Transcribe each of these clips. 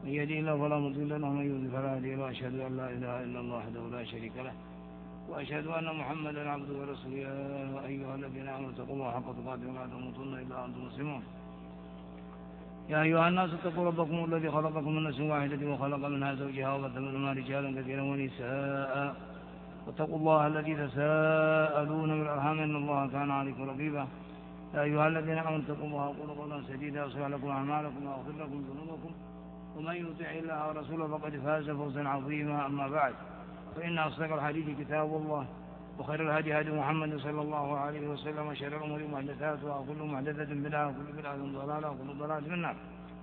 من يهده الله فلا مضل له ومن يضلل فلا هادي له، وأشهد أن لا إله إلا الله وحده لا شريك له، وأشهد أن محمدا عبده ورسوله. يا أيها الذين آمنوا اتقوا الله حق تقاته ولا تموتن إلا وأنتم مسلمون. يا أيها الناس اتقوا ربكم الذي خلقكم من نفس واحدة وخلق منها زوجها وبث منهما رجالا كثيرا ونساء، واتقوا الله الذي تساءلون بالأرحام إن الله كان عليكم رقيبا. يا أيها الذين آمنوا اتقوا الله وقولوا قولا سديدا يصلح لكم أعمالكم ويغفر لكم ذنوبكم، ومن يطع الله ورسوله فقد فاز فوزا عظيما. أما بعد، فإن أصدق الحديث كتاب الله، وخير الهدي هدي محمد صلى الله عليه وسلم، وشر الأمور محدثاتها، وكل محدثة بدعة، وكل بدعة ضلالة، وكل ضلالة في النار.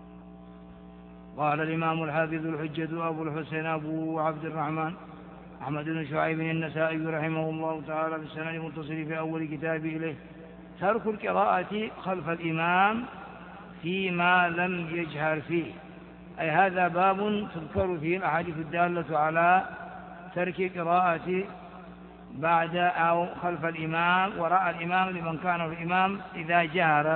قال الإمام الحافظ الحجة أبو الحسين أبو عبد الرحمن أحمد بن شعيب النسائي رحمه الله تعالى في السنن المتصل في أول كتابه إليه: ترك القراءة خلف الإمام فيما لم يجهر فيه. أي هذا باب تذكر فيه الأحاديث الدالة على ترك قراءة بعد أو خلف الإمام وراء الإمام لمن كان الإمام إذا جهر.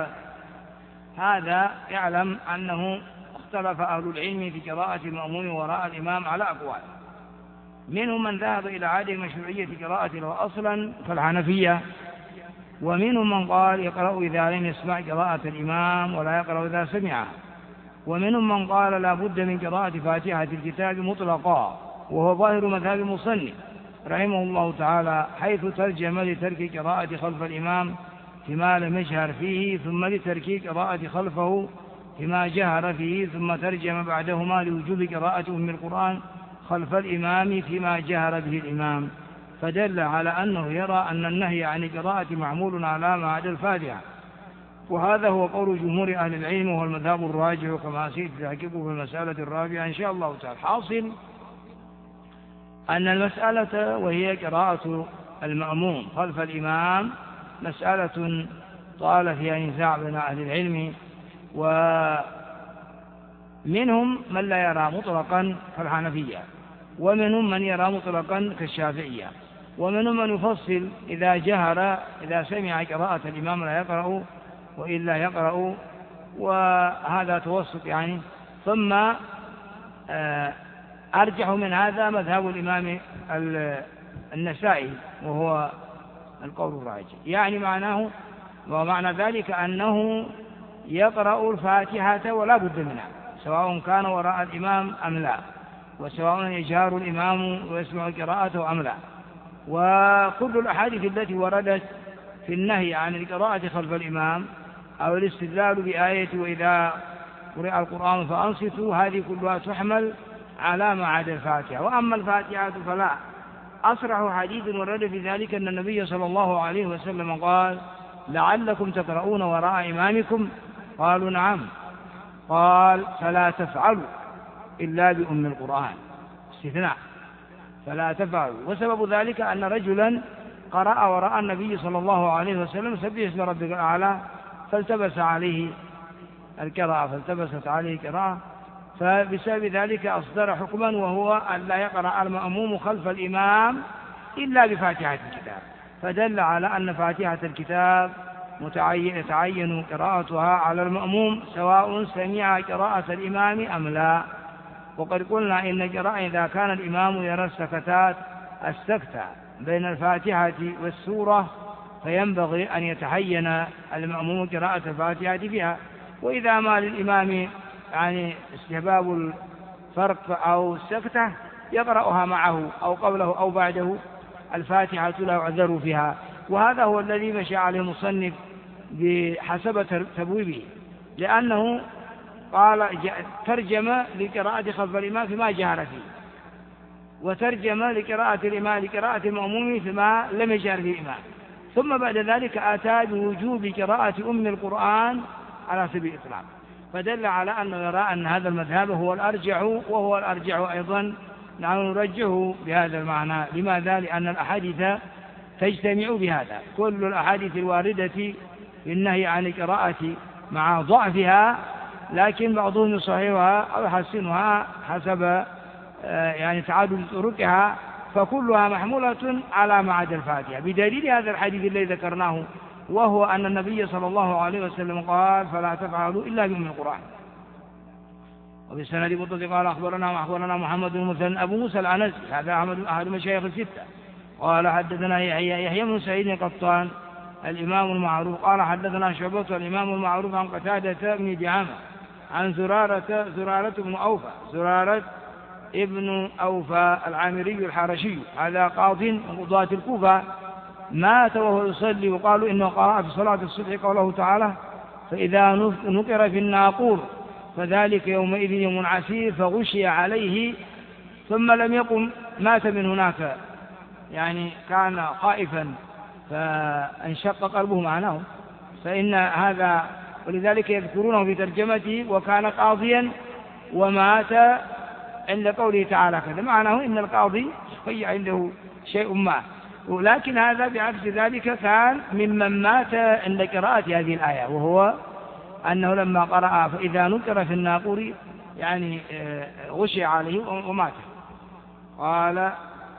هذا يعلم أنه اختلف أهل العلم في قراءة المأموم وراء الإمام على أقوال، منهم من ذهب إلى عدم مشروعية قراءته أصلا كالحنفية، ومنهم من قال يقرأ إذا لم يسمع قراءة الإمام ولا يقرأ إذا سمعها، ومنهم من قال لا بد من قراءة فاتحة الكتاب مطلقا، وهو ظاهر مذهب المصنف رحمه الله تعالى، حيث ترجم لترك قراءة خلف الإمام فيما لم يجهر فيه، ثم لترك قراءة خلفه فيما جهر فيه، ثم ترجم بعدهما لوجوب قراءة أم القرآن خلف الإمام فيما جهر به الإمام، فدل على أنه يرى أن النهي عن القراءة معمول على ما عدا الفاتحة، وهذا هو قول جمهور أهل العلم، وهو المذهب الراجح كما سيتحقق في المسألة الرابعة إن شاء الله تعالى. حاصل أن المسألة وهي قراءة المأموم خلف الإمام مسألة طال فيها نزاع بين أهل العلم، ومنهم من لا يرى مطلقا كالحنفية، ومنهم من يرى مطلقا كالشافعية، ومنهم من يفصل إذا جهر إذا سمع قراءة الإمام لا يقرأ وإلا يقرأ، وهذا توسط يعني. ثم أرجح من هذا مذهب الإمام النسائي، وهو القول الراجح، يعني ومعنى ذلك أنه يقرأ الفاتحة ولا بد منها، سواء كان وراء الإمام أم لا، وسواء يجهر الإمام ويسمع قراءته أم لا. وكل الأحاديث التي وردت في النهي عن القراءة خلف الإمام أو الاستدلال بآية وإذا قرئ القرآن فأنصتوا، هذه كلها تحمل على ما عدا الفاتحة. وأما الفاتحة فلا، أصرح حديث ورد في ذلك أن النبي صلى الله عليه وسلم قال: لعلكم تقرؤون وراء إمامكم؟ قالوا: نعم. قال: فلا تفعلوا إلا بأم القرآن، استثناء، فلا تفعلوا. وسبب ذلك أن رجلا قرأ وراء النبي صلى الله عليه وسلم سبح اسم ربك الأعلى، فالتبست عليه قراءة، فبسبب ذلك أصدر حكما، وهو أن لا يقرأ المأموم خلف الإمام إلا بفاتحة الكتاب، فدل على أن فاتحة الكتاب يتعين قراءتها على المأموم سواء سمع قراءة الإمام أم لا. وقد قلنا إن القراءة إذا كان الإمام يرى السكتة بين الفاتحة والسورة فينبغي أن يتعين المأموم قراءة الفاتحة فيها، وإذا ما للإمام يعني استحباب الفرق أو السكتة يقرأها معه أو قبله أو بعده، الفاتحة لا يعذر فيها. وهذا هو الذي مشى عليه المصنف بحسب تبويبه، لأنه قال ترجم لقراءة خلف الإمام فيما جهر فيه، وترجم لقراءة المأموم فيما لم يجهر فيه الإمام، ثم بعد ذلك أتى بوجوب قراءة أم القرآن على سبيل الإطلاق، فدل على أنه يرى أن هذا المذهب هو الأرجح، وهو الأرجح أيضا نحن نرجحه بهذا المعنى. لماذا؟ لأن الأحاديث تجتمع بهذا، كل الأحاديث الواردة في النهي عن القراءة مع ضعفها، لكن بعضهم يصححها أو يحسنها حسب يعني تعدد طرقها، فكلها محمولة على ما عدا الفاتحة، بدليل هذا الحديث الذي ذكرناه، وهو أن النبي صلى الله عليه وسلم قال: فلا تفعلوا إلا بأم القرآن. وبالسند متصل قال أخبرنا محمد بن المثنى أبو موسى العنزي هذا أحد مشايخ الستة قال حدثنا يحيى بن سعيد القطان الإمام المعروف قال حدثنا شعبة الإمام المعروف عن قتادة بن دعامة عن زرارة بن أوفى زرارة ابن أوفى العامري الحرشي هذا قاض من قضاة الكوفة مات وهو يصلي وقالوا إنه قرأ في صلاة الصبح قوله تعالى فإذا نقر في الناقور فذلك يومئذ يوم عسير فغشي عليه ثم لم يقم مات من هناك يعني كان خائفا فانشق قلبه معناه فإن هذا ولذلك يذكرونه في ترجمته وكان قاضيا ومات عند قوله تعالى كذا معناه إن القاضي عنده شيء ما ولكن هذا بعكس ذلك كان ممن مات عند قراءة هذه الآية وهو أنه لما قرأ فإذا نكر في الناقور يعني غشي عليه ومات قال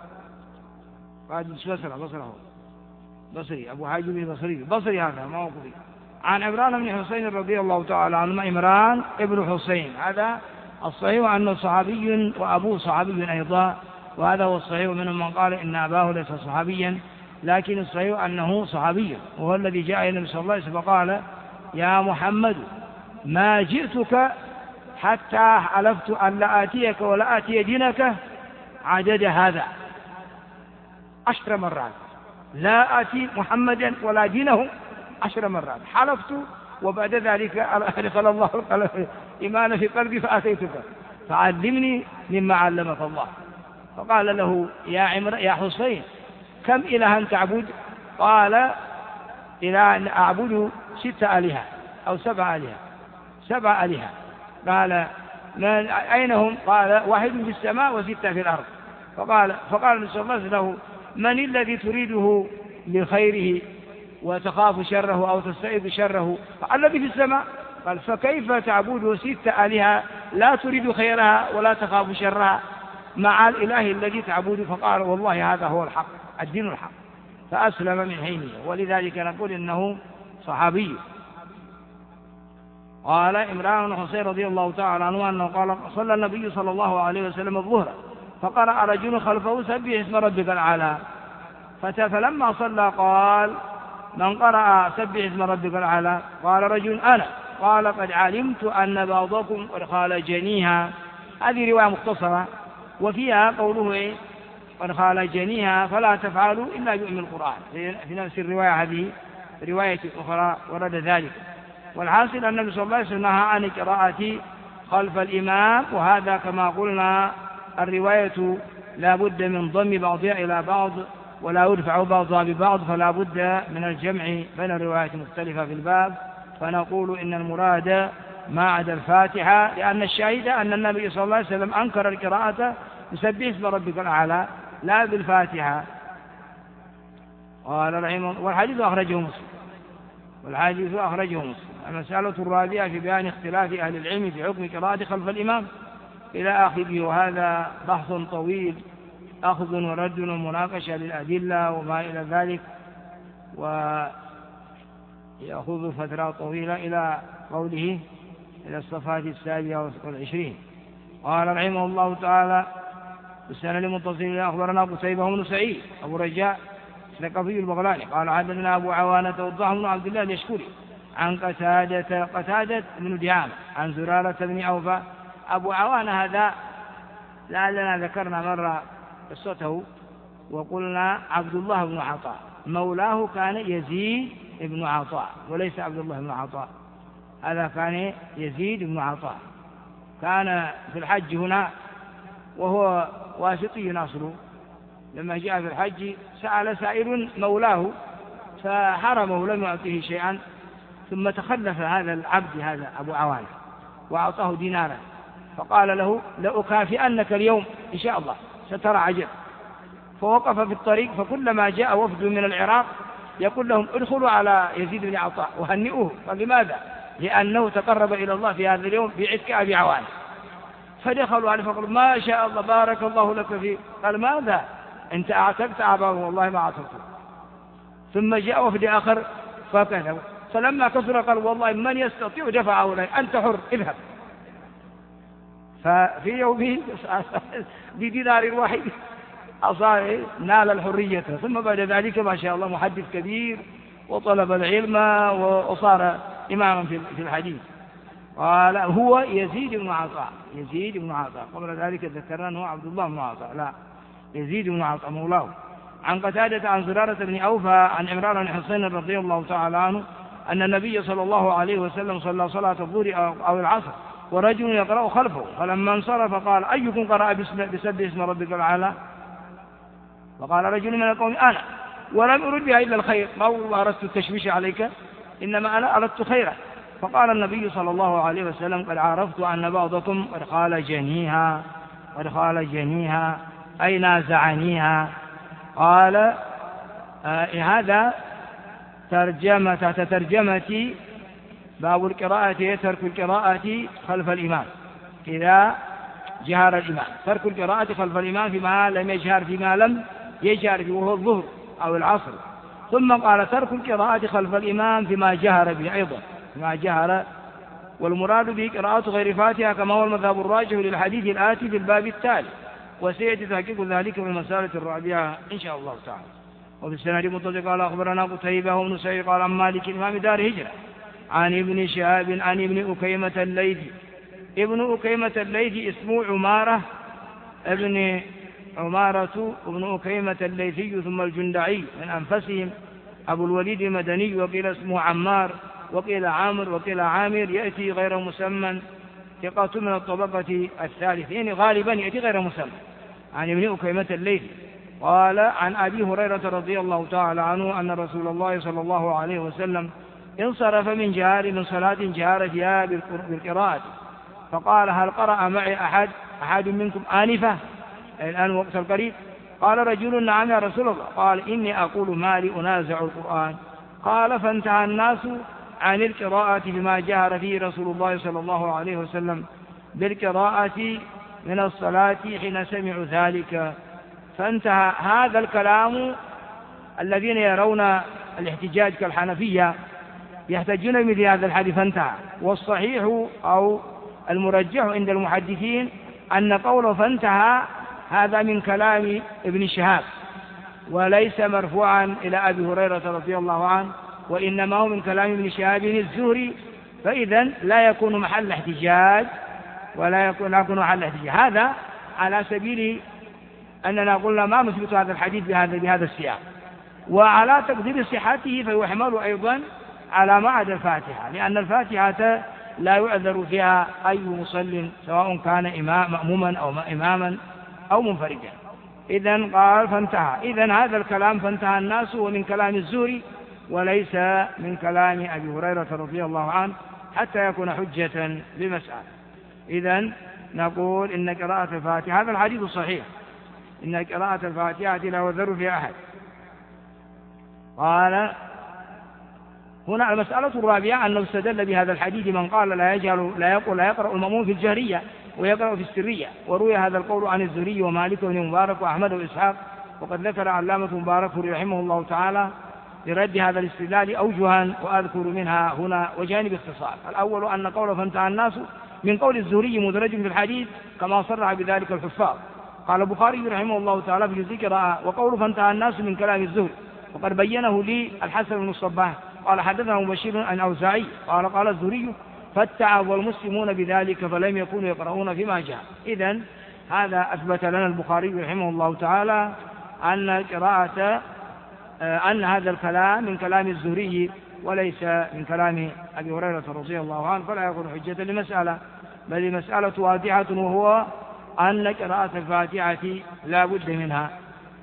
بصري أبو حاجب بصري هذا ما هو قري عن عمران بن حسين رضي الله تعالى عنه عمران ابن حسين هذا الصحيح أنه صحابي وأبوه صحابي أيضا وهذا هو الصحيح منهم من قال إن أباه ليس صحابيا لكن الصحيح أنه صحابي وهو الذي جاء إلى النبي صلى الله عليه وسلم فقال يا محمد ما جئتك حتى حلفت أن لا آتيك ولا آتي دينك عدد هذا 10 مرات لا آتي محمدا ولا دينه 10 مرات حلفت وبعد ذلك أدخل الله الإيمان في قلبي فآتيتك فعلمني مما علمك الله فقال له يا حسين كم إلها تعبد قال إلى أعبد 6 آلهة أو 7 آلهة 7 آلهة قال أين هم قال 1 في السماء و6 في الأرض فقال النبي صلى الله عليه وسلم له من الذي تريده لخيره وتخاف شره أو تستعيذ شره قال الذي في السماء قال فكيف تعبد 6 آلهة لا تريد خيرها ولا تخاف شرها مع الإله الذي تعبده فقال والله هذا هو الحق الدين الحق فأسلم من حينه ولذلك نقول إنه صحابي قال عمران بن حسين رضي الله تعالى عنه أنه قال صلى النبي صلى الله عليه وسلم الظهر فقرأ رجل خلفه سبح اسم ربك الأعلى فلما صلى قال من قرأ سبح اسم ربك الأعلى قال رجل أنا قال قد علمت أن بعضكم قد خالجنيها هذه رواية مختصرة وفيها قوله قد خالجنيها فلا تفعلوا إلا بأم القرآن في نفس الرواية هذه رواية أخرى ورد ذلك والحاصل أن النبي صلى الله عليه وسلم نهى عن قراءة خلف الإمام وهذا كما قلنا الرواية لا بد من ضم بعضها إلى بعض ولا يدفع بعضها ببعض فلا بد من الجمع بين الروايات المختلفة في الباب فنقول إن المراد ما عدا الفاتحة لأن الشاهد أن النبي صلى الله عليه وسلم أنكر القراءة بسبح اسم ربك الأعلى لا بالفاتحة قال رحمه والحديث أخرجه مسلم المسألة الرابعة في بيان اختلاف أهل العلم في حكم قراءة خلف الإمام إلى آخره وهذا بحث طويل أخذ ورد ومناقشة للأدلة وما إلى ذلك ويأخذ فترة طويلة إلى قوله إلى الصفحة 27 قال رحمه الله تعالى السنة المتصل أخبرنا قتيبة بن سعيد أبو رجاء الثقفي البغلاني قال حدثنا أبو عوانة والضحى بن عبد الله اليشكري عن قتادة بن دعامة عن زرارة بن أوفى أبو عوانة هذا لعلنا ذكرنا مرة قصته وقلنا عبد الله بن عطاء مولاه كان يزيد بن عطاء وليس عبد الله بن عطاء هذا كان يزيد بن عطاء كان في الحج هنا وهو واسطي ناصره لما جاء في الحج سأل سائل مولاه فحرمه لم يعطيه شيئا ثم تخلف هذا العبد هذا أبو عوانة وأعطاه دينارا فقال له لأكافئنك اليوم إن شاء الله سترى عجب فوقف في الطريق فكلما جاء وفد من العراق يقول لهم ادخلوا على يزيد بن عطاء وهنئوه قال لماذا؟ لأنه تقرب إلى الله في هذا اليوم بعتق أبي عوانة فدخلوا عليه فقالوا ما شاء الله بارك الله لك فيه قال ماذا؟ أنت أعتقت أباه والله ما أعتقته ثم جاء وفد آخر فكذا فلما كثر قال والله من يستطيع دفعه إليه أنت حر اذهب ففي يومه بدينار واحد أصار نال الحرية. ثم بعد ذلك ما شاء الله محدث كبير وطلب العلم وصار إماما في الحديث. قال هو يزيد بن عطاء. يزيد بن عطاء، قبل ذلك ذكرنا أنه عبد الله بن عطاء، لا، يزيد بن عطاء مولاه. عن قتادة عن زرارة بن أوفى عن عمران بن حسين رضي الله تعالى عنه أن النبي صلى الله عليه وسلم صلى صلاة الظهر أو العصر ورجل يقرأ خلفه، فلما انصرف قال أيكم قرأ بسبح اسم ربك الأعلى؟ فقال رجل من القوم أنا، ولم أرد بها إلا الخير، ما أردت التشويش عليك، إنما أنا أردت خيرا. فقال النبي صلى الله عليه وسلم قد عرفت أن بعضكم قد خال جنيها أي نازعنيها. قال هذا ترجمة باب القراءة، ترك القراءة خلف الإمام إذا جهر الإمام، ترك القراءة خلف الإمام فيما لم يجهر فيه وهو الظهر أو العصر. ثم قال ترك القراءة خلف الإمام فيما جهر به أيضا، فيما جهر، والمراد به قراءة غير فاتحة كما هو المذهب الراجح للحديث الآتي في الباب التالي، وسيأتي تحقيق ذلك في المسألة الرابعة إن شاء الله تعالى. وفي السند متصل قال أخبرنا قتيبة وابن سعيد قال عن مالك إمام دار هجرة عن ابن شهاب عن ابن أكيمة الليثي. ابن أكيمة الليثي اسمه عمارة ابن أكيمة الليثي ثم الجندعي من أنفسهم، أبو الوليد المدني، وقيل اسمه عمار وقيل عامر وقيل عامر، يأتي غير مسمى، ثقة من الطبقة الثالث، يعني غالبا يأتي غير مسمى. عن ابن أكيمة الليثي قال عن أبي هريرة رضي الله تعالى عنه أن رسول الله صلى الله عليه وسلم انصرف من صلاة جهار فيها بالقراءة، فقال هل قرأ معي أحد منكم آنفة، الآن وقت القريب؟ قال رجل نعم يا رسول الله. قال إني أقول ما لي أنازع القرآن. قال فانتهى الناس عن القراءة بما جهر فيه رسول الله صلى الله عليه وسلم بالقراءة من الصلاة حين سمعوا ذلك. فانتهى هذا الكلام. الذين يرون الاحتجاج كالحنفية يحتجون مثل هذا الحديث فانتهى، والصحيح أو المرجح عند المحدثين أن قوله فانتهى هذا من كلام ابن شهاب وليس مرفوعا إلى أبي هريرة رضي الله عنه، وإنما هو من كلام ابن شهاب الزهري، فإذا لا يكون محل احتجاج هذا على سبيل أننا قلنا ما نثبت هذا الحديث بهذا السياق، وعلى تقدير صحته فيحمل أيضا على ما عدا الفاتحة، لأن الفاتحة لا يعذر فيها أي مصل سواء كان مأموما أو إماما أو منفردا. إذن قال فانتهى، إذن هذا الكلام فانتهى الناس ومن كلام الزهري وليس من كلام أبي هريرة رضي الله عنه حتى يكون حجة بمسألة. إذن نقول إن قراءة الفاتحة هذا الحديث صحيح، إن قراءة الفاتحة لا يعذر فيها أحد. قال هنا المسألة الرابعة أنه استدل بهذا الحديث من قال لا يقرأ المأموم في الجهرية ويقرأ في السرية، وروي هذا القول عن الزهري ومالك بن مبارك وأحمد وإسحاق، وقد ذكر علامة مبارك رحمه الله تعالى لرد هذا الاستدلال أوجها، وأذكر منها هنا وجهان باختصار. الأول أن قول فانتهى الناس من قول الزهري مدرج في الحديث كما صرح بذلك الحفاظ. قال البخاري رحمه الله تعالى في ذكر وقول فانتهى الناس من كلام الزهري، وقد بينه لي الحسن بن الصباح قال حدثنا مبشر عن أوزاعي قال الزهري فاتعظ المسلمون بذلك فلم يكونوا يقرؤون فيما جاء. إذن هذا أثبت لنا البخاري رحمه الله تعالى أن هذا الكلام من كلام الزهري وليس من كلام أبي هريرة رضي الله عنه، فلا يكون حجة لمسألة، بل مسألة واضحة، وهو أن قراءة الفاتحة لا بد منها.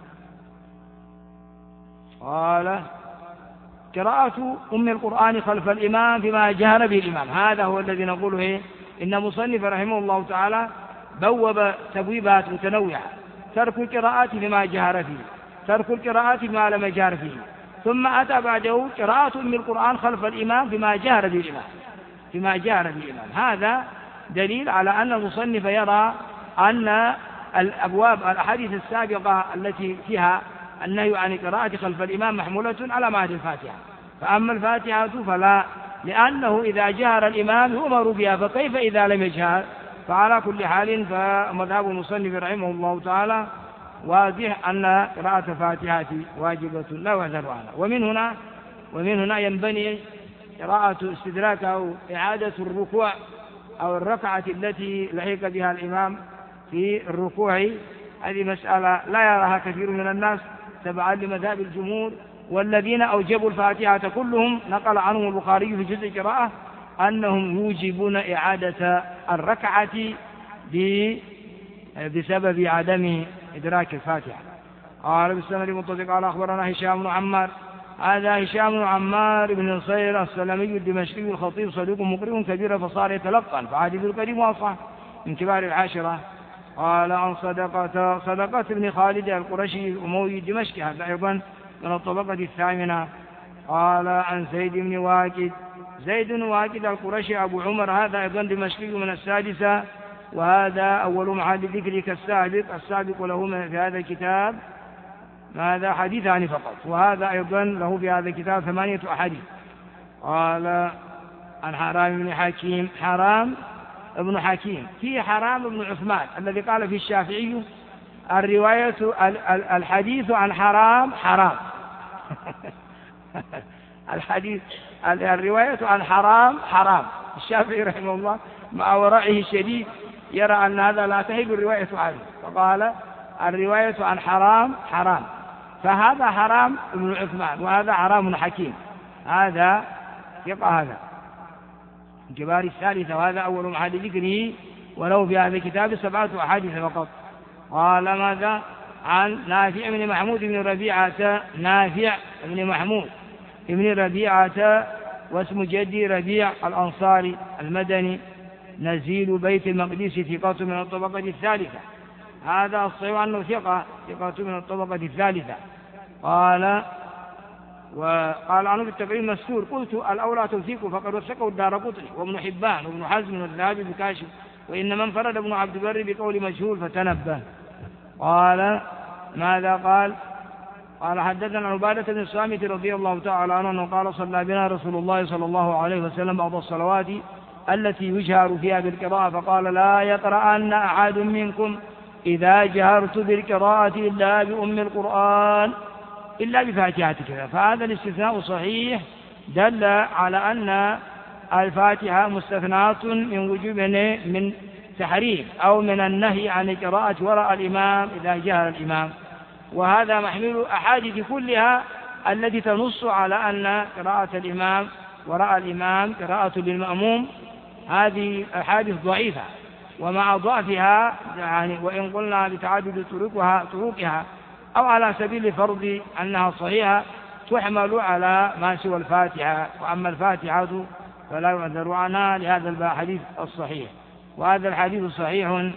قال قراءة أم القرآن خلف الإمام فيما جهر به الإمام، هذا هو الذي نقوله إن مصنف رحمه الله تعالى بوب تبويبات متنوعة: ترك القراءات فيما جهر فيه، ترك القراءات فيما لم يجهر فيه، ثم أتى بعده قراءة أم القرآن خلف الإمام فيما جهر به الإمام، هذا دليل على أن المصنف يرى أن الأحاديث السابقة التي فيها النهي عن قراءة خلف الإمام محمولة على ما عدا الفاتحة، فأما الفاتحة فلا، لأنه إذا جهر الإمام يؤمر بها، فكيف إذا لم يجهر؟ فعلى كل حال فمذهب المصنف رحمه الله تعالى واضح أن قراءة الفاتحة واجبة لا يعذر عنها. ومن هنا ينبني قراءة استدراك أو إعادة الركوع أو الركعة التي لحق بها الإمام في الركوع. هذه مسألة لا يراها كثير من الناس تبعا لمذهب الجمهور، والذين أوجبوا الفاتحة كلهم نقل عنهم البخاري في جزء القراءة أنهم يوجبون إعادة الركعة بسبب عدم إدراك الفاتحة. قال بالسند المتصل قال أخبرنا هشام بن عمار، هذا هشام بن عمار بن نصير السلمي الدمشقي الخطيب صدوق مقرئ كبير فصار يتلقن فعادل الكريم وأصح من كبار العاشرة. قال عن صدقة بن خالد القرشي الأموي الدمشقي هذا أيضا من الطبقة الثامنة. قال عن زيد بن واقد القرشي أبو عمر هذا أيضا دمشقي من السادسة، وهذا أول معاد ذكر كالسابق له في هذا الكتاب هذا حديثان فقط، وهذا أيضا له في هذا الكتاب 8 أحاديث. قال عن حرام بن حكيم في حرام بن عثمان الذي قال في الشافعي الحديث عن حرام الرواية عن حرام. الشافعي رحمه الله مع ورعه الشديد يرى أن هذا لا تهيب الرواية عنه، فقال الرواية عن حرام، فهذا حرام بن عثمان وهذا حرام بن حكيم، هذا ثقة هذا جبار الثالثة، وهذا أول معاد ذكره ولو في هذا الكتاب 7 أحاديث فقط. قال ماذا عن نافع بن محمود بن ربيعة واسم جدي ربيع الأنصاري المدني نزيل بيت المقدس ثقة من الطبقة الثالثة. هذا الصحيح أنه ثقة من الطبقة الثالثة. وقال عنه بالتقريب مستور قلت الأولى توثيقه فقد وثقه الدارقطني وابن حبان وابن حزم والذهبي بكاشف، وإنما انفرد ابن عبد البر بقول مجهول فتنبه. قال ماذا قال حدثنا عبادة بن الصامت رضي الله تعالى عنه قال صلى بنا رسول الله صلى الله عليه وسلم بعض الصلوات التي يجهر فيها بالقراءة فقال لا يقرأن أحد منكم إذا جهرت بالقراءة إلا بأم القرآن إلا بفاتحة كذا. فهذا الاستثناء صحيح دل على أن الفاتحة مستثناة من وجوب من تحريم أو من النهي عن القراءة وراء الإمام إذا جهر الإمام، وهذا محمل أحاديث كلها التي تنص على أن قراءة الإمام وراء الإمام قراءة للمأموم. هذه أحاديث ضعيفة، ومع ضعفها يعني وإن قلنا بتعدد طرقها أو على سبيل الفرض أنها صحيحة تحمل على ما سوى الفاتحة، وأما الفاتحة فلا يعذر عنها لهذا الحديث الصحيح. وهذا الحديث صحيح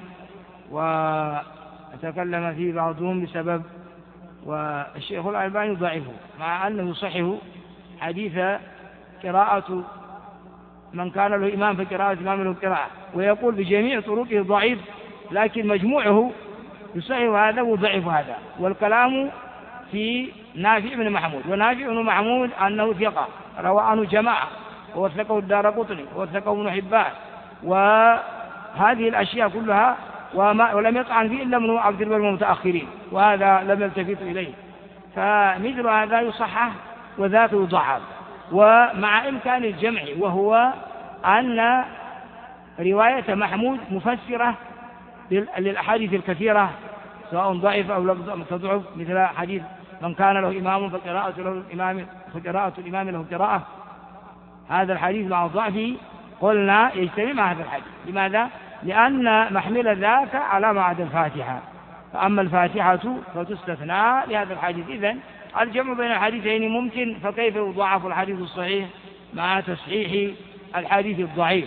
وتكلم فيه بعضهم بسبب، والشيخ الألباني ضعفه مع أنه صحيح حديث قراءة من كان له إمام فقراءة إمام له قراءة، ويقول بجميع طرقه ضعيف، لكن مجموعه يصحح هذا وضعف هذا. والكلام في نافع بن محمود، ونافع بن محمود أنه ثقة روى عنه جماعة ووثقه الدارقطني ووثقه ابن حبان، وهذه الأشياء كلها ولم يطعن فيه إلا ابن عبد البر المتأخرين، وهذا لم يلتفت إليه. فمثل هذا يصحح وذاك يضعف، ومع إمكان الجمع، وهو أن رواية محمود مفسرة للأحاديث الكثيرة سواء ضعف أو لم تضعف، مثل حديث من كان له إمام فقراءة الإمام له قراءة. هذا الحديث مع ضعفه قلنا يجتمع مع هذا الحديث. لماذا؟ لأن محمل ذاك على ما عدا الفاتحة، فأما الفاتحة فتستثنى لهذا الحديث. إذن الجمع بين الحديثين ممكن، فكيف يضعف الحديث الصحيح مع تصحيح الحديث الضعيف؟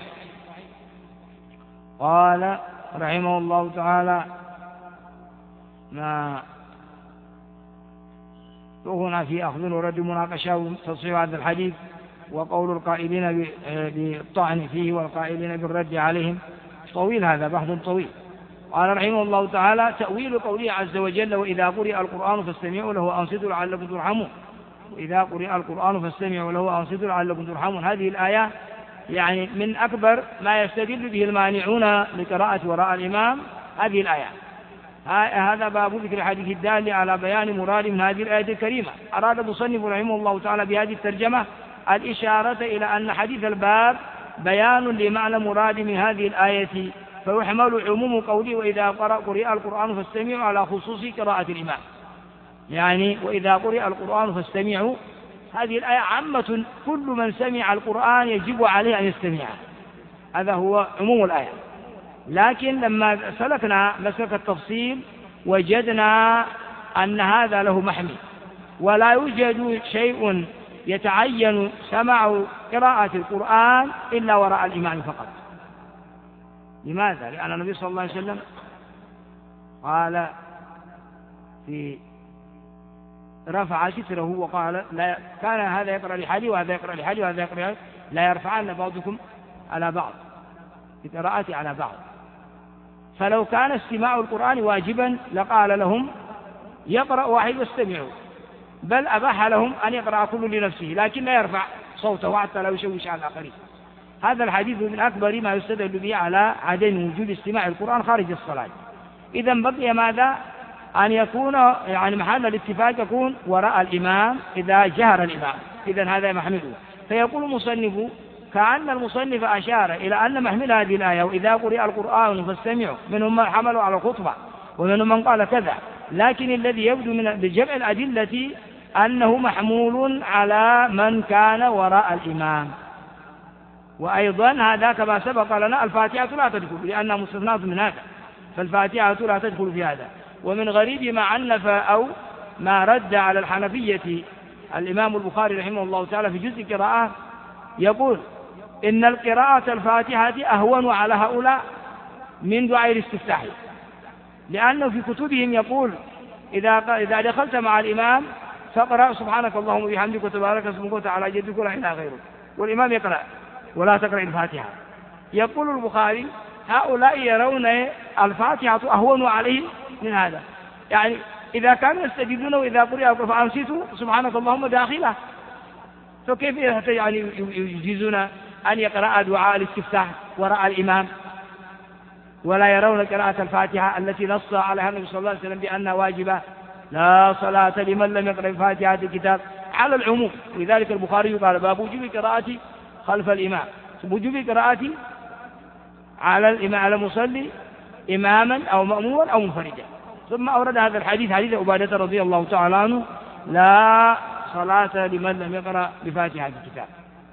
قال رحمه الله تعالى ما هنا في أخذ ورد مناقشة وتصحيح هذا الحديث، وقول القائلين بالطعن فيه والقائلين بالرد عليهم طويل، هذا بحث طويل. قال رحمه الله تعالى تأويل قوله عز وجل وإذا قرئ القرآن فاستمعوا له وأنصتوا لعلكم ترحمون. وإذا قرئ القرآن فاستمعوا له وأنصتوا لعلكم ترحمون، هذه الآية يعني من أكبر ما يستدل به المانعون لقراءة وراء الإمام هذه الآية. هذا باب ذكر الحديث الدال على بيان مراد من هذه الآية الكريمة. أراد المصنف رحمه الله تعالى بهذه الترجمة الإشارة إلى أن حديث الباب بيان لمعنى مراد من هذه الآية، فيحمل عموم قوله وإذا قرئ القرآن فاستمعوا على خصوص قراءة الإمام، يعني وإذا قرئ القرآن فاستمعوا هذه الآية عامة، كل من سمع القرآن يجب عليه أن يستمعه، هذا هو عموم الآية. لكن لما سلكنا مسلك التفصيل وجدنا أن هذا له محمل، ولا يوجد شيء يتعين سماع قراءة القرآن إلا وراء الإمام فقط. لماذا؟ لأن النبي صلى الله عليه وسلم قال في رفع ستره وقال لا كان هذا يقرأ لحالي وهذا يقرأ لحالي وهذا يقرأ لحالي لا يرفعن بعضكم على بعض بقراءة على بعض. فلو كان استماع القرآن واجبا لقال لهم يقرأ واحد واستمعوا، بل أباح لهم أن يقرأ كل لنفسه لكن لا يرفع صوته حتى لا يشوش على الآخرين. هذا الحديث من أكبر ما يستدل به على عدم وجوب استماع القرآن خارج الصلاة. إذا بقي ماذا؟ أن يكون يعني محل الاتفاق يكون وراء الإمام إذا جهر الإمام، إذا هذا محمله. فيقول المصنف كأن المصنف أشار إلى أن محمل هذه الآية وإذا قرئ القرآن فاستمعوا، منهم من حملوا على الخطبة ومنهم من قال كذا، لكن الذي يبدو من بجمع الأدلة أنه محمول على من كان وراء الإمام. وأيضا هذا كما سبق لنا الفاتحة لا تدخل لأنها مستثناة من هذا، فالفاتحة لا تدخل في هذا. ومن غريب ما عنف أو ما رد على الحنفية الإمام البخاري رحمه الله تعالى في جزء قراءة يقول إن القراءة الفاتحة أهون على هؤلاء من دعاء الاستفتاح، لأنه في كتبهم يقول إذا دخلت مع الإمام فاقرأ سبحانك اللهم وبحمدك وتبارك اسمك وتعالى جدك ولا إله غيرك، والإمام يقرأ ولا تقرأ الفاتحة. يقول البخاري هؤلاء يرون الفاتحة أهون عليهم من هذا، يعني إذا كانوا يستجيبون وإذا قرئ فأنصتوا سبحانك اللهم داخله، فكيف يعني يجيزون أن يقرأ دعاء الاستفتاح وراء الإمام ولا يرون قراءة الفاتحة التي نص عليها النبي صلى الله عليه وسلم بأنها واجبة؟ لا صلاة لمن لم يقرأ فاتحة الكتاب على العموم. ولذلك البخاري قال باب وجوب قراءة خلف الإمام، وجوب قراءة على الإمام على المصلي إماما أو مأموما أو منفردا. ثم أورد هذا الحديث حديث عبادة رضي الله تعالى عنه لا صلاة لمن لم يقرأ بفاتحة الكتاب.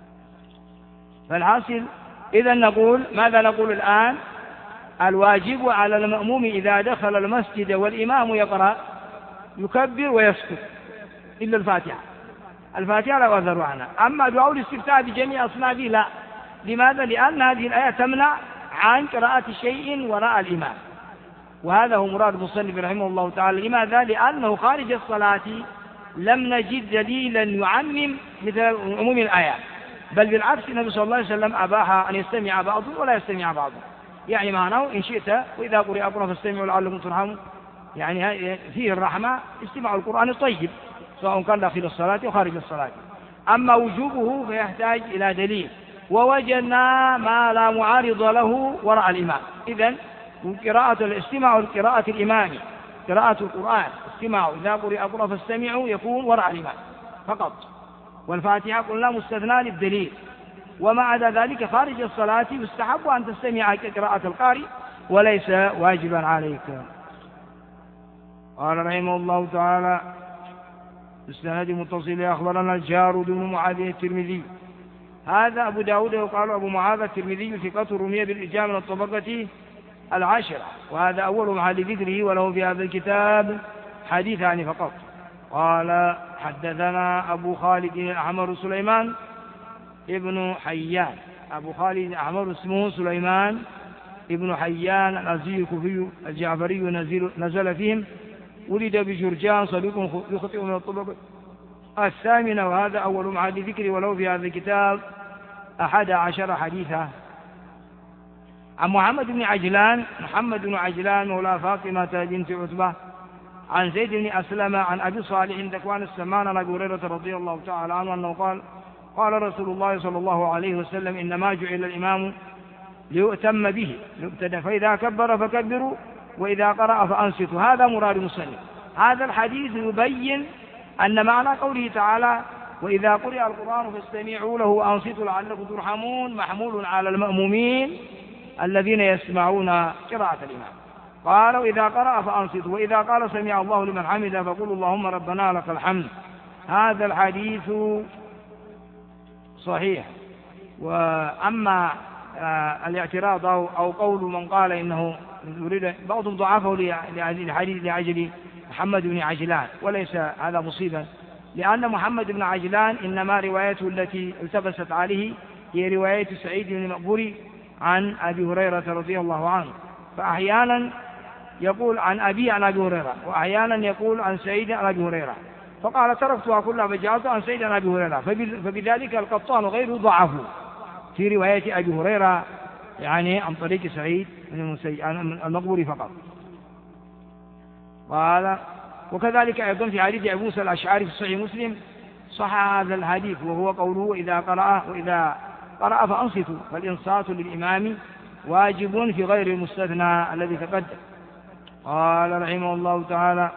فالحاصل إذا نقول ماذا نقول الآن؟ الواجب على المأموم إذا دخل المسجد والإمام يقرأ يكبر ويسكت إلا الفاتحة، الفاتحة لا يؤذر عنها. أما دعاء الاستفتاح بجميع أصنافه لا. لماذا؟ لأن هذه الآية تمنع عن قراءة شيء وراء الإمام، وهذا هو مراد المصنف رحمه الله تعالى. لماذا؟ لأنه خارج الصلاة لم نجد دليلا يعمم مثل عموم الآيات، بل بالعكس النبي صلى الله عليه وسلم أباح أن يستمع بعضهم ولا يستمع بعضهم، يعني معناه إن شئت وإذا قرئ القرآن فاستمعوا لعلكم ترحمون، يعني فيه الرحمة استماع القرآن الطيب سواء كان داخل الصلاة أو خارج الصلاة. أما وجوبه فيحتاج إلى دليل، ووجدنا ما لا معارض له وراء الإمام. إذن قراءة الاستماع لقراءة الإمام قراءة القرآن استماع إذا قرئ القرآن فاستمعوا يكون وراء الإمام فقط، والفاتحة قلنا مستثنى للدليل. وما عدا ذلك خارج الصلاة يستحب أن تستمع قراءة القارئ وليس واجبا عليك. قال رحمه الله تعالى السند متصل أخبرنا الجارود بن معاذ الترمذي. هذا أبو داود وقال أبو معاذ الترمذي ثقة رمي بالإجامة من الطبقة العاشرة، وهذا أول محل ذكره، وله في هذا الكتاب حديثان فقط. قال حدثنا أبو خالد الأحمر سليمان ابن حيان، أبو خالد الأحمر اسمه سليمان ابن حيان الأزدي الكوفي الجعفري نزل فيهم، ولد بجرجان، صديق يخطئ من الطبقة الثامنة، وهذا أول محل ذكره، وله في هذا الكتاب 11 حديثا. عن محمد بن عجلان مولى فاطمة بنت عتبة عن زيد بن أسلم عن أبي صالح ذكوان السمان عن أبي هريرة رضي الله تعالى عنه أنه قال قال رسول الله صلى الله عليه وسلم إنما جعل الإمام ليؤتم به فإذا كبر فكبروا وإذا قرأ فأنصتوا. هذا مراد المصنف. هذا الحديث يبين أن معنى قوله تعالى وإذا قرئ القرآن فاستمعوا له وأنصتوا لعلكم ترحمون محمول على المأمومين الذين يسمعون قراءة الإمام. قال وإذا قرأ فأنصتوا وإذا قال سمع الله لمن حمده فقولوا اللهم ربنا لك الحمد. هذا الحديث صحيح. وأما الاعتراض أو قول من قال إنه يريد بعضهم ضعفه لحديث لعجل محمد بن عجلان، وليس هذا مصيبا، لأن محمد بن عجلان إنما روايته التي التبست عليه هي رواية سعيد بن المقبري عن أبي هريرة رضي الله عنه، فأحيانا يقول عن أبي عن أبي هريرة وأحيانا يقول عن سعيد عن أبي هريرة، فقال تركتها كلها فجعلت عن سعيد عن أبي هريرة، فبذلك القطان غير ضعفوا في رواية أبي هريرة يعني عن طريق سعيد بن المقبري فقط. قال وكذلك أيضا في حديث أبي موسى الأشعري في صحيح مسلم صح هذا الحديث، وهو قوله وإذا قرأ فأنصتوا، فالإنصات للإمام واجب في غير المستثنى الذي تقدم. قال رحمه الله تعالى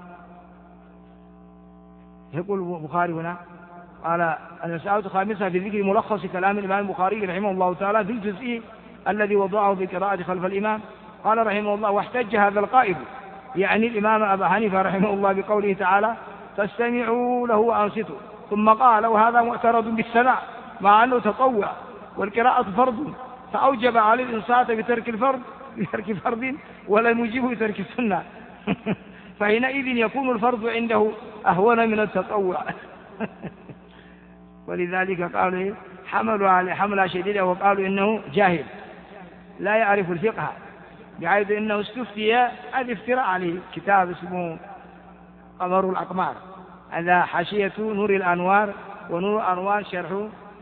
يقول البخاري هنا قال المسألة الخامسة في ذكر ملخص كلام الإمام البخاري رحمه الله تعالى في الجزء الذي وضعه في قراءة خلف الإمام. قال رحمه الله واحتج هذا القائل يعني الإمام أبا حنيفة رحمه الله بقوله تعالى فاستمعوا له وأنصتوا، ثم قال وهذا معترض بالسماع مع أنه تطوع والقراءة فرض، فأوجب على الإنصات بترك فرض ولم يجيبه بترك السنة فحينئذ يكون الفرض عنده أهون من التطوع ولذلك قالوا حملوا على حملة شديدة وقالوا إنه جاهل لا يعرف الفقه، بحيث إنه استفتي هذا افتراء عليه كتاب اسمه قمر الأقمار، هذا حاشية نور الأنوار، ونور الأنوار شرح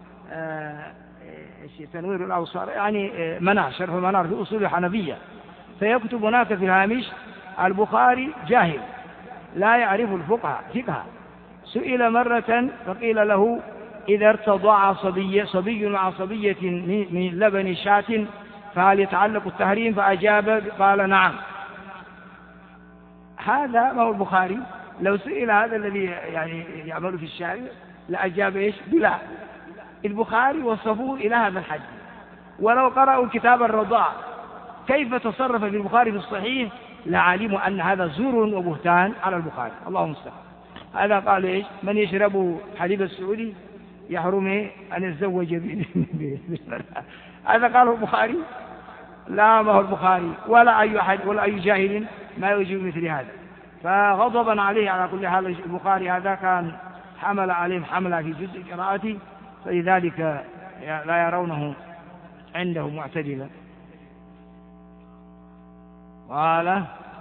تنوير الأوصار يعني منار، شرح منار في أصول الحنفية، فيكتب هناك في الهامش البخاري جاهل لا يعرف الفقه. سئل مرة فقيل له إذا ارتضع صبي مع صبية من لبن شاة فهل يتعلق التحريم؟ فأجاب قال نعم. هذا ما هو البخاري، لو سئل هذا الذي يعني يعمل في الشارع لأجاب إيش؟ بلا. البخاري وصفوه إلى هذا الحد، ولو قرأوا كتاب الرضاع كيف تصرف في البخاري في الصحيح لعلموا أن هذا زور وبهتان على البخاري. اللهم استغفر. هذا قال إيش؟ من يشرب حليب السعودي يحرم أن يتزوج به. هذا قاله البخاري؟ لا، ما هو البخاري ولا أي أحد ولا أي جاهل ما يجيب مثل هذا. فغضبا عليه على كل حال البخاري هذا كان حمل عليهم حملة في جزء قراءته، فلذلك لا يرونه عنده معتدلا. قال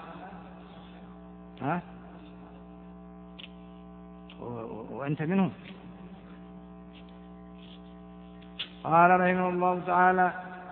وأنت منهم. قال رحمه الله تعالى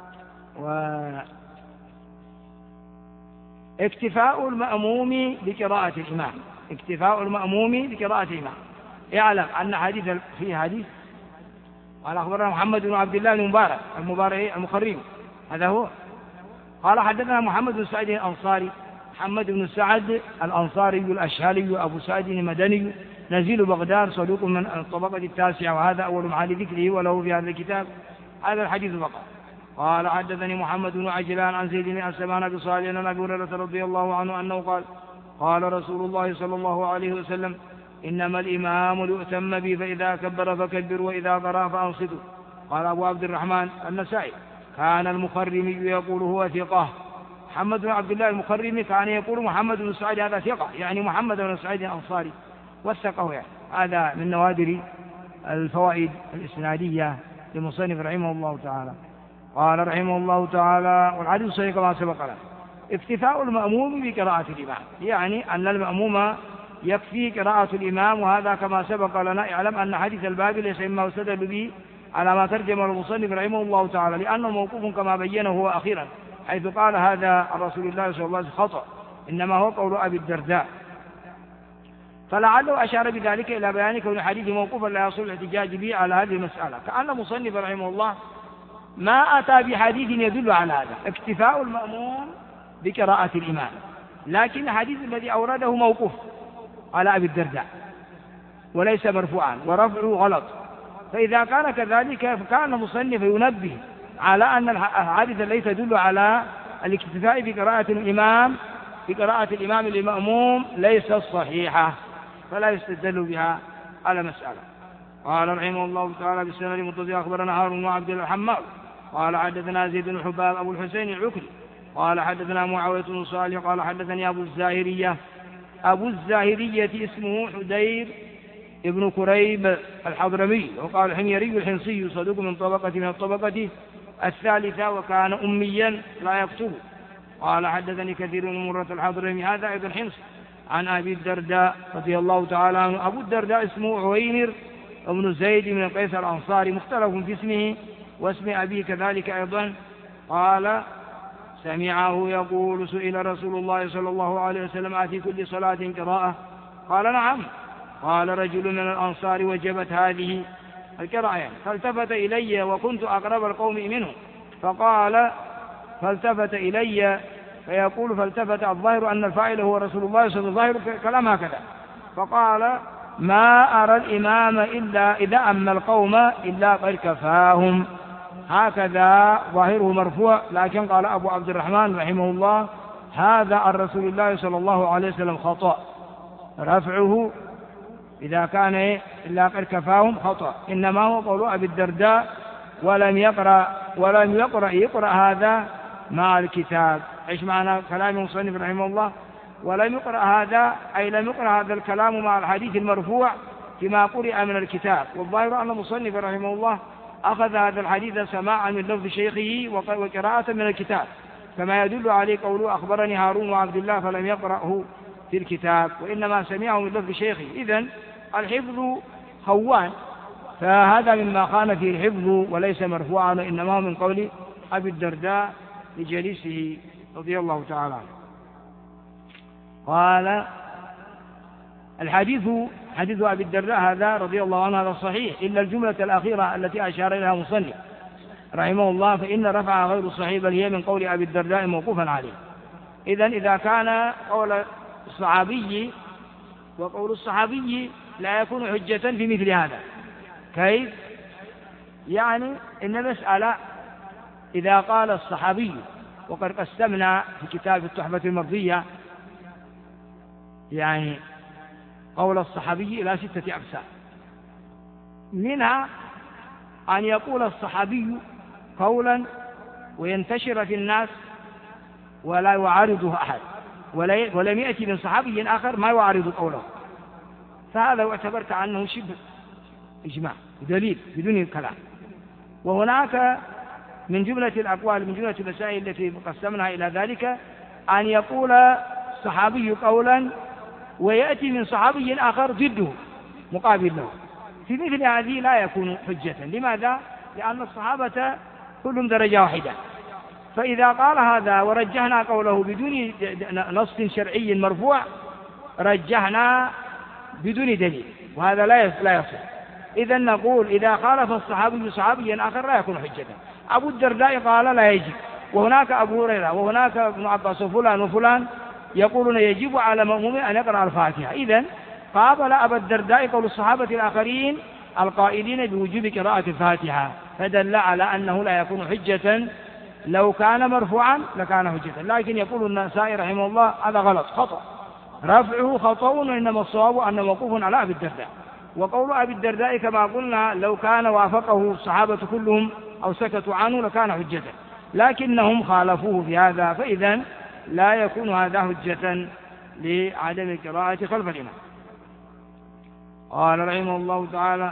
اكتفاء المأموم بقراءة الإمام. اكتفاء المأموم بقراءة الإمام. يعلم أن فيه حديث قال أخبرنا محمد بن عبد الله المبارك المخرم، هذا هو. قال حدثنا محمد بن سعد الأنصاري، محمد بن سعد الأنصاري الأشهلي أبو سعد المدني نزيل بغداد، صدوق من الطبقة التاسعة، وهذا أول معالي ذكره وله في هذا الكتاب هذا الحديث فقط. قال حدثني محمد بن عجلان عن زيد بن أسلمان بن صالح عن أبي هريرة رضي الله عنه أنه قال قال رسول الله صلى الله عليه وسلم إنما الإمام ليؤتم به فإذا كبر فكبر وإذا قرأ فأنصتوا. قال أبو عبد الرحمن النسائي كان المخرمي يقول هو ثقة. محمد بن عبد الله المخرمي كان يقول محمد بن سعيد هذا ثقة، يعني محمد بن سعيد الأنصاري والثقة يعني. هذا من نوادر الفوائد الإسنادية للمصنف رحمه الله تعالى. قال رحمه الله تعالى والحديث صحيح كما سبق لنا. اكتفاء المأموم بقراءة الإمام، يعني أن المأموم يكفي قراءة الإمام، وهذا كما سبق لنا. اعلم أن حديث الباب ليس مما استدل به على ما ترجم المصنف رحمه الله تعالى، لأنه موقوف كما بينه هو أخيرا، حيث قال هذا عن رسول الله صلى الله عليه وسلم خطأ، إنما هو قول أبي الدرداء. فلعله أشار بذلك إلى بيان كون الحديث موقوفا لا يصل الاحتجاج به على هذه المسألة، كأن المصنف رحمه الله ما أتى بحديث يدل على هذا، اكتفاء المأموم بقراءة الإمام، لكن الحديث الذي أورده موقوف على أبي الدرداء وليس مرفوعا ورفعه غلط. فإذا كان كذلك فكان المصنف ينبه على أن الحديث الذي تدل على الاكتفاء بقراءة الإمام للمأموم ليست صحيحة، فلا يستدل بها على مسألة. قال رحمه الله تعالى بالسند المتصل أخبرنا هارون بن عبد الحمار قال حدثنا زيد بن حباب أبو الحسين العكري قال حدثنا معاوية بن صالح قال حدثني أبو الزاهرية اسمه حدير ابن كريب الحضرمي وقال الحميري الحنصي صدوق من الطبقة الثالثة وكان أميا لا يكتب. قال حدثني كثير من مرة الحضرمي هذا أيضا حنص عن أبي الدرداء رضي الله تعالى عنه. أبو الدرداء اسمه عويمر ابن زيد من قيس الأنصاري مختلف في اسمه واسم أبيه كذلك أيضا. قال سمعه يقول سئل رسول الله صلى الله عليه وسلم أفي كل صلاة قراءة؟ قال نعم. قال رجل من الأنصار وجبت هذه القراءة فالتفت إلي وكنت أقرب القوم منه فقال فالتفت إلي فيقول فالتفت الظاهر أن الفاعل هو رسول الله صلى الله عليه وسلم كلام هكذا فقال ما أرى الإمام إلا إذا أما القوم إلا قد كفاهم هكذا ظاهره مرفوع. لكن قال أبو عبد الرحمن رحمه الله هذا عن رسول الله صلى الله عليه وسلم خطأ، رفعه إذا كان إلا قد كفاهم خطأ، إنما هو قول أبي الدرداء ولم يقرأ هذا مع الكتاب. إيش معنى كلام المصنف رحمه الله؟ ولم يقرأ هذا أي لم يقرأ هذا الكلام مع الحديث المرفوع كما قرأ من الكتاب. والظاهر أن المصنف رحمه الله أخذ هذا الحديث سماعا من لفظ شيخه وقراءة من الكتاب كما يدل عليه قوله أخبرني هارون وعبد الله فلم يقرأه في الكتاب وإنما سمعه من لفظ شيخه. إذن الحفظ خوان، فهذا مما خان فيه الحفظ وليس مرفوعا إنما هو من قول أبي الدرداء لجليسه رضي الله تعالى عنه. قال الحديث حديث أبي الدرداء هذا رضي الله عنه هذا صحيح إلا الجملة الأخيرة التي أشار إليها مصنف رحمه الله فإن رفع غير صحيح بل هي من قول أبي الدرداء موقوفا عليه. إذن إذا كان قول الصحابي وقول الصحابي لا يكون حجة في مثل هذا. كيف؟ يعني إن مسألة إذا قال الصحابي وقد قسمنا في كتاب التحفة المرضية يعني قول الصحابي إلى 6 أقسام، منها أن يقول الصحابي قولا وينتشر في الناس ولا يعارضه أحد ولم يأتي من صحابي آخر ما يعارض قوله، فهذا اعتبرت عنه شبه إجماع دليل بدون كلام. وهناك من جملة الأقوال من جملة المسائل التي قسمناها إلى ذلك أن يقول صحابي قولا ويأتي من صحابي آخر ضده مقابل له، في مثل هذه لا يكون حجة. لماذا؟ لأن الصحابة كلهم درجة واحدة، فإذا قال هذا ورجحنا قوله بدون نص شرعي مرفوع رجحنا بدون دليل وهذا لا يصح. إذن نقول إذا خالف الصحابي صحابيا آخر لا يكون حجة. أبو الدرداء قال لا يجب، وهناك أبو هريرة وهناك ابن عباس وفلان وفلان يقولون يجب على مأموم أن يقرأ الفاتحة. إذن قابل أبا الدرداء قول الصحابة الآخرين القائلين بوجوب قراءة الفاتحة، فدل على أنه لا يكون حجة. لو كان مرفوعا لكان حجة، لكن يقول النسائي رحمه الله هذا غلط خطأ، رفعه خطأ وإنما الصواب أنه موقوف على أبي الدرداء. وقول أبي الدرداء كما قلنا لو كان وافقه الصحابة كلهم أو سكتوا عنه لكان حجة، لكنهم خالفوه في هذا، فإذا لا يكون هذا حجة لعدم القراءة خلف الإمام. قال رحمه الله تعالى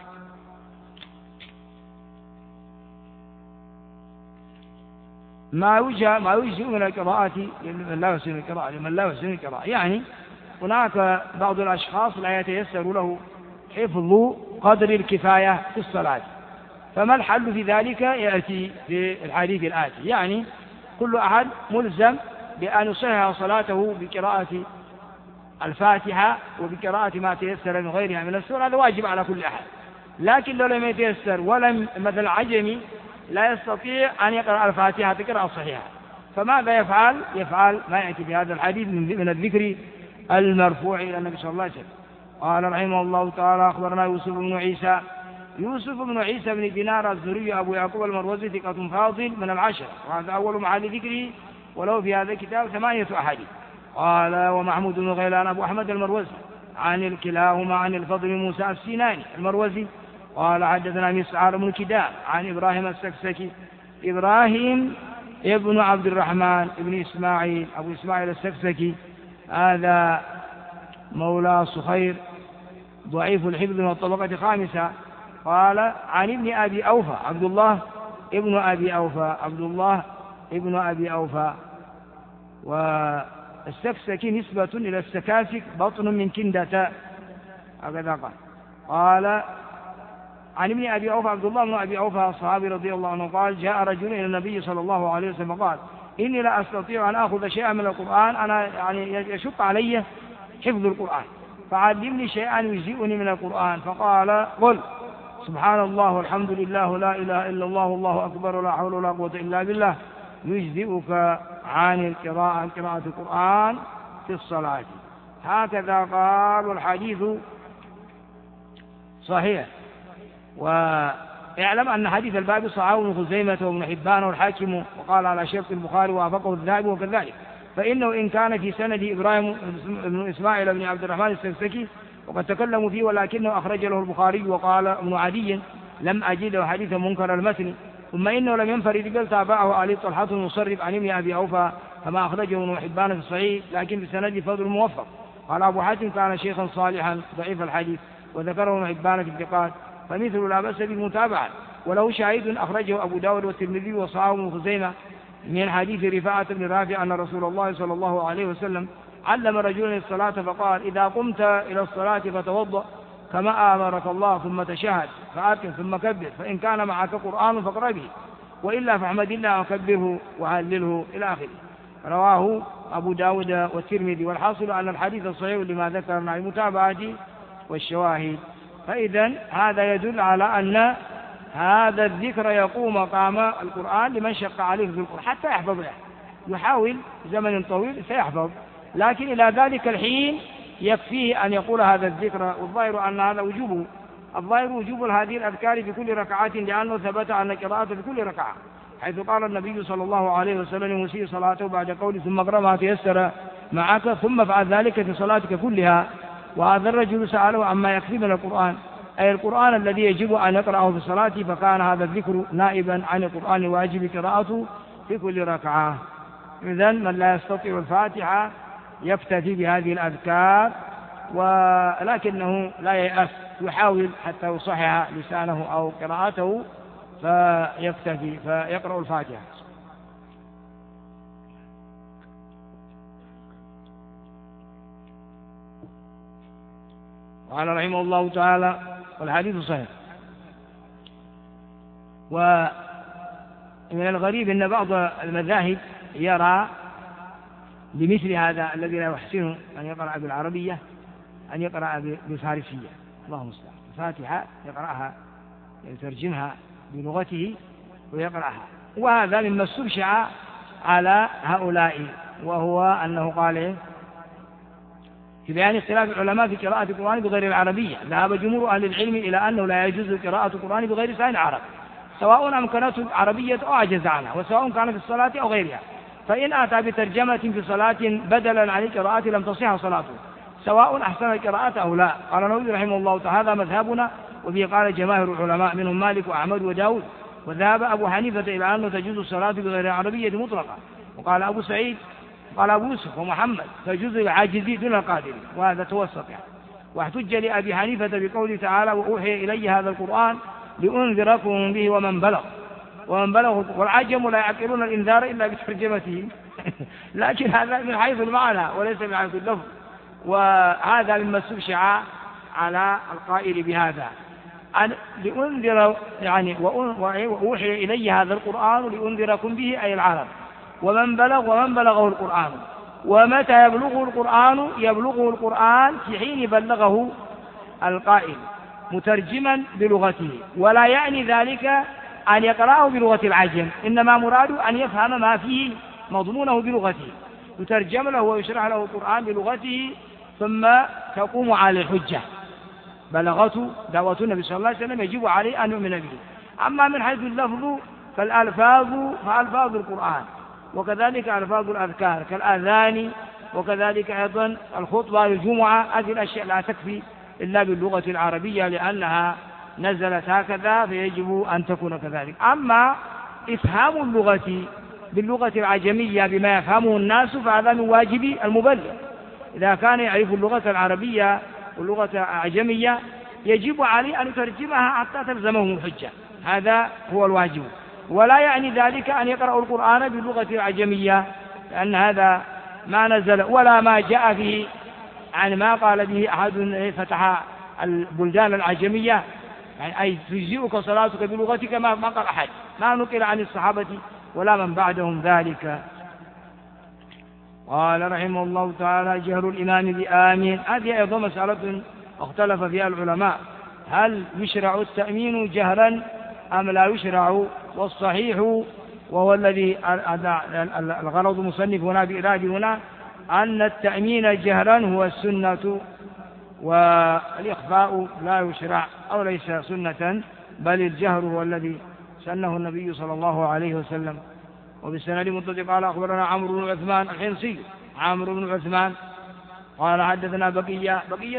ما يجزئ من القراءة لمن لا يحسن القراءة، يعني هناك بعض الأشخاص لا يتيسر له حفظ قدر الكفاية في الصلاة، فما الحل في ذلك؟ يأتي في الحديث الآتي، يعني كل أحد ملزم بأن يصحح صلاته بقراءة الفاتحة وبقراءة ما تيسر من غيرها من السور، هذا واجب على كل أحد. لكن لو لم يتيسر ولم مثل عجمي لا يستطيع أن يقرأ الفاتحة قراءة صحيحة، فماذا يفعل؟ يفعل ما يأتي بهذا الحديث من الذكر المرفوع إلى النبي صلى الله عليه وسلم. قال رحمه الله تعالى: أخبرنا يوسف بن عيسى بن دينار الزهري أبو يعقوب المروزي ثقة فاضل من العشرة، وهذا أول محل ذكره، وله في هذا الكتاب 8 أحاديث. قال: ومحمود بن غيلان أبو أحمد المروزي عن كلاهما عن الفضل موسى السيناني المروزي قال: حدثنا مسعر بن كدام عن إبراهيم السكسكي، إبراهيم ابن عبد الرحمن ابن إسماعيل أبو إسماعيل السكسكي، هذا مولى صخير ضعيف الحفظ من الطبقة الخامسة. قال: عن ابن أبي أوفى عبد الله ابن أبي أوفى، والسكسكي نسبة إلى السكاسك بطن من كندة، هكذا قال. عن ابن أبي أوفى عبد الله بن أبي أوفى الصحابي رضي الله عنه قال: جاء رجل إلى النبي صلى الله عليه وسلم قال: إني لا أستطيع أن أخذ شيئا من القرآن، أنا يعني يشق علي حفظ القرآن، فعلمني شيئا يجزئني من القرآن. فقال: قل سبحان الله والحمد لله لا إله إلا الله والله أكبر ولا حول ولا قوة إلا بالله، يجزئك عن قراءة القرآن في الصلاة. هكذا قال، والحديث صحيح. ويعلم أن حديث الباب صححه ابن خزيمة وابن حبان والحاكم، وقال على شرط البخاري ووافقه الذهبي وكذلك، فإنه إن كان في سند إبراهيم بن إسماعيل بن عبد الرحمن السكسكي وقد تكلموا فيه، ولكنه أخرج له البخاري. وقال ابن عدي: لم أجد له حديثا منكر المتن، ثم إنه لم ينفرد بل تابعه علي طلحة المصرف عن ابن أبي أوفى كما أخرجه ابن حبان في الصحيح، لكن بسند فضل موفق. قال أبو حاتم: كان شيخا صالحا ضعيف الحديث، وذكره ابن حبان في الثقات، فمثل لا بأس بالمتابعة. وله شاهد أخرجه أبو داود والترمذي وصححه ابن خزيمة من حديث رفاعة بن رافع أن رسول الله صلى الله عليه وسلم علم رجلا الصلاة فقال: إذا قمت إلى الصلاة فتوضأ كما أمرك الله، ثم تشهد فأركن ثم كبر، فإن كان معك قرآن فاقرأ به، وإلا فاحمد الله وكبره وهلله إلى آخره. رواه أبو داود والترمذي. والحاصل أن الحديث الصحيح لما ذكرنا المتابعة والشواهد. فإذا هذا يدل على أن هذا الذكر يقوم مقام القرآن لمن شق عليه في القرآن حتى يحفظ له، يحاول زمن طويل سيحفظ، لكن إلى ذلك الحين يكفيه أن يقول هذا الذكر. والظاهر أن هذا وجوبه، الظاهر وجوب هذه الأذكار في كل ركعة، لأنه ثبت أن قراءة في كل ركعة، حيث قال النبي صلى الله عليه وسلم: يمسي صلاته بعد قوله ثم اقرأ ما تيسر معك، ثم فعل ذلك في صلاتك كلها. وهذا الرجل سأله عما يكفي من القرآن، أي القرآن الذي يجب أن يقرأه في الصلاة، فكان هذا الذكر نائبا عن القرآن الواجب قراءته في كل ركعة. إذن من لا يستطيع الفاتحة يكتفي بهذه الأذكار، ولكنه لا ييأس، يحاول حتى يصحح لسانه أو قراءته فيكتفي فيقرأ الفاتحة. قال رحمه الله تعالى: والحديث صحيح. ومن الغريب أن بعض المذاهب يرى بمثل هذا الذي لا يحسن أن يقرأ بالعربية أن يقرأ بالفارسية، الله المستعان، الفاتحة يقرأها يترجمها بلغته ويقرأها. وهذا مما استبشع على هؤلاء، وهو أنه قال في بيان اختلاف العلماء في قراءة القرآن بغير العربية: ذهب جمهور أهل العلم إلى أنه لا يجوز قراءة القرآن بغير لسان العرب، سواء أمكنته العربية أو عجز عنها، وسواء كان في الصلاة أو غيرها. فإن أتى بترجمة في صلاة بدلا عن القراءة لم تصح صلاته، سواء أحسن القراءة أو لا. قال النووي رحمه الله تعالى: هذا مذهبنا، وبه قال جماهير العلماء منهم مالك وأحمد وداود. وذهب أبو حنيفة إلى أنه تجوز الصلاة بغير العربية مطلقا، وقال أبو سعيد قال أبو يوسف ومحمد تجوز العاجزي دون القادر، وهذا توسط يعني. واحتج لأبي حنيفة بقوله تعالى: وأوحي إلي هذا القرآن لأنذركم به ومن بلغ، والعجم لا يعقلون الإنذار إلا بترجمته لكن هذا من حيث المعنى وليس من حيث اللفظ. وهذا مما استبشع على القائل بهذا أن لأنذر يعني وأوحي إلي هذا القرآن لأنذركم به أي العرب، ومن بلغه القرآن، ومتى يبلغه القرآن في حين بلغه القائل مترجما بلغته، ولا يعني ذلك أن يقرأه بلغة العجم، إنما مراده أن يفهم ما فيه مضمونه بلغته، يترجم له ويشرح له القرآن بلغته، ثم تقوم على الحجة. بلغته دعوة النبي صلى الله عليه وسلم يجب عليه أن يؤمن به. أما من حيث اللفظ فألفاظ القرآن، وكذلك ألفاظ الأذكار كالآذان، وكذلك أيضا الخطبة للجمعة، هذه الأشياء لا تكفي إلا باللغة العربية لأنها نزلت هكذا، فيجب أن تكون كذلك. أما إفهام اللغة باللغة العجمية بما يفهمه الناس فهذا من واجب المبلغ. إذا كان يعرف اللغة العربية واللغة العجمية يجب عليه أن يترجمها حتى تلزمهم الحجة، هذا هو الواجب. ولا يعني ذلك أن يقرأ القرآن باللغة العجمية، لأن هذا ما نزل ولا ما جاء فيه عن ما قال به أحد فتح البلدان العجمية، يعني أي تجزئك صلاتك بلغتك، ما قال أحد، ما نقل عن الصحابة ولا من بعدهم ذلك. قال رحمه الله تعالى: جهر الإمام بآمين. هذه أيضا مسألة اختلف فيها العلماء، هل يشرع التأمين جهرا أم لا يشرع؟ والصحيح وهو الذي الغرض المصنف هنا بإرادة هنا أن التأمين جهرا هو السنة، والإخفاء لا يشرع أو ليس سنة، بل الجهر هو الذي سنه النبي صلى الله عليه وسلم. وبالسند متصل قال: أخبرنا عمرو بن عثمان الحمصي، عمرو بن عثمان قال: حدثنا بقية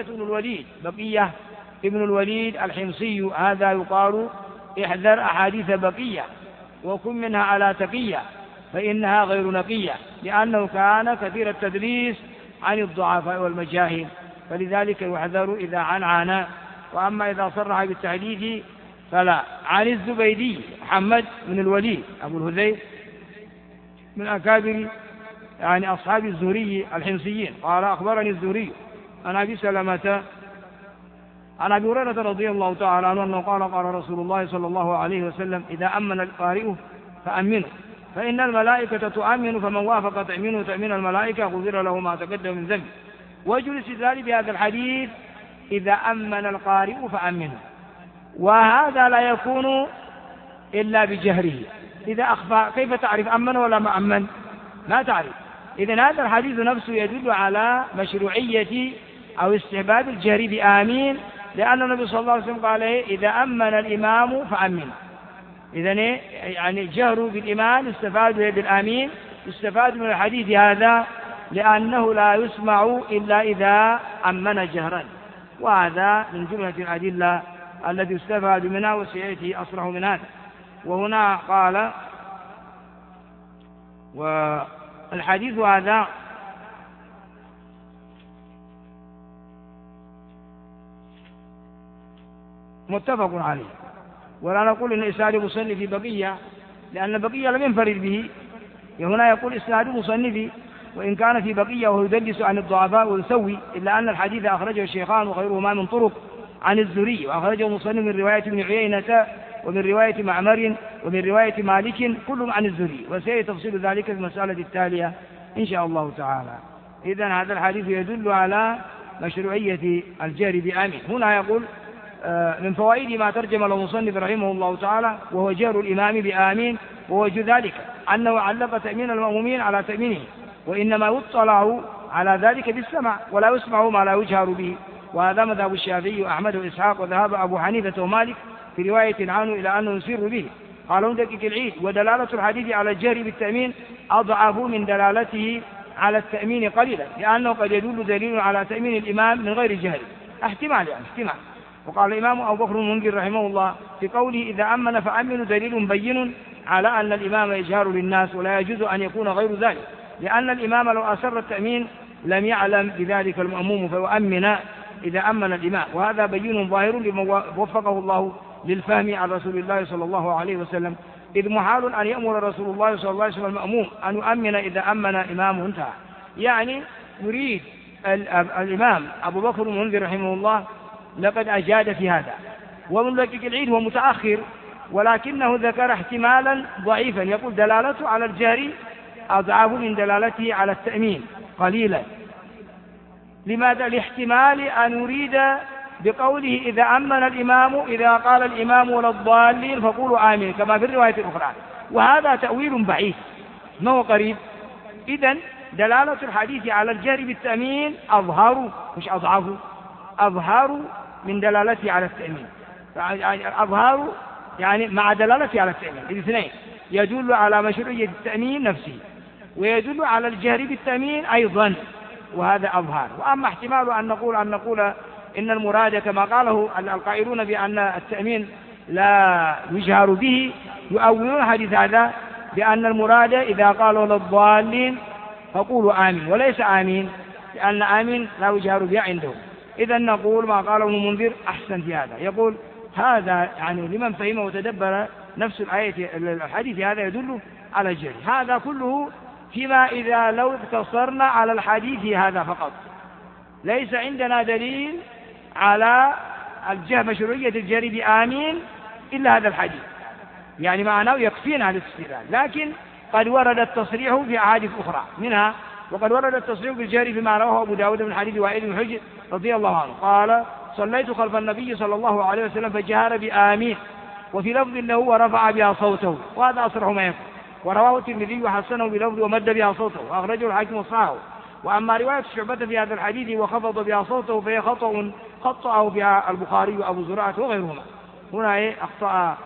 ابن الوليد الحمصي، هذا يقال: احذر أحاديث بقية وكن منها على تقية فإنها غير نقية، لأنه كان كثير التدليس عن الضعفاء والمجاهيل، فلذلك يحذر إذا عنعن. وأما إذا صرح بالتحديث فلا. عن الزبيدي محمد بن الوليد أبو الهذيل من أكابر يعني أصحاب الزهري الحمصيين قال: أخبرني الزهري عن أبي سلمة عن أبي هريرة رضي الله تعالى عنه أنه قال: قال رسول الله صلى الله عليه وسلم: إذا أمن القارئ فأمنوا، فإن الملائكة تؤمن، فمن وافق تأمين الملائكة غفر له ما تقدم من ذنبه. وجل استدلال بهذا الحديث: إذا أمن القارئ فأمنوا، وهذا لا يكون إلا بجهره. إذا أخفى كيف تعرف أمن ولا ما أمن؟ ما تعرف. إذن هذا الحديث نفسه يدل على مشروعية أو استحباب الجهر بآمين، لأن النبي صلى الله عليه وسلم قال: إذا أمن الإمام فأمن. إذن يعني الجهر بالإمام يستفاد بالآمين، يستفاد من الحديث هذا لأنه لا يسمع إلا إذا أمن جهرا، وهذا من جملة الأدلة التي يستفاد منها، وسيأتي أصرح من هذا. وهنا قال: والحديث هذا متفق عليه، ولا نقول إن إسناد مصنف بقية، لأن بقية لم ينفرد به. هنا يقول إسناد مصنف وإن كان في بقية وهو يدلس عن الضعفاء ويسوي، إلا أن الحديث أخرجه الشيخان وغيرهما من طرق عن الزهري، وأخرجه مصنف من رواية ابن عيينة ومن رواية معمر ومن رواية مالك كلهم عن الزهري، وسيأتي تفصيل ذلك في المسألة التالية إن شاء الله تعالى. إذن هذا الحديث يدل على مشروعية الجهر بآمين. هنا يقول: من فوائد ما ترجم له المصنف رحمه الله تعالى وهو جهر الإمام بآمين، ووجه ذلك أنه علق تأمين المأمومين على تأمينه، وإنما يطلع على ذلك بالسمع ولا يسمع ما لا يجهر به. وهذا مذهب الشافعي وأحمد وإسحاق، وذهب أبو حنيفة ومالك في رواية عنه إلى أنه يسر به. قالوا دقيق العيد: ودلالة الحديث على الجهر بالتأمين أضعف من دلالته على التأمين قليلا، لأنه قد يدل دليل على تأمين الإمام من غير جهر، احتمال. وقال الإمام أبو بكر المنذر رحمه الله في قوله: إذا أمن فأمنوا، دليل بين على أن الإمام يجهر للناس، ولا يجوز أن يكون غير ذلك، لأن الإمام لو أسر التأمين لم يعلم بذلك المأموم فيؤمن إذا أمن الإمام. وهذا بين ظاهر لما وفقه الله للفهم عن رسول الله صلى الله عليه وسلم، إذ محال أن يأمر رسول الله صلى الله عليه وسلم المأموم أن يؤمن إذا أمن إمامه انتهى. يعني يريد الإمام أبو بكر المنذر رحمه الله لقد أجاد في هذا. ومن دقيق العيد هو متأخر، ولكنه ذكر احتمالا ضعيفا، يقول دلالته على الجهر أضعف من دلالته على التأمين، قليلا. لماذا؟ لاحتمال أن يريد بقوله إذا أمن الإمام، إذا قال الإمام ولا الضالين فقولوا آمين كما في الرواية الأخرى، وهذا تأويل بعيد ما هو قريب. إذن دلالة الحديث على الجهر بالتأمين أظهر مش أضعف، أظهر من دلالته على التأمين، أظهر يعني مع دلالته على التأمين، الاثنين يدل على مشروعية التأمين نفسه ويدل على الجهر بالتأمين أيضا، وهذا أظهر. وأما احتمال أن نقول إن المراد كما قاله القائلون بأن التأمين لا يجهر به، يؤولون حديث هذا بأن المراد إذا قالوا للضالين فقولوا آمين وليس آمين، لأن آمين لا يجهر به عنده. إذا نقول ما قاله ابن منذر أحسن في هذا، يقول هذا يعني لمن فهم وتدبر نفس الآية الحديث هذا يدل على الجهر. هذا كله فيما إذا لو اقتصرنا على الحديث هذا فقط، ليس عندنا دليل على مشروعية الجهر بآمين إلا هذا الحديث، يعني معناه يكفينا على الاستدلال. لكن قد ورد التصريح في أحاديث أخرى منها، وقد ورد التصريح بالجهر فيما رواه أبو داود من حديث وائل بن حجر رضي الله عنه قال صليت خلف النبي صلى الله عليه وسلم فجهر بآمين، وفي لفظ له ورفع بها صوته، وهذا أصرح ما يكون، ورواه الترمذي وحسنه بلفظ ومد بها صوته وأخرجه الحاكم وصححه. وأما رواية شعبة في هذا الحديث وخفض بها صوته فهي خطأه بها البخاري وأبو زرعة وغيرهما. هنا أخطأ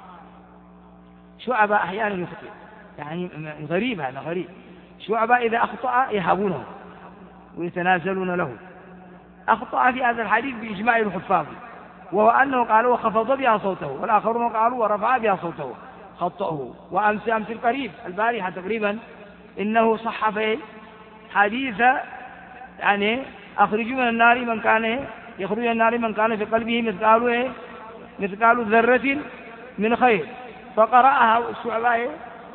شعبة أحيانا يخطئ، يعني غريب، هذا غريب. شعبة إذا أخطأ يهابونه ويتنازلون له، أخطأ في هذا الحديث بإجماع الحفاظ، وهو أنه قالوا وخفض بها صوته، والآخرون قالوا ورفع بها صوته، خطأه. وأمس القريب البارحة تقريبا إنه صح في حديث يعني يخرج من النار من كان في قلبه مثقال ذرة من خير، فقرأها الشعباء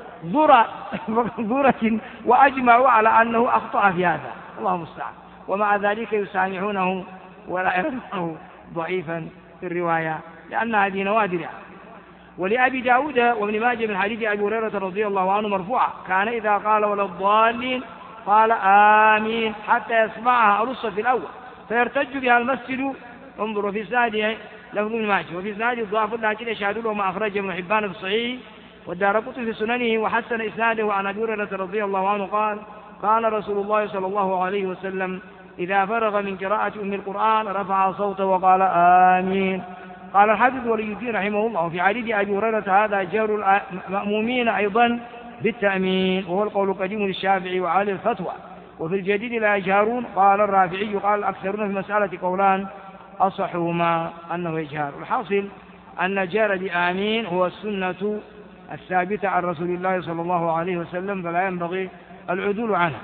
ذرة، وأجمعوا على أنه أخطأ في هذا، الله المستعان. ومع ذلك يسامحونه ولا يرونه ضعيفا في الرواية، لأن هذه نوادر. ولأبي داود وابن ماجه من حديث أبي هريرة رضي الله عنه مرفوعا كان إذا قال ولا الضالين قال آمين حتى يسمعها الرصة في الأول فيرتج بها المسجد. انظروا في إسناده لفظ ابن ماجه، وفي إسناده ضعف لكن يشهد له ما أخرجه ابن حبان في الصحيح والدارقطني في سننه وحسن إسناده عن أبي هريرة رضي الله عنه قال قال رسول الله صلى الله عليه وسلم إذا فرغ من قراءة أم القرآن رفع صوته وقال آمين. قال الحافظ ولي الدين رحمه الله في حديث أبي هريرة هذا جهر المأمومين أيضا بالتأمين، وهو القول القديم للشافعي وعلي الفتوى، وفي الجديد لا يجهرون. قال الرافعي قال الأكثرون في مسألة قولان أصحهما أنه يجهر. الحاصل أن الجهر بآمين هو السنة الثابتة عن رسول الله صلى الله عليه وسلم، فلا ينبغي العدول عنها.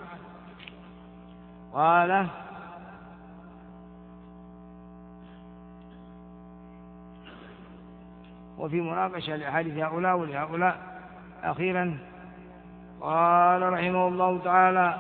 قال وفي مناقشة لأحاديث هؤلاء ولهؤلاء أخيرا قال رحمه الله تعالى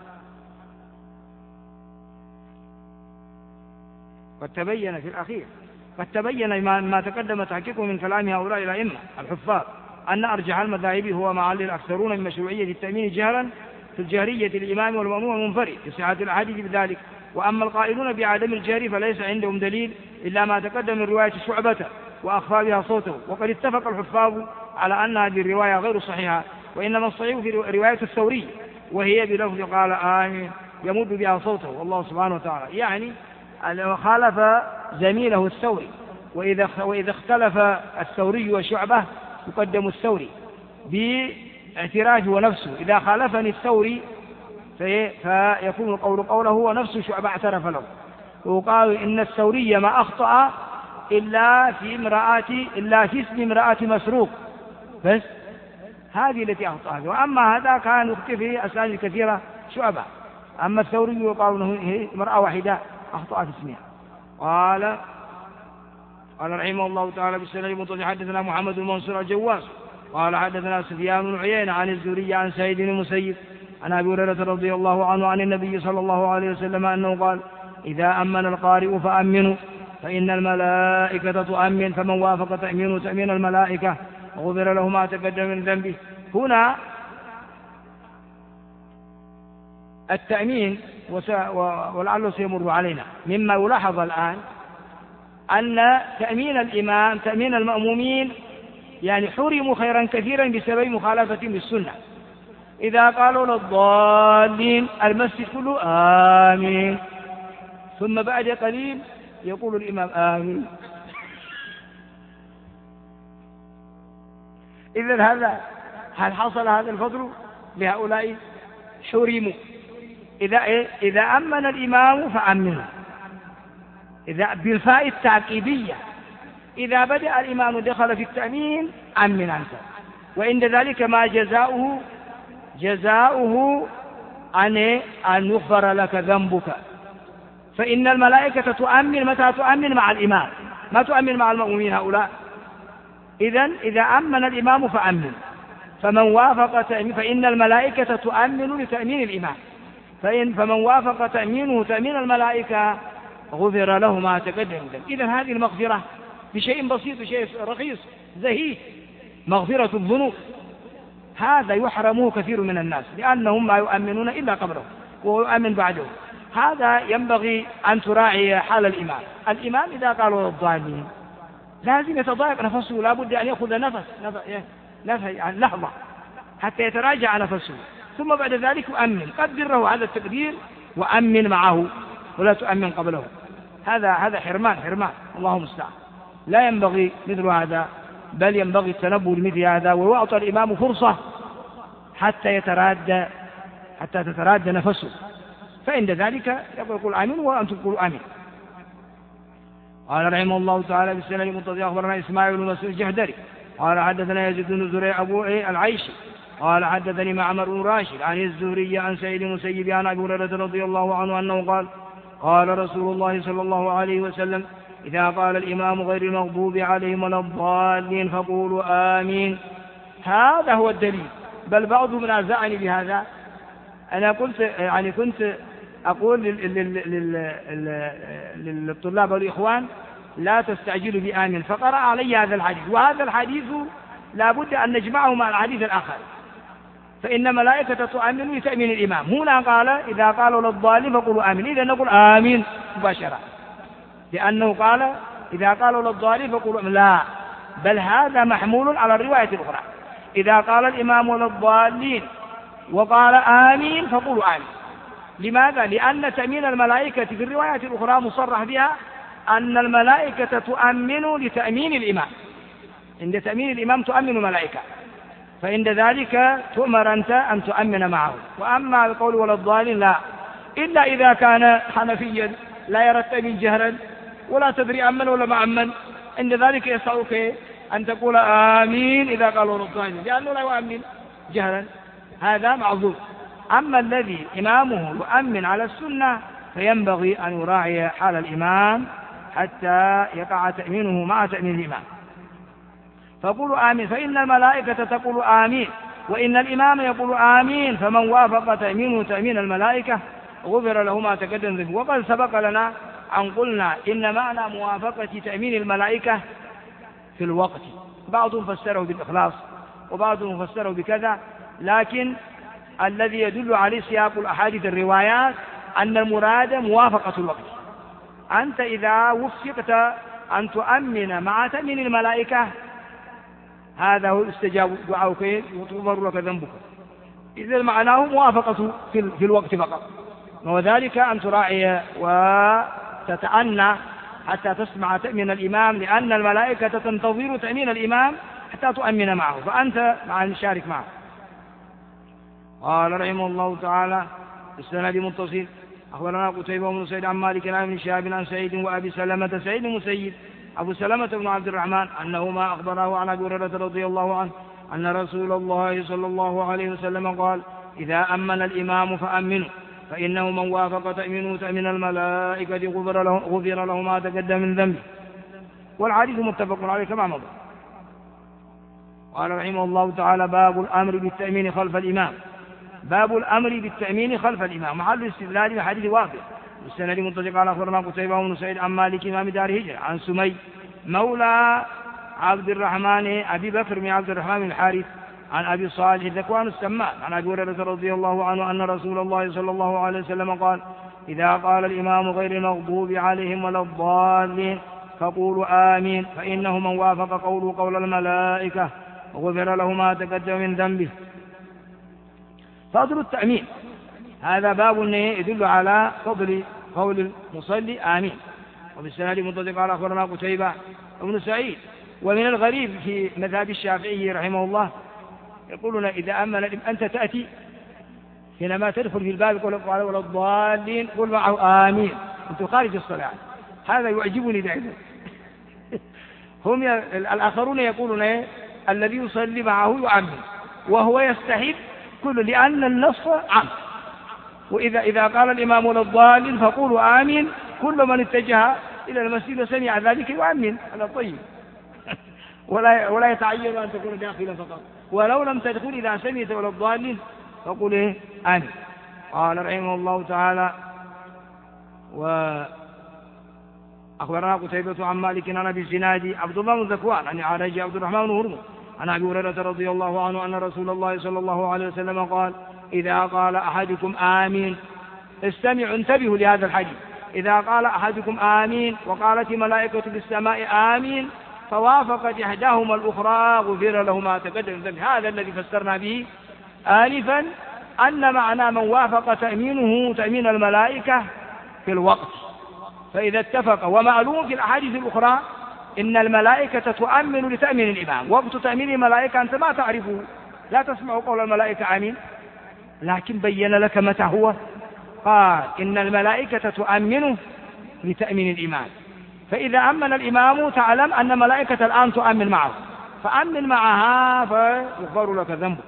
قد تبين في الأخير ما تقدم تحقيقه من كلام هؤلاء الأئمة الحفاظ أن أرجح المذاهب هو ما عليه الأكثرون من مشروعية التأمين جهرا في الجهرية الإمام والمأموم المنفرد في صحة الحديث بذلك. وأما القائلون بعدم الجهر فليس عندهم دليل إلا ما تقدم من رواية شعبة وأخفى بها صوته. وقد اتفق الحفاظ على أن هذه الرواية غير صحيحة، وإنما الصحيح في رواية الثوري وهي بلفظ قال آمين يمد بها صوته والله سبحانه وتعالى، يعني خالف زميله الثوري. وإذا اختلف الثوري وشعبة يقدم الثوري باعترافه نفسه، إذا خالفني الثوري فيكون القول قوله ونفسه شعبة اعترف له. وقالوا إن الثوري ما أخطأ إلا في اسم امرأة مسروق، بس هذه التي أخطأ. وأما هذا كان يخطئ في أسئلة كثيرة شعبة، أما الثوري يقال أنه امرأة واحدة أخطأ في اسمها. قال رحمه الله تعالى بالسند المتصل حدثنا محمد بن منصور الجواز قال حدثنا سفيان بن عيينة عن الزهري عن سعيد بن المسيب عن أبي هريرة رضي الله عنه عن النبي صلى الله عليه وسلم أنه قال إذا أمن القارئ فأمنوا فإن الملائكة تؤمن، فمن وافق تأمين تأمين الملائكة غفر له ما تقدم من ذنبه. هنا التأمين ولعله سيمر علينا، مما يلاحظ الآن أن تأمين الإمام تأمين المأمومين يعني حرموا خيرا كثيرا بسبب مخالفتهم للسنة. إذا قالوا للضالين المسجد كله آمين، ثم بعد قليل يقول الإمام آمين. إذن هل حصل هذا الفضل لهؤلاء؟ حرموا. إذا أمن الإمام فأمنوا، إذا بالفاء التعقيبية، إذا بدأ الإمام دخل في التأمين أمن أنت، وعند ذلك ما جزاؤه أن يغفر لك ذنبك. فإن الملائكة تؤمن متى تؤمن؟ مع الإمام، ما تؤمن مع المأمومين هؤلاء. إذا أمن الإمام فأمن، فمن وافق تأمين فإن الملائكة تؤمن لتأمين الإمام، فمن وافق تأمينه تأمين الملائكة غفر له ما تقدم. إذن هذه المغفرة بشيء بسيط، بشيء رخيص زهيد، مغفرة الذنوب، هذا يحرمه كثير من الناس لأنهم ما يؤمنون إلا قبله وهو يؤمن بعده. هذا ينبغي أن تراعي حال الإمام إذا قالوا الضالين لازم يتضايق نفسه، لا بد أن يأخذ نفس يعني لحظة حتى يتراجع نفسه، ثم بعد ذلك يؤمن. قدر له هذا التقدير وأمن معه ولا تؤمن قبله. هذا حرمان الله المستعان. لا ينبغي مثل هذا، بل ينبغي التنبه لمثل هذا، ويعطى الإمام فرصة حتى تتراد نفسه، فعند ذلك يقول آمين وأنتم تقولوا آمين. قال رحمه الله تعالى بالسنة المتصل أخبرنا إسماعيل بن مسعود الجحدري قال حدثنا يزيد بن زريع أبو العيشي قال حدثني معمر بن راشد عن الزهري عن سعيد بن المسيب عن أبي هريرة رضي الله عنه أنه قال قال رسول الله صلى الله عليه وسلم إذا قال الإمام غير المغضوب عليهم ولا الضالين فقولوا آمين. هذا هو الدليل. بل بعضهم نازعني بهذا. أنا كنت أقول للطلاب والإخوان لا تستعجلوا بآمين، فقرأ علي هذا الحديث، وهذا الحديث لا بد أن نجمعه مع الحديث الآخر، فإن ملائكة تؤمن لتأمين الإمام. هنا قال إذا قالوا للضالين فقولوا آمين، إذا نقول آمين مباشرة، لأنه قال إذا قالوا للضالين فقولوا لا، بل هذا محمول على الرواية الأخرى. إذا قال الإمام للضالين وقال آمين فقولوا آمين. لماذا؟ لأن تأمين الملائكة في الرواية الأخرى مصرح بها أن الملائكة تؤمن لتأمين الإمام، عند تأمين الإمام تؤمن الملائكة، فعند ذلك تؤمر أنت أن تؤمن معه. وأما القول ولا الضالين لا، إلا إذا كان حنفيا لا يرى التأمين جهرا ولا تدري أمن ولا ما أمن، عند ذلك يسعك أن تقول آمين إذا قالوا ولا الضالين، لأنه لا يؤمن جهرا، هذا معذور. أما الذي إمامه يؤمن على السنة فينبغي أن يراعي حال الإمام حتى يقع تأمينه مع تأمين الإمام. فقولوا آمين، فإن الملائكة تقول آمين وإن الإمام يقول آمين، فمن وافق تأمينه تأمين الملائكة غفر له ما تقدم ذنبه. وقد سبق لنا أن قلنا إن معنى موافقة تأمين الملائكة في الوقت، بعضهم فسره بالإخلاص وبعضهم فسره بكذا، لكن الذي يدل عليه سياق الأحاديث الروايات أن المراد موافقة الوقت. أنت إذا وفقت أن تؤمن مع تأمين الملائكة هذا هو استجاب دعاؤك وتغفر لك ذنبك، إذا معناه موافقة في الوقت فقط، وذلك أن تراعي وتتأنى حتى تسمع تأمين الإمام، لأن الملائكة تنتظر تأمين الإمام حتى تؤمن معه، فأنت مع المشارك معه. قال رحمه الله تعالى السند متصل أخبرنا قتيبة بن سعيد عن مالك عن ابن شهاب عن سعيد وأبي سلمة سعيد المسيب أبو سلمة بن عبد الرحمن أنهما أخبره عن أبي هريرة رضي الله عنه أن رسول الله صلى الله عليه وسلم قال إذا أمن الإمام فأمنوا، فإنه من وافق تأمينه تأمين الملائكة غفر له ما تقدم من ذنبه. والحديث متفق عليه كما مضى. قال رحمه الله تعالى باب الأمر بالتأمين خلف الإمام. باب الأمر بالتأمين خلف الإمام محل الاستدلال بحديث واقع. السند منطلق على أخبرنا قتيبة بن سعيد عن مالك إمام دار هجرة عن سمي مولى عبد الرحمن أبي بكر بن عبد الرحمن بن الحارث عن أبي صالح ذكوان السمان عن أبي هريرة رضي الله عنه أن رسول الله صلى الله عليه وسلم قال: إذا قال الإمام غير المغضوب عليهم ولا الضالين فقولوا آمين، فإنه من وافق قوله قول الملائكة وغفر له ما تقدم من ذنبه. فضل التأمين، هذا باب يدل على فضل قول المصلي آمين. وبالسند متصل قال أخبرنا قتيبة بن سعيد. ومن الغريب في مذهب الشافعي رحمه الله يقولون إذا أمن أنت تأتي حينما تدخل في الباب يقول ولا الضالين قل معه آمين، أنت خارج الصلاة. هذا يعجبني دائما. هم الآخرون يقولون الذي يصلي معه يؤمن وهو يستحب كل، لأن النص عام. وإذا قال الإمام ولا الضالين فقولوا آمين، كل من اتجه إلى المسجد وسمع ذلك يؤمن. هذا طيب. ولا يتعين أن تكون داخلا فقط، ولو لم تدخل إذا سمعت ولا الضالين فقل آمين. قال رحمه الله تعالى: وأخبرنا قتيبة عن مالك عن أبي الزناد عبد الله بن ذكوان عن عرج عبد الرحمن بن هرمز عن أبي هريرة رضي الله عنه أن رسول الله صلى الله عليه وسلم قال: إذا قال أحدكم آمين، انتبهوا لهذا الحديث، إذا قال أحدكم آمين وقالت ملائكة بالسماء آمين فوافقت إحداهما الأخرى غفر له ما تقدم من ذنبه. هذا الذي فسرنا به آنفا، أن معنى من وافق تأمينه تأمين الملائكة في الوقت، فإذا اتفق. ومعلوم في الأحاديث الأخرى إن الملائكة تؤمن لتأمين الإمام. وقت تأمين الملائكة أنت ما تعرفه، لا تسمع قول الملائكة آمين، لكن بين لك متى هو. قال إن الملائكة تؤمنه لتأمين الإمام، فإذا أمن الإمام تعلم أن ملائكة الآن تؤمن معه، فأمن معها فيغفر لك ذنبه.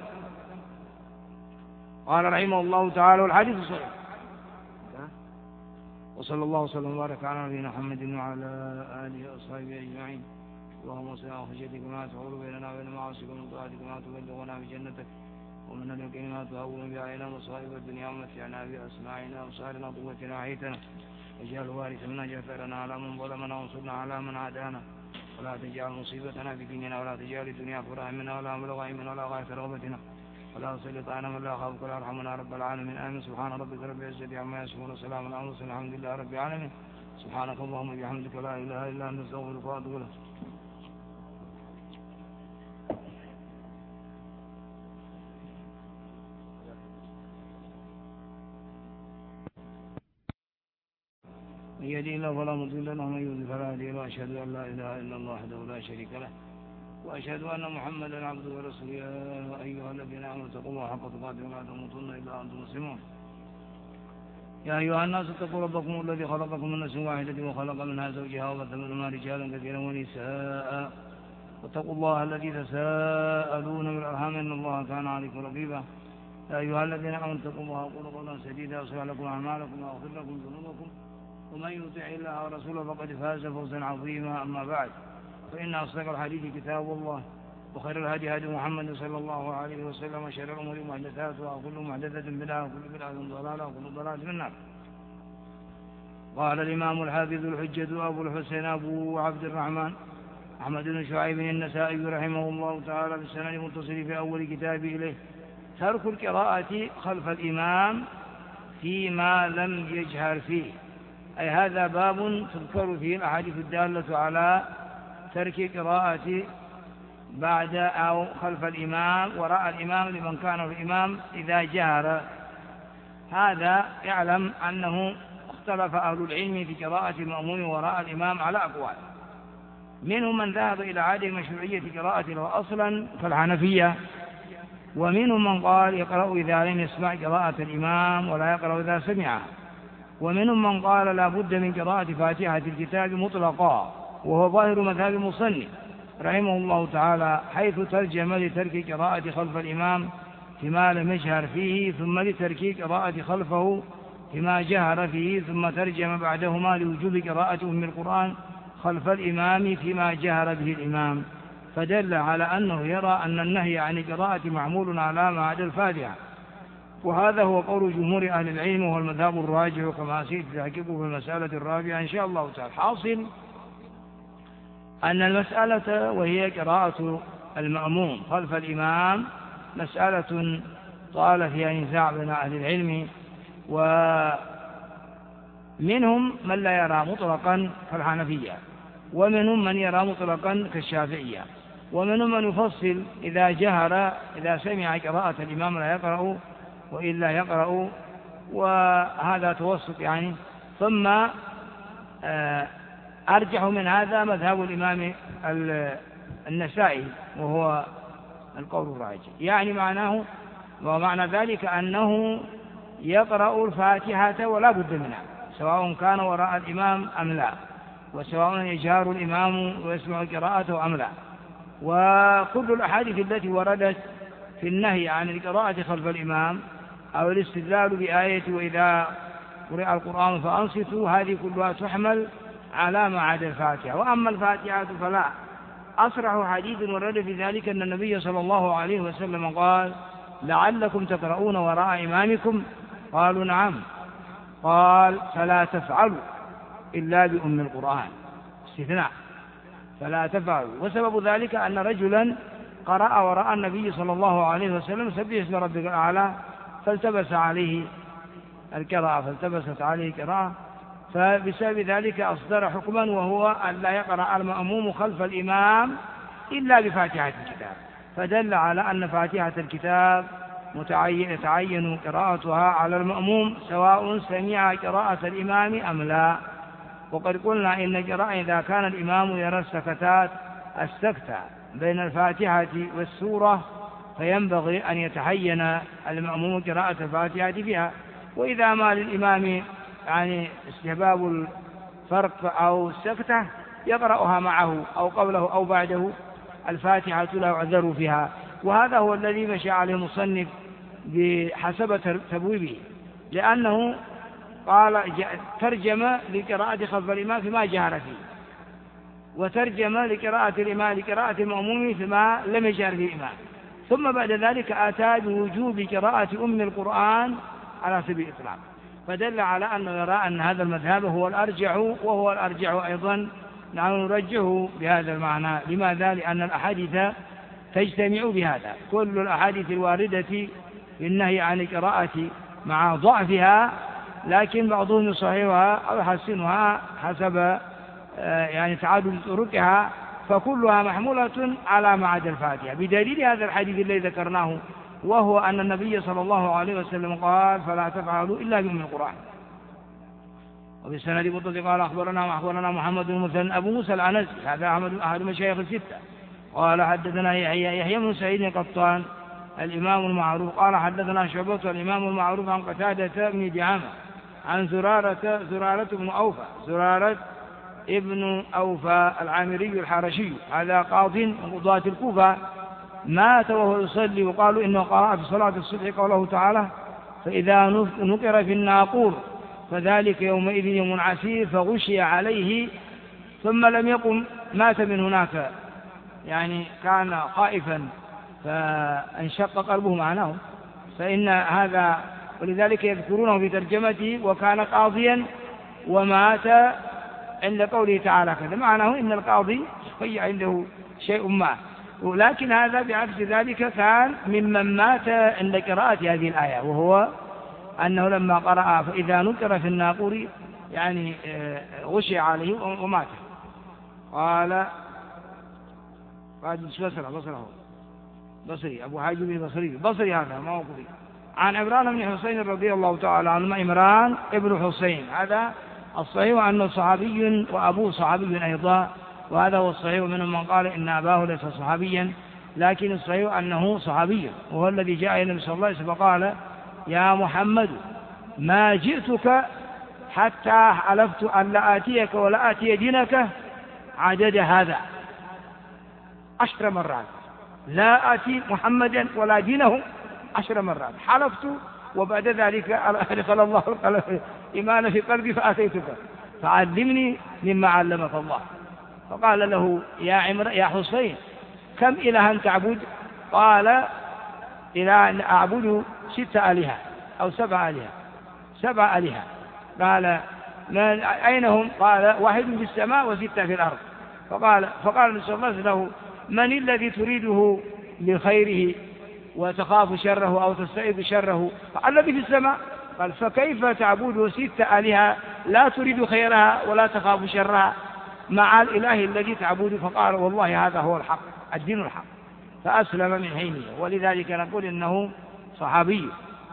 قال رحمه الله تعالى: والحديث صحيح. وصلى الله وسلم وبارك على نبينا محمد وعلى آله وأصحابه أجمعين. اللهم صل على خشيتك ما تحول بيننا وبين معاصيك ومن طاعتك ما تبلغنا بجنتك ومن اليقين ما تهون به علينا مصائب الدنيا ومتعنا بأسماعنا وأبصارنا وقوتنا وحيتنا، واجعل الوارث منا جثارنا على من ظلمنا وانصرنا على من عادانا، ولا تجعل مصيبتنا في ديننا، ولا تجعل الدنيا أكبر همنا ولا مبلغ علمنا ولا غاية رغبتنا، ولا تسلط علينا من لا يخافك ولا يرحمنا رب العالمين. آمين. سبحان ربك رب العزة عما يصفون وسلام على المرسلين الحمد لله رب العالمين. سبحانك اللهم وبحمدك لا إله إلا أنت نستغفرك ونتوب إليك. من يهده الله فلا مضل له ومن يضلل فلا هادي له، واشهد ان لا اله الا الله وحده لا شريك له، واشهد ان محمدا عبده ورسوله. يا ايها الذين امنوا اتقوا الله حق تقاته ولا تموتن الا وانتم مسلمون. يا ايها الناس اتقوا ربكم الذي خلقكم من نفس واحده وخلق منها زوجها وبث منهما رجالا كثيرا ونساء، واتقوا الله الذي تساءلون بالارحام ان الله كان عليكم رقيبا. يا ايها الذين امنوا اتقوا الله وقولوا قولا سديدا يصلح لكم اعمالكم ويغفر لكم ذنوبكم، ومن يطع الله ورسوله فقد فاز فوزا عظيما. أما بعد، فإن أصدق الحديث كتاب الله، وخير الهدي هدي محمد صلى الله عليه وسلم، وشر الأمور محدثاتها، وكل محدثة بدعة، وكل بدعة ضلالة، وكل ضلالة في النار. قال الإمام الحافظ الحجة أبو الحسين أبو عبد الرحمن أحمد بن شعيب النسائي رحمه الله تعالى في السنن المتصل في أول كتابه إليه: ترك القراءة خلف الإمام فيما لم يجهر فيه. أي هذا باب تذكر فيه الأحاديث الدالة على ترك قراءة بعد أو خلف الإمام وراء الإمام لمن كان الإمام إذا جهر. هذا يعلم أنه اختلف أهل العلم في قراءة المأموم وراء الإمام على أقوال، منهم من ذهب إلى عدم مشروعية قراءة أصلا كالحنفية، ومنهم من قال يقرأ إذا لم يسمع قراءة الإمام ولا يقرأ إذا سمعها، ومنهم من قال لا بد من قراءة فاتحة الكتاب مطلقا، وهو ظاهر مذهب المصنف رحمه الله تعالى، حيث ترجم لترك قراءة خلف الإمام فيما لم يجهر فيه، ثم لترك قراءة خلفه فيما جهر فيه، ثم ترجم بعدهما لوجوب قراءة أم القرآن خلف الإمام فيما جهر به الإمام، فدل على أنه يرى أن النهي عن القراءة معمول على ما عدا الفاتحة، وهذا هو قول جمهور أهل العلم وهو المذهب الراجح، كما سيتحقق في المسألة الرابعة إن شاء الله تعالى. حاصل أن المسألة وهي قراءة المأموم خلف الإمام مسألة طال فيها نزاع بين أهل العلم، ومنهم من لا يرى مطلقا كالحنفية، ومنهم من يرى مطلقا كالشافعية، ومنهم من يفصل إذا جهر، إذا سمع قراءة الإمام لا يقرأ وإلا يقرأ، وهذا توسط يعني. ثم أرجح من هذا مذهب الإمام النسائي وهو القول الراجح، يعني معناه ومعنى ذلك أنه يقرأ الفاتحة ولا بد منها سواء كان وراء الإمام أم لا، وسواء يجهر الإمام ويسمع قراءته أم لا. وكل الأحاديث التي وردت في النهي عن القراءة خلف الإمام أو الاستدلال بآية وإذا قرئ القرآن فأنصتوا، هذه كلها تحمل على ما عدا الفاتحة. وأما الفاتحة فلا. أصرح حديث ورد في ذلك أن النبي صلى الله عليه وسلم قال: لعلكم تقرؤون وراء إمامكم؟ قالوا: نعم. قال: فلا تفعلوا إلا بأم القرآن، استثناء، فلا تفعلوا. وسبب ذلك أن رجلا قرأ وراء النبي صلى الله عليه وسلم سبح اسم ربك الأعلى، فالتبست عليه قراءة، فبسبب ذلك أصدر حكما، وهو أن لا يقرأ المأموم خلف الإمام إلا بفاتحة الكتاب، فدل على أن فاتحة الكتاب يتعين قراءتها على المأموم سواء سمع قراءة الإمام أم لا. وقد قلنا إن القراءة إذا كان الإمام يرى السكتة بين الفاتحة والسورة فينبغي أن يتحين المأموم قراءة الفاتحة فيها، وإذا ما للإمام يعني استحباب الفرق أو السكتة يقرأها معه أو قبله أو بعده، الفاتحة لا يعذر فيها. وهذا هو الذي مشى عليه المصنف بحسب تبويبه، لأنه قال ترجم لقراءة خلف الإمام فيما جهر فيه، وترجم لقراءة الإمام لقراءة المأموم فيما لم يجهر فيه الإمام، ثم بعد ذلك أتى بوجوب قراءة أم القرآن على سبيل الإطلاق، فدل على أنه يرى أن هذا المذهب هو الأرجح، وهو الأرجح أيضا نحن نرجحه بهذا المعنى. لماذا؟ لأن الأحاديث تجتمع بهذا، كل الأحاديث الواردة في النهي عن القراءة مع ضعفها، لكن بعضهم يصححها أو يحسنها حسب يعني تعدد طرقها، فكلها محمولة على ما عدا الفاتحة، بدليل هذا الحديث الذي ذكرناه، وهو أن النبي صلى الله عليه وسلم قال: فلا تفعلوا إلا بأم القرآن. وبالسند متصل قال: أخبرنا محمد بن مثنى أبو موسى العنزي، هذا أحد مشايخ الستة، قال: حدثنا يحيى بن سعيد القطان الإمام المعروف، قال: حدثنا شعبة الإمام المعروف عن قتادة بن دعامة عن زرارة بن أوفى، زرارة ابن أوفى العامري الحرشي، هذا قاض من قضاة الكوفة، مات وهو يصلي، وقالوا إنه قرأ في صلاة الصبح قوله تعالى: فإذا نقر في الناقور فذلك يومئذ يوم عسير، فغشي عليه ثم لم يقم، مات من هناك، يعني كان خائفا فانشق قلبه معناه، فإن هذا ولذلك يذكرونه في ترجمته: وكان قاضيا ومات عند قوله تعالى كذا، معناه إن القاضي عنده شيء ما، ولكن هذا بعكس ذلك كان ممن مات عند قراءة هذه الآية، وهو أنه لما قرأ فإذا نكر في الناقور يعني غشي عليه ومات. قال بصري أبو حاجب بصري هذا ما هو قري، عن عمران بن حسين رضي الله تعالى عنه، عمران ابن حسين، هذا الصحيح أنه صحابي وأبوه صحابي أيضا، وهذا هو الصحيح، منهم من قال إن أباه ليس صحابيا، لكن الصحيح أنه صحابي، وهو الذي جاء إلى النبي صلى الله عليه وسلم فقال: يا محمد ما جئتك حتى حلفت أن لا آتيك ولا آتي دينك عدد هذا 10 مرات، لا آتي محمدا ولا دينه 10 مرات، حلفت وبعد ذلك أدخل الله الإيمان في قلبي فآتيتك، فعلمني مما علمك الله. فقال له: يا حسين كم إلها تعبد؟ قال: إلى أعبد 6 آلهة أو 7 آلهة. 7 آلهة. قال: أين هم؟ قال: 1 في السماء و6 في الأرض. فقال النبي صلى الله عليه وسلم: من الذي تريده لخيره؟ وتخاف شره أو تستعيذ شره، الذي في السماء. قال فكيف تعبد 6 آلهة لا تريد خيرها ولا تخاف شرها مع الإله الذي تعبده؟ فقال والله هذا هو الحق، الدين الحق، فأسلم من حينه، ولذلك نقول إنه صحابي.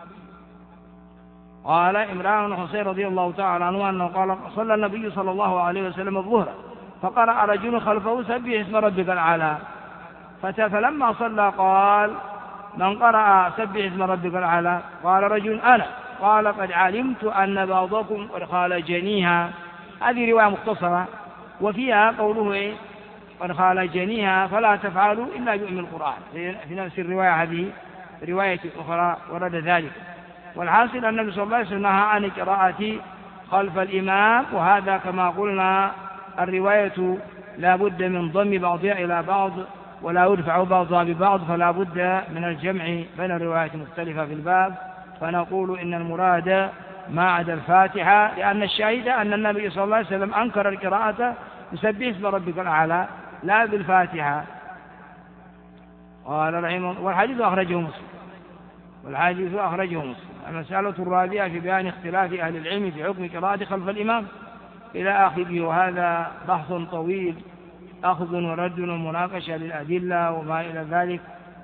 قال عمران بن حسين رضي الله تعالى عنه أنه قال صلى النبي صلى الله عليه وسلم الظهر فقرأ رجل خلفه سبح اسم ربك الأعلى، فلما صلى قال من قرأ سبح اسم ربك الأعلى؟ قال رجل أنا. قال قد علمت أن بعضكم قد خالجنيها. هذه رواية مختصرة وفيها قوله قد خالجنيها فلا تفعلوا إلا بأم القرآن. في نفس الرواية هذه رواية أخرى ورد ذلك. والحاصل أن النبي صلى الله عليه وسلم نهى عن القراءة خلف الإمام، وهذا كما قلنا الرواية لا بد من ضم بعضها إلى بعض ولا يدفع بعضها ببعض، فلا بد من الجمع بين الروايات المختلفة في الباب. فنقول إن المراد ما عدا الفاتحة، لأن الشاهد أن النبي صلى الله عليه وسلم أنكر القراءة بسبح اسم ربك الأعلى لا بالفاتحة. قال رحمه والحديث أخرجه مسلم. المسألة الرابعة في بيان اختلاف أهل العلم في حكم قراءة خلف الإمام إلى آخره، وهذا بحث طويل أخذ ورد ومناقشة للأدلة وما إلى ذلك،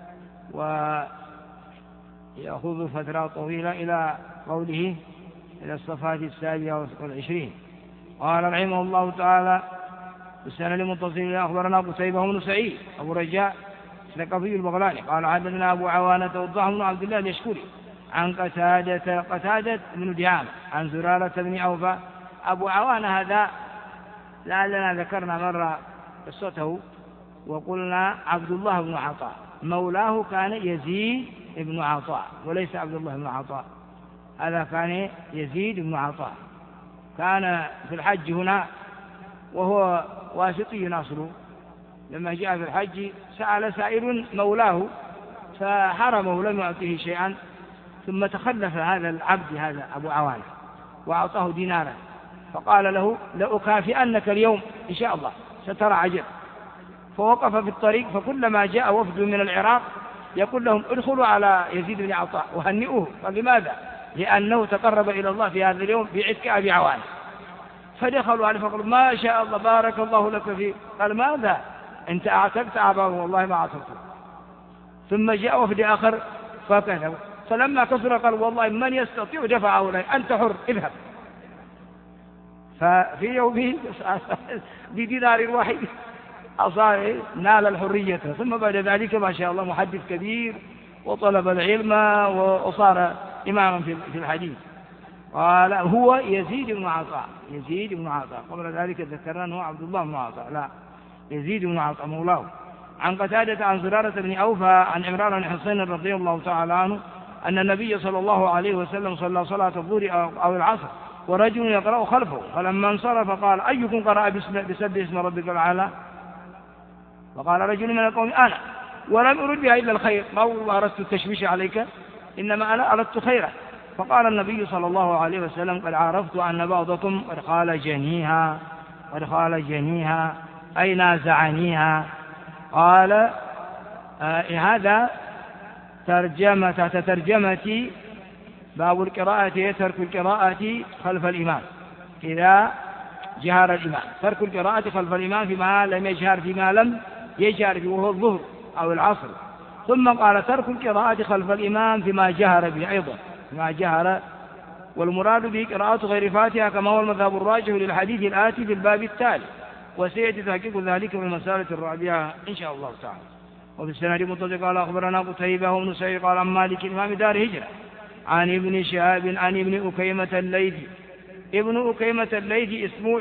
ويأخذ فترة طويلة إلى قوله إلى الصفحة 27. قال رحمه الله تعالى بالسنة المتصل أخبرنا قتيبة بن سعيد أبو رجاء الثقفي البغلاني قال حدثنا أبو عوانة والضحى بن عبد الله اليشكري عن قتادة بن دعامة عن زرارة بن أوفى. أبو عوانة هذا لعلنا ذكرنا مرة قصته وقلنا عبد الله بن عطاء، مولاه كان يزيد بن عطاء وليس عبد الله بن عطاء، هذا كان يزيد بن عطاء. كان في الحج هنا وهو واسطي أصله، لما جاء في الحج سأل سائل مولاه فحرمه لم يعطيه شيئا، ثم تخلف هذا العبد هذا أبو عوانة وأعطاه دينارا، فقال له لأكافئنك اليوم إن شاء الله سترى عجب. فوقف في الطريق، فكلما جاء وفد من العراق يقول لهم ادخلوا على يزيد بن عطاء وهنئوه. قال لماذا؟ لأنه تقرب إلى الله في هذا اليوم بعتق أبي عوانة. فدخلوا عليه فقالوا ما شاء الله بارك الله لك فيه. قال ماذا؟ أنت أعتقت أباه؟ والله ما أعتقته. ثم جاء وفد آخر فكذب، فلما كثر قال والله من يستطيع دفعه إليه، أنت حر اذهب. ففي يومه بدينار واحد أصار نال الحرية. ثم بعد ذلك ما شاء الله محدث كبير وطلب العلم وصار إماما في الحديث. قال هو يزيد بن عطاء. قبل ذلك ذكرنا أنه عبد الله بن عطاء، لا يزيد بن عطاء مولاه. عن قتادة عن زرارة بن أوفى عن عمران بن حسين رضي الله تعالى عنه أن النبي صلى الله عليه وسلم صلى صلاة الظهر أو العصر ورجل يقرأ خلفه، فلما انصرف قال أيكم قرأ بسبح اسم ربك الأعلى؟ فقال رجل من القوم أنا، ولم أرد بها إلا الخير، ما أردت التشويش عليك، إنما أنا أردت خيرا. فقال النبي صلى الله عليه وسلم قد عرفت أن بعضكم قد خالجنيها أي نازعنيها. قال هذا ترجمة باب القراءة ترك القراءة خلف الإمام إذا جهر الإمام، ترك القراءة خلف الإمام فيما لم يجهر فيما لم يجهر فيه وهو الظهر أو العصر. ثم قال ترك القراءة خلف الإمام فيما جهر به أيضا، فيما جهر، والمراد به قراءة غير فاتحة كما هو المذهب الراجح للحديث الآتي في الباب التالي، وسيأتي تحقيق ذلك في المسألة الرابعة إن شاء الله تعالى. وفي السند المتصل قال أخبرنا قتيبة بن سعيد قال عن مالك إمام دار هجرة عن ابن شهاب عن ابن أكيمة الليثي. ابن أكيمة الليثي اسمه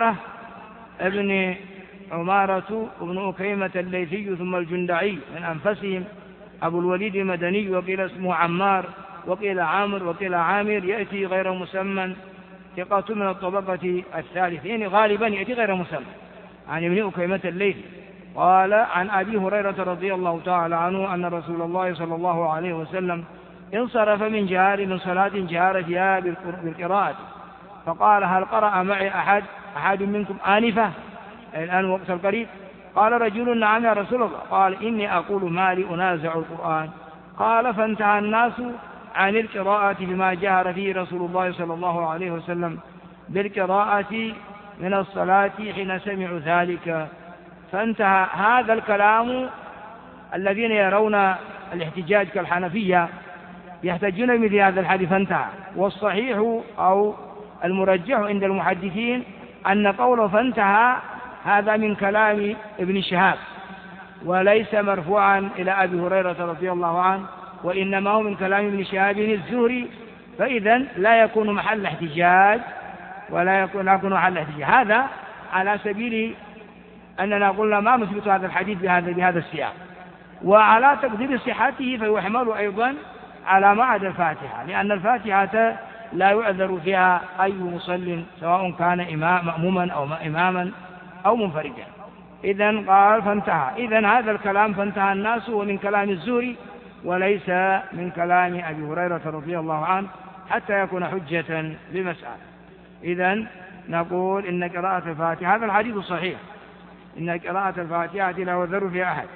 عمارة ابن أكيمة الليثي ثم الجندعي من أنفسهم، أبو الوليد المدني، وقيل اسمه عمار وقيل عامر وقيل عامر، يأتي غير مسمى، ثقة من الطبقة الثالثين، غالبا يأتي غير مسمى. عن ابن أكيمة الليثي قال عن أبي هريرة رضي الله تعالى عنه أن رسول الله صلى الله عليه وسلم انصرف من صلاة جهار فيها بالقراءة، فقال هل قرأ معي أحد منكم آنفة الآن وقت القريب؟ قال رجل نعم يا رسول الله. قال إني أقول ما لي أنازع القرآن. قال فانتهى الناس عن القراءة بما جهر فيه رسول الله صلى الله عليه وسلم بالقراءة من الصلاة حين سمعوا ذلك. فانتهى هذا الكلام. الذين يرون الاحتجاج كالحنفية يحتجون مثل هذا الحديث فانتهى، والصحيح أو المرجح عند المحدثين أن قوله فانتهى هذا من كلام ابن شهاب وليس مرفوعا إلى أبي هريرة رضي الله عنه، وإنما هو من كلام ابن شهاب الزهري، فإذا لا يكون محل احتجاج محل احتجاج. هذا على سبيل أننا قلنا ما نثبت هذا الحديث بهذا السياق، وعلى تقدير صحته فيحمل أيضا على ما عدا الفاتحة، لأن الفاتحة لا يعذر فيها أي مصل سواء كان مأموما أو إماما أو منفردا. إذن قال فانتهى، إذن هذا الكلام فانتهى الناس ومن كلام الزهري وليس من كلام أبي هريرة رضي الله عنه حتى يكون حجة لمسألة. إذن نقول إن قراءة الفاتحة هذا الحديث صحيح، إن قراءة الفاتحة لا يعذر فيها أحد.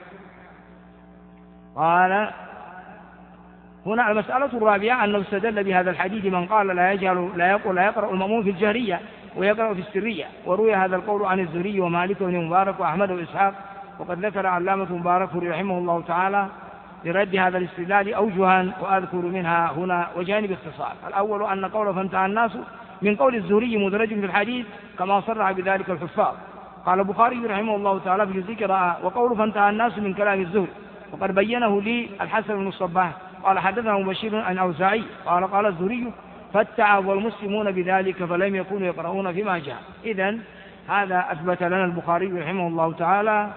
قال هنا المسألة الرابعة أنه استدل بهذا الحديث من قال لا يقرأ المأموم في الجهرية ويقرأ في السرية، وروي هذا القول عن الزهري ومالك بن مبارك وأحمد وإسحاق، وقد ذكر علامة مبارك رحمه الله تعالى لرد هذا الاستدلال أوجها، وأذكر منها هنا وجانب اختصار. الأول أن قوله فانتهى الناس من قول الزهري مدرج في الحديث كما صرح بذلك الحفاظ. قال البخاري رحمه الله تعالى في جزء قراءة وقوله فانتهى الناس من كلام الزهري، وقد بينه لي الحسن بن الصباح قال حدثنا مبشر عن أوزاعي قال الزهري فاتعظ المسلمون بذلك فلم يكونوا يقرؤون فيما جاء. إذن هذا أثبت لنا البخاري رحمه الله تعالى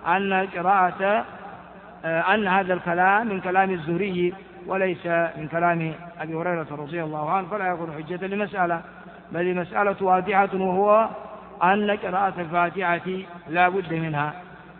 أن هذا الكلام من كلام الزهري وليس من كلام أبي هريرة رضي الله عنه، فلا يكون حجة لمسألة، بل المسألة واضحة، وهو أن قراءة الفاتحة لا بد منها.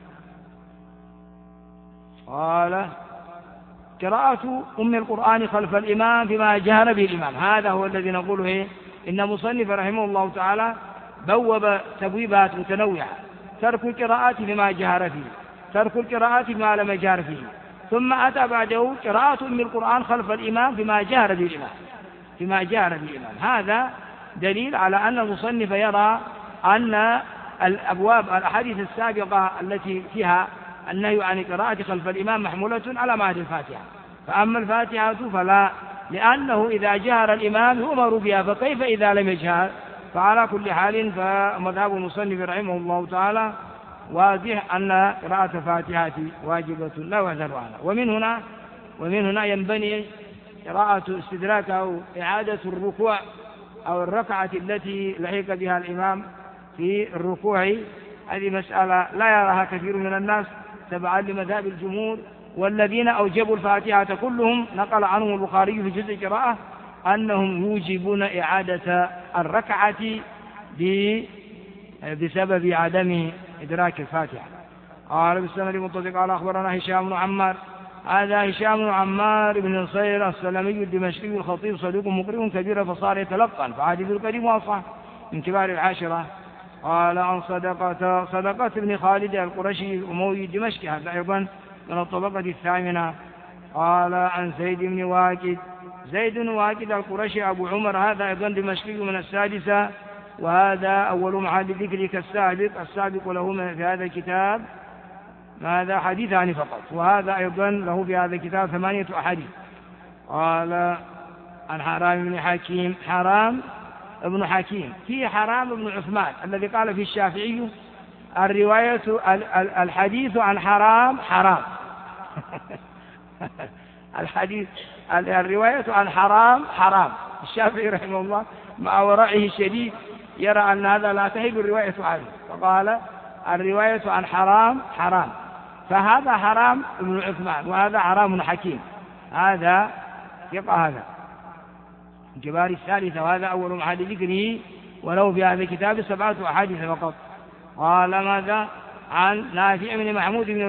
قال قراءة أم القرآن خلف الإمام بما جهر به الإمام، هذا هو الذي نقوله إن مصنف رحمه الله تعالى بوب تبويبات متنوعة: ترك القراءات بما جهر فيه، ترك القراءات بما لم يجهر فيه، ثم أتى بعده قراءة أم القرآن خلف الإمام بما جهر به الإمام. هذا دليل على أن المصنف يرى أن الأحاديث السابقة التي فيها النهي عن القراءة خلف الإمام محمولة على ما عدا الفاتحة، فأما الفاتحة فلا، لأنه إذا جهر الإمام يؤمر بها، فكيف إذا لم يجهر؟ فعلى كل حال فمذهب المصنف رحمه الله تعالى واضح أن قراءة الفاتحة واجبة لا وزر عنها. ومن هنا ينبني قراءة استدراك أو إعادة الركوع أو الركعة التي لحق بها الإمام في الركوع. هذه مسألة لا يراها كثير من الناس تبعا لمذهب الجمهور، والذين أوجبوا الفاتحة كلهم نقل عنهم البخاري في جزء قراءة أنهم يوجبون إعادة الركعة بسبب عدم إدراك الفاتحة. قال بالسند المتصل قال أخبرنا هشام بن عمار، هذا هشام بن عمار بن نصير السلمي الدمشقي الخطيب صدوق مقرئ كبير فصار يتلقن، فحديث الكريم وأصح من كبار العاشرة. قال عن صدقة بن خالد القرشي الأموي الدمشقي، هذا أيضا من الطبقة الثامنة. قال عن زيد بن واكد القرشي أبو عمر، هذا أيضا دمشقي من السادسة، وهذا أول محل ذكر كالسابق له في هذا الكتاب هذا حديثان فقط، وهذا أيضا له في هذا الكتاب 8 أحاديث. قال عن حرام ابن حكيم في حرام ابن عثمان الذي قال في الشافعي الحديث عن حرام الرواية عن حرام. الشافعي رحمه الله مع ورعه الشديد يرى أن هذا لا تهيب الرواية عنه، فقال الرواية عن حرام، فهذا حرام ابن عثمان وهذا حرام بن حكيم، هذا يقع هذا جبار الثالثة، وهذا أول محل ذكره، ولو في هذا الكتاب 7 أحاديث فقط. قال ماذا عن نافع بن محمود بن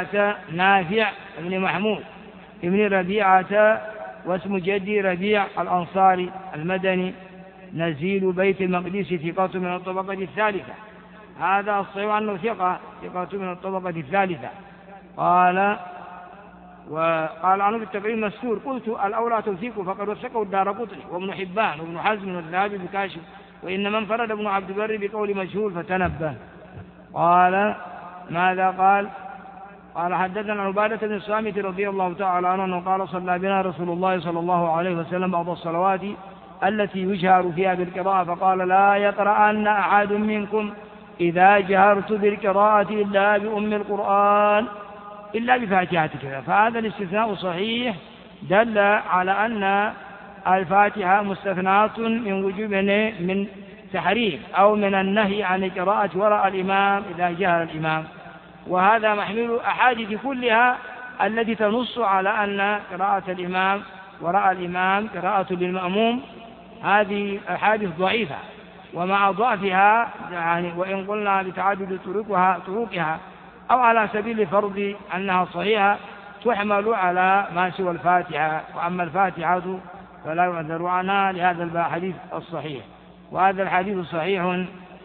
ربيعة واسم جدي ربيع الأنصاري المدني نزيل بيت المقدس، ثقة من الطبقة الثالثة، هذا الصحيح أنه ثقة من الطبقة الثالثة. قال وقال عنه بالتقريب مستور. قلت الأولى توثيقه فقد وثقه الدارقطني وابن حبان وابن حزم والذهبي بكاشف، وإنما انفرد ابن عبد البر بقول مجهول فتنبه. قال ماذا قال؟ قال حدثنا عبادة بن الصامت رضي الله تعالى عنه قال صلى بنا رسول الله صلى الله عليه وسلم بعض الصلوات التي يجهر فيها بالقراءة، فقال لا يقرأن أحد منكم إذا جهرت بالقراءة إلا بأم القرآن إلا بفاتحتك. فهذا الاستثناء صحيح دل على أن الفاتحة مستثناة من وجوب من تحريم أو من النهي عن القراءة وراء الإمام إذا جهر الإمام، وهذا محمل أحاديث كلها التي تنص على أن قراءة الإمام وراء الإمام قراءة للمأموم. هذه أحاديث ضعيفة، ومع ضعفها يعني وإن قلنا بتعدد طرقها أو على سبيل فرض أنها صحيحة تحمل على ما سوى الفاتحة، وأما الفاتحة فلا يعذر عنها لهذا الحديث الصحيح. وهذا الحديث صحيح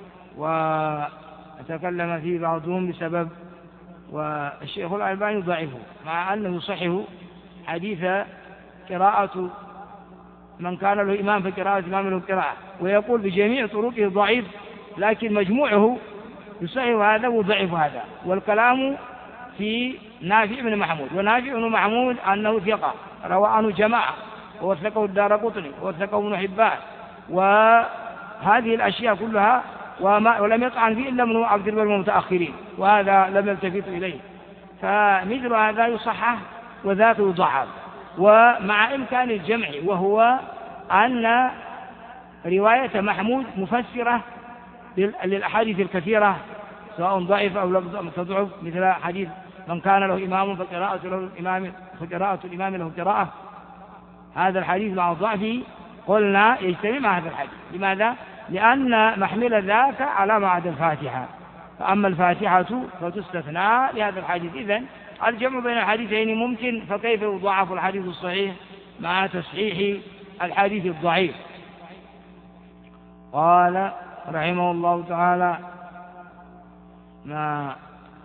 وتكلم فيه بعضهم بسبب، والشيخ الألباني ضعفه مع أنه يصحح حديث قراءة من كان له إمام في قراءة إمام له قراءة، ويقول بجميع طرقه ضعيف، لكن مجموعه يصحح هذا وضعف هذا. والكلام في نافع بن محمود، ونافع بن محمود أنه ثقة روى عنه جماعة ووثقه الدارقطني ووثقه ابن حبان، وهذه الأشياء كلها ولم يطعن فيه إلا ابن عبد البر المتأخرين، وهذا لم يلتفت إليه. فمثل هذا يصحح وذاك يضعف، ومع إمكان الجمع، وهو أن رواية محمود مفسرة للأحاديث الكثيرة سواء ضعيف أو لم تضعف، مثل حديث من كان له إمام فقراءة الإمام له قراءة. هذا الحديث مع ضعفه قلنا يجتمع مع هذا الحديث. لماذا؟ لأن محمل ذاك على ما عدا الفاتحة، فأما الفاتحة فتستثنى لهذا الحديث. إذن الجمع بين الحديثين ممكن، فكيف يضاعف الحديث الصحيح مع تصحيح الحديث الضعيف؟ قال رحمه الله تعالى ما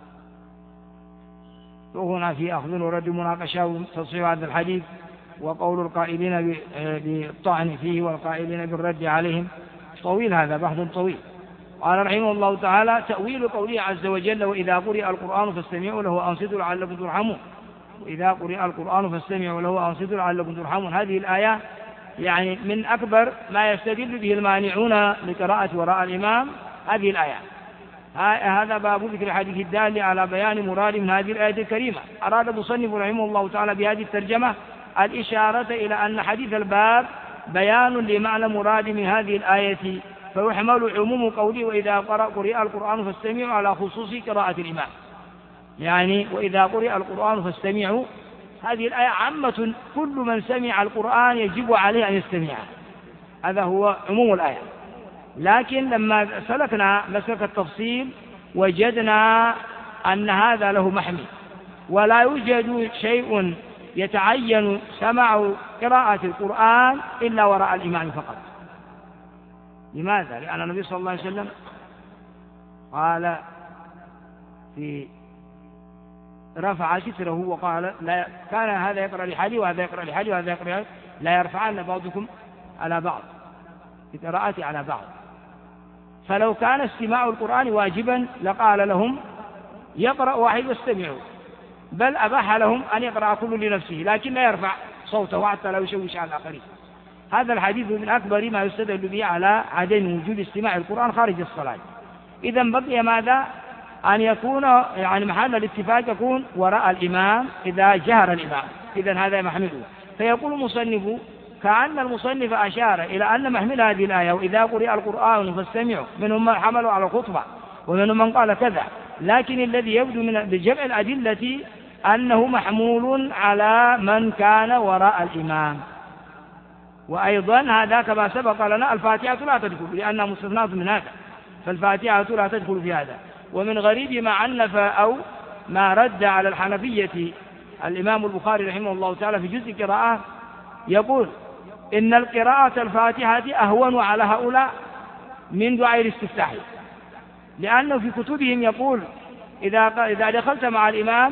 هنا في أخذ ورد مناقشة وتصحيح هذا الحديث، وقول القائلين بالطعن فيه والقائلين بالرد عليهم طويل، هذا بحث طويل. قال رحمه الله تعالى تأويل قوله عز وجل وإذا قرئ القرآن فاستمعوا له وأنصتوا لعلكم ترحمون. وإذا قرئ القرآن فاستمعوا له وأنصتوا لعلكم ترحمون، هذه الآية يعني من أكبر ما يستدل به المانعون لقراءة وراء الإمام هذه الآية. هذا باب ذكر الحديث الدال على بيان مراد من هذه الآية الكريمة. أراد المصنف رحمه الله تعالى بهذه الترجمة الإشارة إلى أن حديث الباب بيان لمعنى مراد من هذه الآية، فيحمل عموم قوله وإذا قرئ القرآن فاستمعوا على خصوص قراءة الإمام، يعني وإذا قرئ القرآن فاستمعوا هذه الآية عامة، كل من سمع القرآن يجب عليه أن يستمعه، هذا هو عموم الآية. لكن لما سلكنا مسلك التفصيل وجدنا أن هذا له محمل، ولا يوجد شيء يتعين سماع قراءة القرآن إلا وراء الإمام فقط. لماذا؟ لأن النبي صلى الله عليه وسلم قال في رفع ستره وقال لا كان هذا يقرأ لحالي وهذا يقرأ لحالي وهذا يقرأ لحالي لا يرفعن بعضكم على بعض بقراءة على بعض. فلو كان استماع القرآن واجبا لقال لهم يقرأ واحد واستمعوا، بل أباح لهم أن يقرأ كل لنفسه لكن لا يرفع صوته حتى لا يشوش على الآخرين. هذا الحديث من أكبر ما يستدل به على عدم وجود استماع القرآن خارج الصلاة. إذن بقي ماذا؟ أن يكون يعني محل الاتفاق يكون وراء الإمام إذا جهر الإمام، إذن هذا محمله. فيقول المصنف كأن المصنف أشار إلى أن محمل هذه الآية وإذا قرئ القرآن فاستمعوا، منهم من حملوا على الخطبة ومنهم من قال كذا، لكن الذي يبدو من بجمع الأدلة أنه محمول على من كان وراء الإمام. وأيضا هذا كما سبق لنا الفاتحة لا تدخل لأنها مستثناة من هذا، فالفاتحة لا تدخل في هذا. ومن غريب ما عنف أو ما رد على الحنفية الإمام البخاري رحمه الله تعالى في جزء قراءة يقول إن القراءة الفاتحة أهون على هؤلاء من دعاء الاستفتاح، لأنه في كتبهم يقول إذا دخلت مع الإمام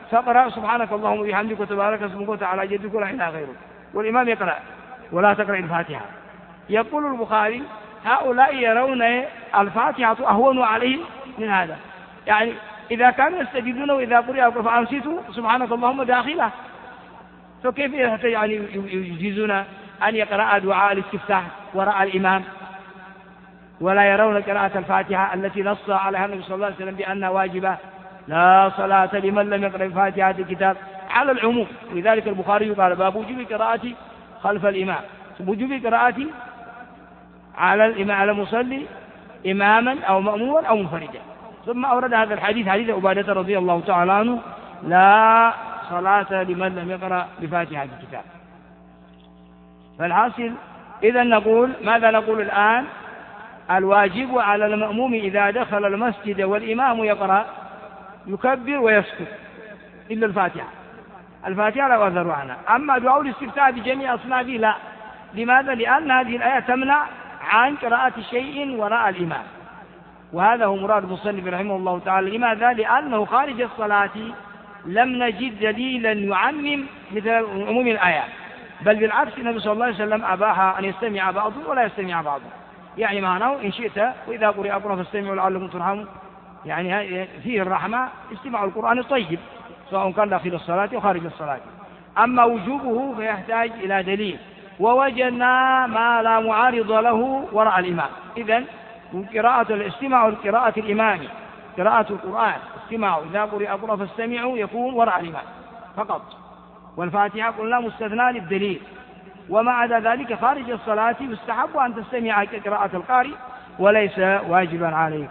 فاقرأ سبحانك اللهم وبحمدك وتبارك اسمك وتعالى جدك ولا إله غيرك، والإمام يقرأ ولا تقرأ الفاتحة. يقول البخاري هؤلاء يرون الفاتحة أهون عليه من هذا، يعني إذا كانوا يستجيبون وإذا قرئ فأنصتوا سبحانك اللهم داخله، فكيف يعني يجيزون أن يقرأ دعاء الاستفتاح وراء الإمام ولا يرون قراءة الفاتحة التي نص عليها النبي صلى الله عليه وسلم بأنها واجبة؟ لا صلاة لمن لم يقرأ فاتحة الكتاب على العموم. لذلك البخاري قال باب وجوب قراءة خلف الإمام، وجوب قراءة على الإمام على المصلي إماما أو مأموما أو منفردا. ثم أورد هذا الحديث حديث عبادة رضي الله تعالى عنه لا صلاة لمن لم يقرأ بفاتحة الكتاب. فالحاصل إذن نقول ماذا نقول الآن؟ الواجب على المأموم إذا دخل المسجد والإمام يقرأ يكبر ويسكت إلا الفاتحة، الفاتحة لا أثر عنها. أما دعاء الاستفتاح بجميع أصنافه لا. لماذا؟ لأن هذه الآية تمنع عن قراءة شيء وراء الإمام، وهذا هو مراد المصنف رحمه الله تعالى. لماذا؟ لأنه خارج الصلاة لم نجد دليلا يعمم مثل عموم الآيات، بل بالعكس النبي صلى الله عليه وسلم أباح أن يستمع بعضهم ولا يستمع بعضهم، يعني معناه إن شئت وإذا قرئ القرآن فاستمعوا لعلكم ترحمون، يعني فيه الرحمة استماع القرآن الطيب سواء كان داخل الصلاة أو خارج الصلاة. أما وجوبه فيحتاج إلى دليل، ووجدنا ما لا معارض له وراء الإمام. إذن قراءة الاستماع قراءة الإمام قراءة القرآن استماع إذا قرئ القرآن فاستمعوا يكون وراء الإمام فقط، والفاتحة قلنا مستثنى للدليل. وما عدا ذلك خارج الصلاة يستحب أن تستمع قراءة القارئ وليس واجبا عليك.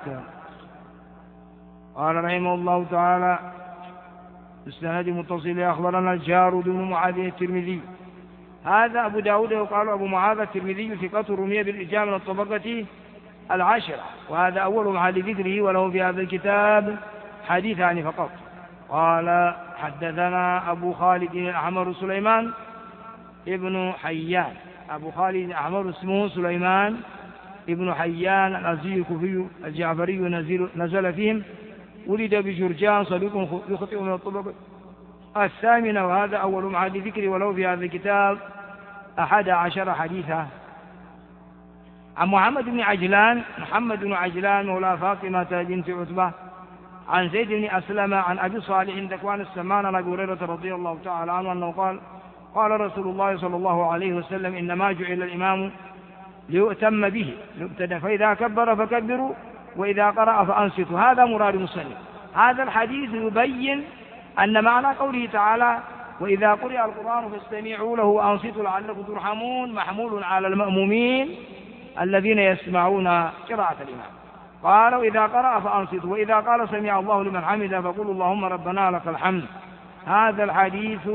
قال رحمه الله تعالى بالسند متصل أخبرنا الجارود بن معاذ الترمذي، هذا أبو داود وقال أبو معاذ الترمذي ثقة رمي بالإجابة من الطبقة العاشرة، وهذا أول محل ذكره، وله في هذا الكتاب حديثان فقط. قال حدثنا أبو خالد الأحمر سليمان ابن حيان، أبو خالد الأحمر اسمه سليمان ابن حيان الأزدي الكوفي الجعفري نزل فيهم، ولد بجرجان، صديق يخطئ من الطبقة الثامنة، وهذا أول محل ذكره، وله في هذا الكتاب 11 حديثا. عن محمد بن عجلان مولى فاطمة بنت عتبة، عن زيد بن أسلم، عن أبي صالح ذكوان السمان، عن أبي هريرة رضي الله تعالى عنه أنه قال قال رسول الله صلى الله عليه وسلم إنما جعل الإمام ليؤتم به فإذا كبر فكبروا وإذا قرأ فأنصتوا. هذا مراد المصنف. هذا الحديث يبين أن معنى قوله تعالى وإذا قرئ القرآن فاستمعوا له وأنصتوا لعلكم ترحمون محمول على المأمومين الذين يسمعون قراءة الإمام. قال وإذا قرأ فأنصتوا، وإذا قال سمع الله لمن حمده فقولوا اللهم ربنا لك الحمد. هذا الحديث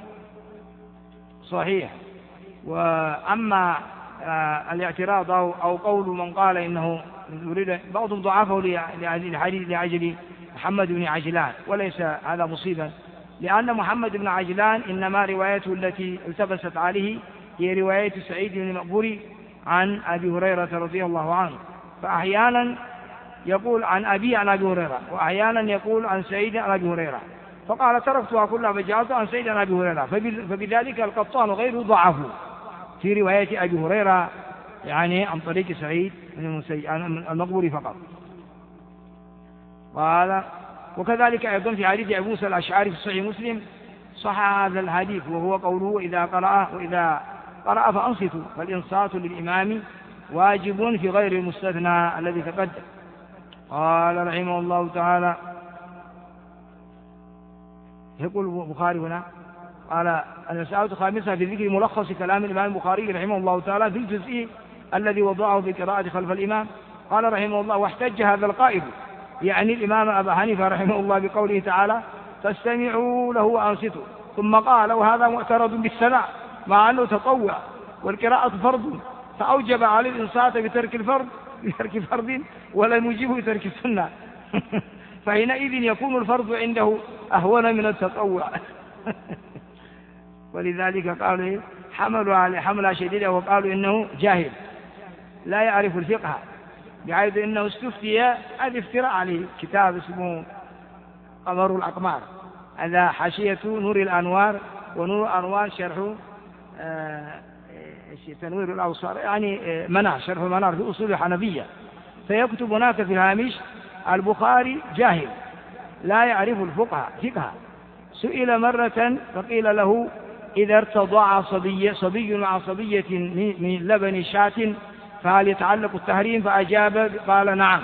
صحيح. وأما الاعتراض أو قول من قال إنه يريد بعضهم ضعفه لحديث لعجل محمد بن عجلان، وليس هذا مصيبا، لأن محمد بن عجلان إنما روايته التي التبست عليه هي رواية سعيد بن مقبوري عن أبي هريرة رضي الله عنه، فأحيانا يقول عن أبي عن أبي هريرة، وأحيانا يقول عن سعيد عن أبي هريرة، فقال تركتها كلها فجعلت عن سعيد عن أبي هريرة، فبذلك القطان غيره ضعفوا في رواية أبي هريرة يعني عن طريق سعيد عن المقبوري فقط. قال وكذلك أيضا في حديث أبي موسى الأشعري في صحيح مسلم صح هذا الحديث، وهو قوله وإذا قرأ فأنصتوا، فالإنصات للإمام واجب في غير المستثنى الذي تقدم. قال رحمه الله تعالى يقول البخاري هنا قال المسألة الخامسة في ذكر ملخص كلام الإمام البخاري رحمه الله تعالى في الجزء الذي وضعه في قراءة خلف الإمام. قال رحمه الله واحتج هذا القائل يعني الإمام أبا حنيفة رحمه الله بقوله تعالى فاستمعوا له وأنصتوا، ثم قال وهذا معترض بالسماع مع أنه تطوع والقراءة فرض، فأوجب على الإنصات بترك فرض ولم يجيبه بترك السنة فحينئذ يكون الفرض عنده أهون من التطوع ولذلك قالوا حملوا على حملة شديدة وقالوا إنه جاهل لا يعرف الفقه، بحيث إنه استفتي هذا افتراء عليه كتاب اسمه قمر الأقمار هذا حاشية نور الأنوار، ونور الأنوار شرح تنوير الأوصار، يعني منار، شرح منار في أصول الحنفية. فيكتب هناك في الهامش: البخاري جاهل لا يعرف الفقه. سئل مرة فقيل له: إذا ارتضع صبي مع صبية من لبن شاة فهل يتعلق التحريم؟ فأجاب قال: نعم.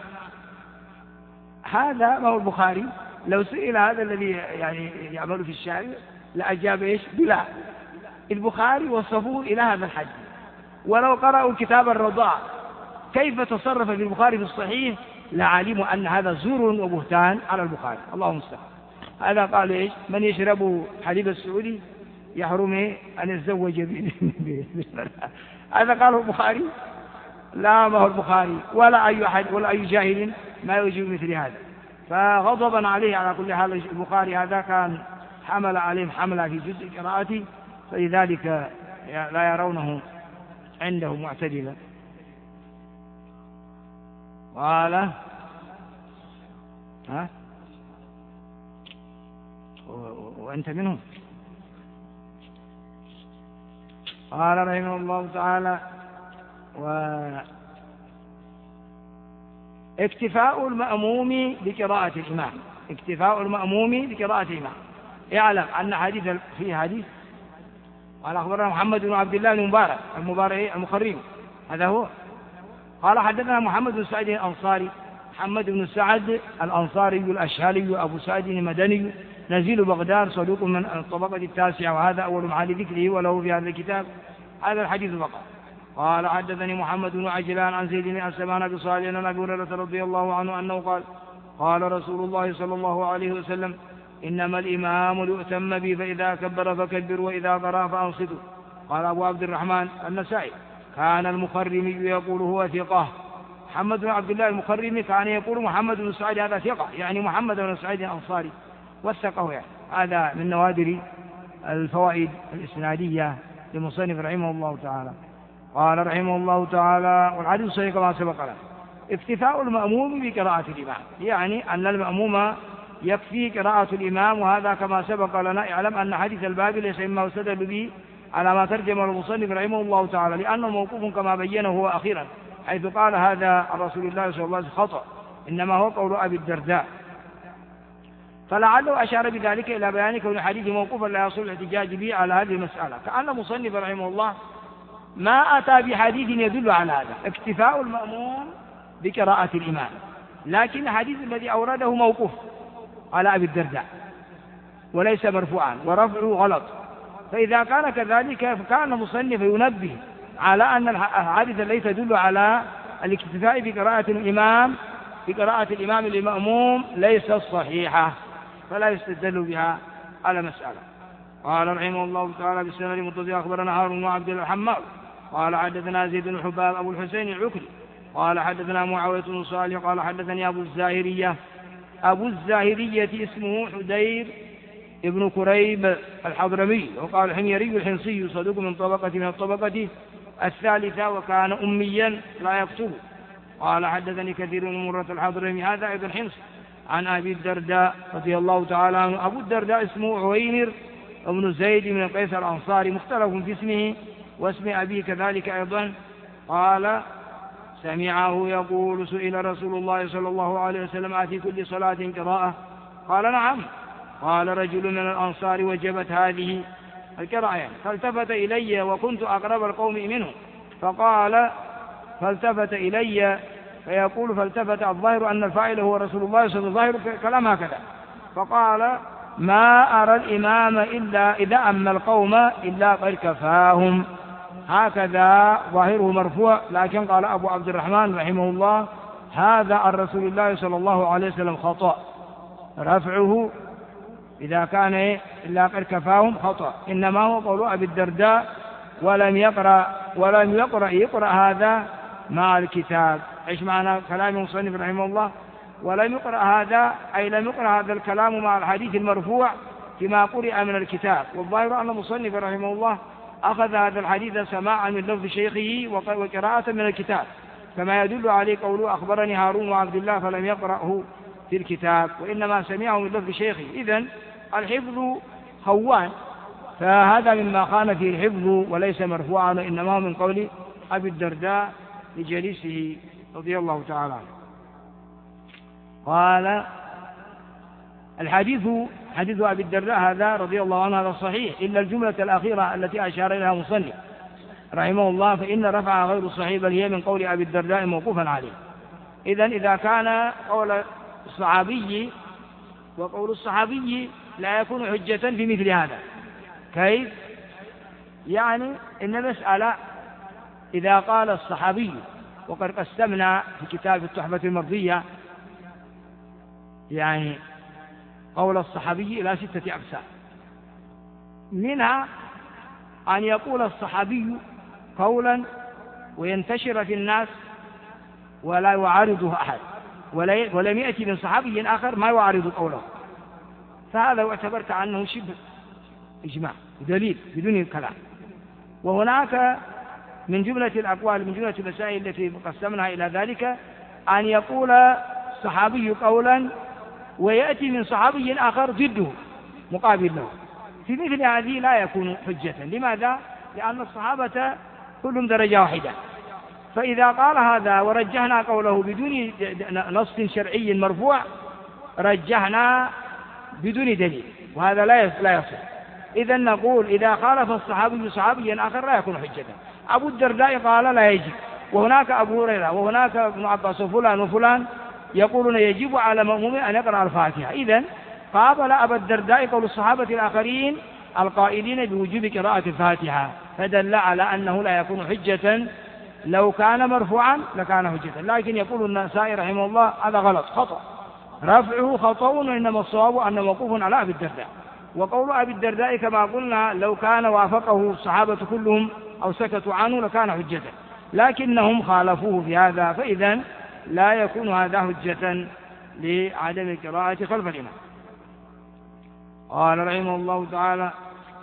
هذا ما هو البخاري. لو سئل هذا الذي يعني يعمل في الشارع لأجاب إيش؟ بلا. البخاري وصفوه إلى هذا الحد. ولو قرأوا كتاب الرضاع كيف تصرف في البخاري في الصحيح لعلموا أن هذا زور وبهتان على البخاري. اللهم المستعان. هذا قال إيش؟ من يشرب حليب السعودي يحرم أن يتزوج به. هذا قاله البخاري؟ لا، ما هو البخاري ولا أي أحد ولا أي جاهل ما يجيب مثل هذا. فغضبا عليه على كل حال البخاري هذا كان حمل عليهم حملة في جزء قراءته، فلذلك لا يرونه عنده معتدلا. قال وأنت منهم. قال رحمه الله تعالى: اكتفاء المأموم بقراءة الإمام. اكتفاء المأموم بقراءة الإمام. اعلم أن فيه حديث قال: أخبرنا محمد بن عبد الله بن مبارك المخرمي، هذا هو. قال: حدثنا محمد بن سعد الأنصاري. محمد بن سعد الأنصاري الأشهلي أبو سعد المدني نزيل بغداد، صدوق من الطبقة التاسعة، وهذا أول معالي ذكره وله في هذا الكتاب هذا الحديث فقط. قال: حدثني محمد بن عجلان عن زيد بن أسلم بن صالح عن أبي هريرة رضي الله عنه أنه قال: قال رسول الله صلى الله عليه وسلم: إنما الإمام ليؤتم به، فإذا كبر فكبر وإذا قرأ فأنصتوا. قال أبو عبد الرحمن النسائي: كان المخرمي يقول هو ثقة. محمد بن عبد الله المخرمي كان يقول محمد بن سعيد هذا ثقة، يعني محمد بن سعيد الأنصاري وثقه، يعني هذا من نوادر الفوائد الإسنادية لمصنف رحمه الله تعالى. قال رحمه الله تعالى: والحديث صحيح كما سبق له. اكتفاء المأموم بقراءة الإمام، يعني أن المأموم يكفي قراءة الإمام، وهذا كما سبق لنا. اعلم أن حديث الباب ليس مما استدل به على ما ترجم المصنف رحمه الله تعالى، لأنه موقوف كما بينه هو أخيرا، حيث قال هذا عن رسول الله صلى الله عليه وسلم خطأ، إنما هو قول أبي الدرداء. فلعله أشار بذلك إلى بيان كون الحديث موقوفا لا يصل الاحتجاج به على هذه المسألة، كأن مصنف رحمه الله ما أتى بحديث يدل على هذا، اكتفاء المأموم بقراءة الإمام، لكن الحديث الذي أورده موقوف على أبي الدرداء وليس مرفوعا، ورفعه غلط. فإذا كان كذلك فكان مصنف ينبه على أن الحديث الذي تدل على الاكتفاء بقراءة الإمام للمأموم ليس صحيحة، فلا يستدل بها على مسألة. قال رحمه الله تعالى: بالسند المتصل أخبرنا هارون بن عبد الحمار قال: حدثنا زيد بن حباب أبو الحسين العكري قال: حدثنا معاوية بن صالح قال: حدثني أبو الزاهرية اسمه حدير ابن كريب الحضرمي، وقال الحميري الحنصي، صدوق من الطبقة الثالثة، وكان أميا لا يكتب. قال: حدثني كثير من مرة الحضرمي، هذا أيضا حنصي، عن أبي الدرداء رضي الله تعالى عنه. أبو الدرداء اسمه عويمر ابن زيد من قيس الأنصاري، مختلف في اسمه واسم أبيه كذلك أيضا. قال: سمعه يقول: سئل رسول الله صلى الله عليه وسلم: أفي كل صلاة قراءة؟ قال: نعم. قال رجل من الأنصار: وجبت هذه القراءة. فالتفت إلي وكنت أقرب القوم منه، فقال: فالتفت إلي فيقول فالتفت، الظاهر أن الفاعل هو رسول الله صلى الله عليه وسلم، كلام هكذا. فقال: ما أرى الإمام إلا إذا أما القوم إلا قد كفاهم. هكذا ظاهره مرفوع، لكن قال أبو عبد الرحمن رحمه الله: هذا عن رسول الله صلى الله عليه وسلم خطأ، رفعه إذا كان إلا قد كفاهم خطأ، إنما هو قول أبي الدرداء ولم يقرأ هذا مع الكتاب. إيش معنى كلام المصنف رحمه الله؟ ولم يقرأ هذا أي لم يقرأ هذا الكلام مع الحديث المرفوع كما قرأ من الكتاب. والظاهر أن المصنف رحمه الله أخذ هذا الحديث سماعا من لفظ شيخه وقراءة من الكتاب، كما يدل عليه قوله: أخبرني هارون وعبد الله، فلم يقرأه في الكتاب وإنما سمعه من لفظ شيخه. إذن الحفظ خوان، فهذا مما خان فيه الحفظ وليس مرفوعا، وإنما من قول أبي الدرداء لجليسه رضي الله تعالى عنه. قال الحديث حديث أبي الدرداء هذا رضي الله عنه هذا صحيح، إلا الجملة الأخيرة التي أشار إليها مصنف رحمه الله، فإن رفع غير صحيح، بل هي من قول أبي الدرداء موقوفا عليه. إذن إذا كان قول الصحابي وقول الصحابي لا يكون حجة في مثل هذا، كيف؟ يعني إن المسألة إذا قال الصحابي، وقد قسمنا في كتاب التحفة المرضية يعني قول الصحابي إلى 6 أقسام، منها أن يقول الصحابي قولا وينتشر في الناس ولا يعارضه أحد، ولم يأتي من صحابي آخر ما يعارض قوله، فهذا يعتبر كأنه شبه إجماع دليل بدون كلام. وهناك من جملة الأقوال من جملة المسائل التي قسمناها إلى ذلك أن يقول الصحابي قولا ويأتي من صحابي آخر ضده مقابل له، في مثل هذه لا يكون حجة. لماذا؟ لأن الصحابة كلهم درجة واحدة، فإذا قال هذا ورجحنا قوله بدون نص شرعي مرفوع رجحنا بدون دليل، وهذا لا يصح. إذن نقول إذا خالف الصحابي صحابيا آخر لا يكون حجة. أبو الدرداء قال لا يجب، وهناك أبو هريرة وهناك ابن عباس وفلان وفلان يقولون يجب على مأموم أن يقرأ الفاتحة. إذن قابل أبا الدرداء قول الصحابة الآخرين القائلين بوجوب قراءة الفاتحة، فدل على أنه لا يكون حجة. لو كان مرفوعا لكان حجة، لكن يقول النسائي رحمه الله هذا غلط خطأ، رفعه خطأ، وإنما الصواب أنه موقوف على أبي الدرداء. وقول أبي الدرداء كما قلنا لو كان وافقه الصحابة كلهم أو سكتوا عنه لكان حجة، لكنهم خالفوه في هذا، فإذا لا يكون هذا حجة لعدم القراءة خلف الإمام. قال رحمه الله تعالى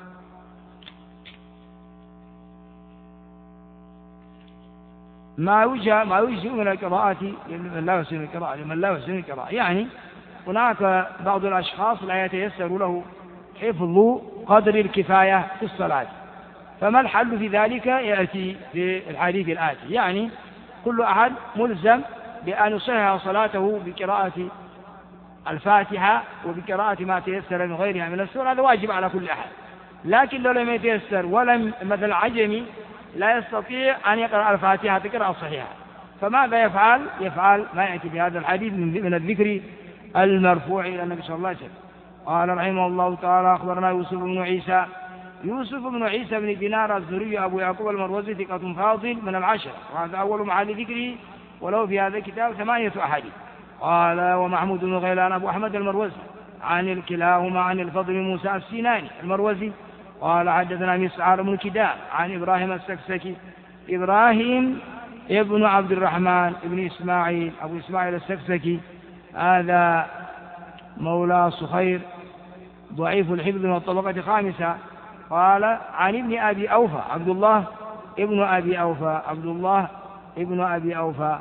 ما يجزئ من القراءة لمن لا يحسن القراءة، يعني هناك بعض الأشخاص لا يتيسر له حفظ قدر الكفاية في الصلاة، فما الحل في ذلك؟ يأتي في الحديث الآتي، يعني كل أحد ملزم بأن يصحح صلاته بقراءة الفاتحة وبقراءة ما تيسر من غيرها من السور، هذا واجب على كل أحد. لكن لو لم يتيسر ولم مثل عجمي لا يستطيع أن يقرأ الفاتحة قراءة صحيحة، فماذا يفعل؟ يفعل ما يأتي في هذا الحديث من الذكر المرفوع إلى النبي صلى الله عليه وسلم. قال رحمه الله تعالى أخبرنا يوسف بن عيسى بن دينار الزهري أبو يعقوب المروزي ثقة فاضل من العشرة، وهذا أول محل ذكره، ولو في هذا الكتاب 8 أحاديث. قال ومحمود بن غيلان أبو أحمد المروزي عن الكلاهما عن الفضل موسى السيناني المروزي قال حدثنا مسعر بن كدام عن إبراهيم السكسكي إبراهيم ابن عبد الرحمن ابن إسماعيل أبو إسماعيل السكسكي، هذا مولى صخير ضعيف الحفظ من الطبقة الخامسة. قال عن ابن أبي أوفى عبد الله ابن أبي أوفى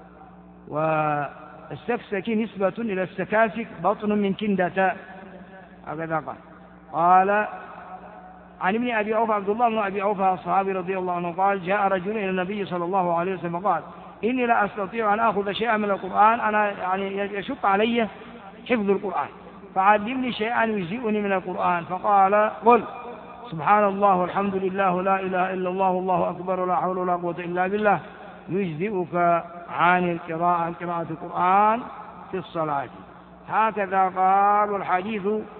والسكسكي نسبة إلى السكاسك بطن من كندة، هكذا قال عن ابن أبي أوفى عبد الله بن أبي أوفى الصحابي رضي الله عنه قال جاء رجل إلى النبي صلى الله عليه وسلم قال إني لا أستطيع أن أخذ شيئا من القرآن، أنا يعني يشق علي حفظ القرآن، فعلمني شيئا يجزئني من القرآن. فقال قل سبحان الله والحمد لله لا إله إلا الله والله أكبر ولا حول ولا قوة إلا بالله يجزئك عن قراءة القرآن في الصلاة. هكذا قال، والحديث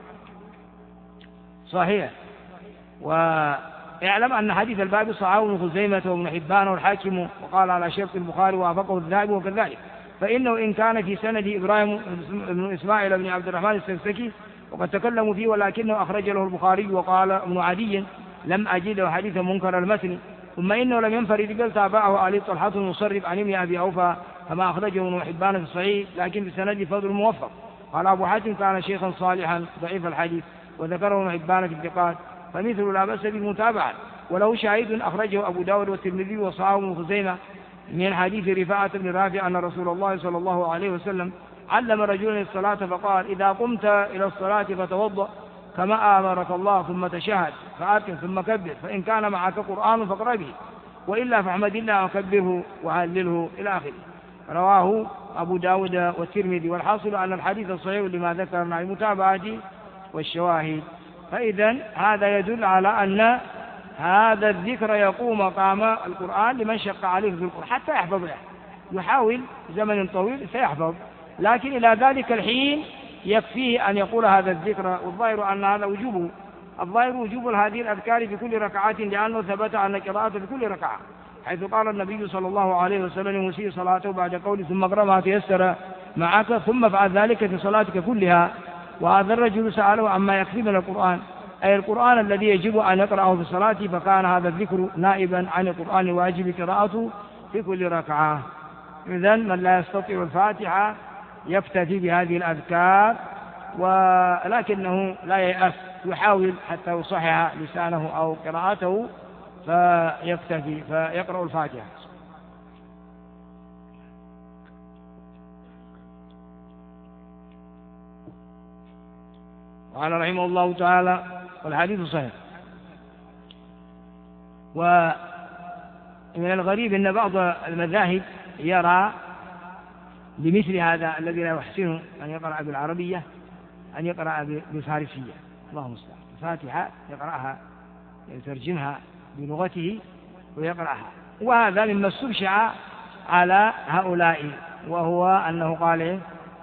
صحيح. واعلم أن حديث الباب صححه ابن خزيمة وابن حبان والحاكم وقال على شرط البخاري ووافقه الذهبي وكذلك، فإنه إن كان في سند إبراهيم بن إسماعيل بن عبد الرحمن السكسكي وقد تكلموا فيه، ولكنه أخرج له البخاري وقال ابن عدي لم أجد له حديثا منكر المتن، ثم إنه لم ينفرد بل تابعه علي طلحة المصرف عن ابن أبي أوفى كما أخرجه ابن حبان في الصحيح، لكن في سند فضل الموفق. قال أبو حاتم كان شيخا صالحا ضعيف الحديث، وذكره ابن حبان في الثقات، فمثل لا بأس بالمتابعة، وله شاهد أخرجه أبو داود والترمذي وصححه ابن خزيمة من حديث رفاعة بن رافع أن رسول الله صلى الله عليه وسلم علم رجلا الصلاة فقال إذا قمت إلى الصلاة فتوضأ كما أمرك الله ثم تشهد فأركن ثم كبر، فإن كان معك قرآن فاقرأ به، وإلا فاحمد الله وكبره وهلله إلى آخره. رواه أبو داود والترمذي. والحاصل أن الحديث صحيح لما ذكرنا المتابعة والشواهد. فإذا هذا يدل على أن هذا الذكر يقوم مقام القرآن لمن شق عليه في القرآن حتى يحفظه، يحاول زمن طويل سيحفظ، لكن إلى ذلك الحين يكفيه أن يقول هذا الذكر. والظاهر أن هذا وجوبه، الظاهر وجوب هذه الأذكار في كل ركعة، لأنه ثبت أن قراءة في كل ركعة، حيث قال النبي صلى الله عليه وسلم يسيء صلاته بعد قوله ثم اقرأ ما تيسر معك ثم افعل ذلك في صلاتك كلها. وهذا الرجل سأله عما يكفي من القرآن، أي القرآن الذي يجب أن يقرأه في الصلاة، فكان هذا الذكر نائبا عن القرآن الواجب قراءته في كل ركعة. إذن من لا يستطيع الفاتحة يفتتي بهذه الأذكار، ولكنه لا ييأس، يحاول حتى يصحح لسانه أو قراءته فيكتفي فيقرأ الفاتحة. قال رحمه الله تعالى والحديث صحيح. ومن الغريب أن بعض المذاهب يرى بمثل هذا الذي لا يحسن أن يقرأ بالعربية أن يقرأ بالفارسية، اللهم المستعان، الفاتحة يقرأها يترجمها بلغته ويقرأها، وهذا مما استبشع على هؤلاء، وهو أنه قال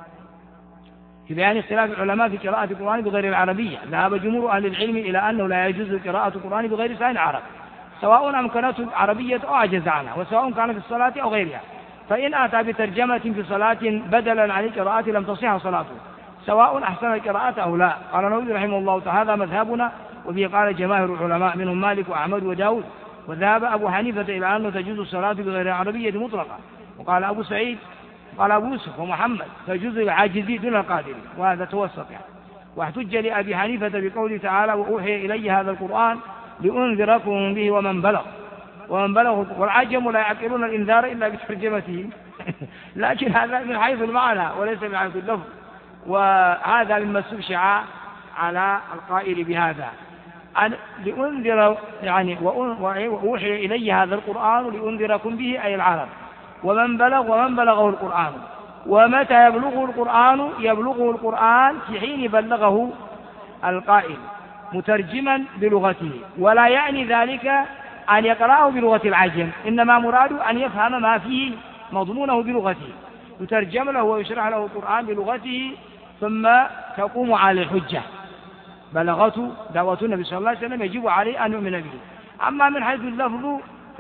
في بيان اختلاف العلماء في قراءة القرآن بغير العربية. ذهب جمهور أهل العلم إلى أنه لا يجوز قراءة القرآن بغير لسان العرب، سواء أمكنته العربية أو عجز عنها، وسواء كان في الصلاة أو غيرها. فإن أتى بترجمة في صلاة بدلا عن القراءة لم تصح صلاته، سواء أحسن القراءة أو لا. قال النووي رحمه الله تعالى هذا مذهبنا، وبه قال جماهير العلماء منهم مالك وأحمد وداود. وذهب أبو حنيفة إلى أنه تجوز الصلاة بغير العربية مطلقا، وقال أبو سعيد قال أبو يوسف ومحمد تجوز العاجزي دون القادر، وهذا توسط يعني. واحتج لأبي حنيفة بقوله تعالى وأوحي إلي هذا القرآن لأنذركم به ومن بلغ والعجم لا يعقلون الإنذار إلا بترجمته لكن هذا من حيث المعنى وليس من حيث اللفظ، وهذا مما استبشع على القائل بهذا أن لأنذر يعني وأوحي إلي هذا القرآن لأنذركم به أي العرب، ومن بلغه القرآن. ومتى يبلغه القرآن في حين بلغه القائل مترجما بلغته، ولا يعني ذلك أن يقرأه بلغة العجم، إنما مراد أن يفهم ما فيه مضمونه بلغته، يترجم له ويشرح له القرآن بلغته ثم تقوم على الحجة. بلغته دعوة النبي صلى الله عليه وسلم يجب عليه أن يؤمن به. أما من حيث اللفظ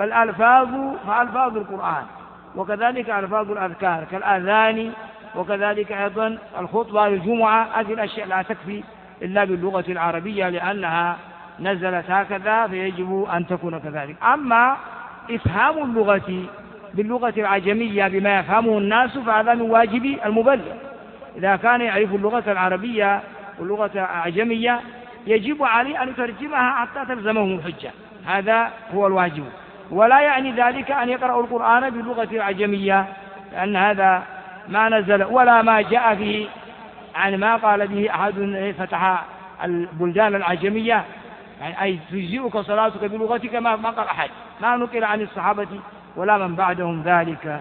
فألفاظ القرآن، وكذلك ألفاظ الأذكار كالآذان، وكذلك أيضا الخطبة للجمعة، هذه الأشياء لا تكفي إلا باللغة العربية لأنها نزلت هكذا فيجب أن تكون كذلك. أما إفهام اللغة باللغة العجمية بما يفهمه الناس فهذا من واجب المبلغ، إذا كان يعرف اللغة العربية واللغة العجمية يجب عليه أن يترجمها حتى تلزمه الحجة، هذا هو الواجب. ولا يعني ذلك أن يقرأ القرآن باللغة العجمية، لأن هذا ما نزل ولا ما جاء فيه عن ما قال به أحد فتح البلدان العجمية، يعني أي تجزئك صلاتك بلغتك، ما قال أحد، ما نقل عن الصحابة ولا من بعدهم ذلك.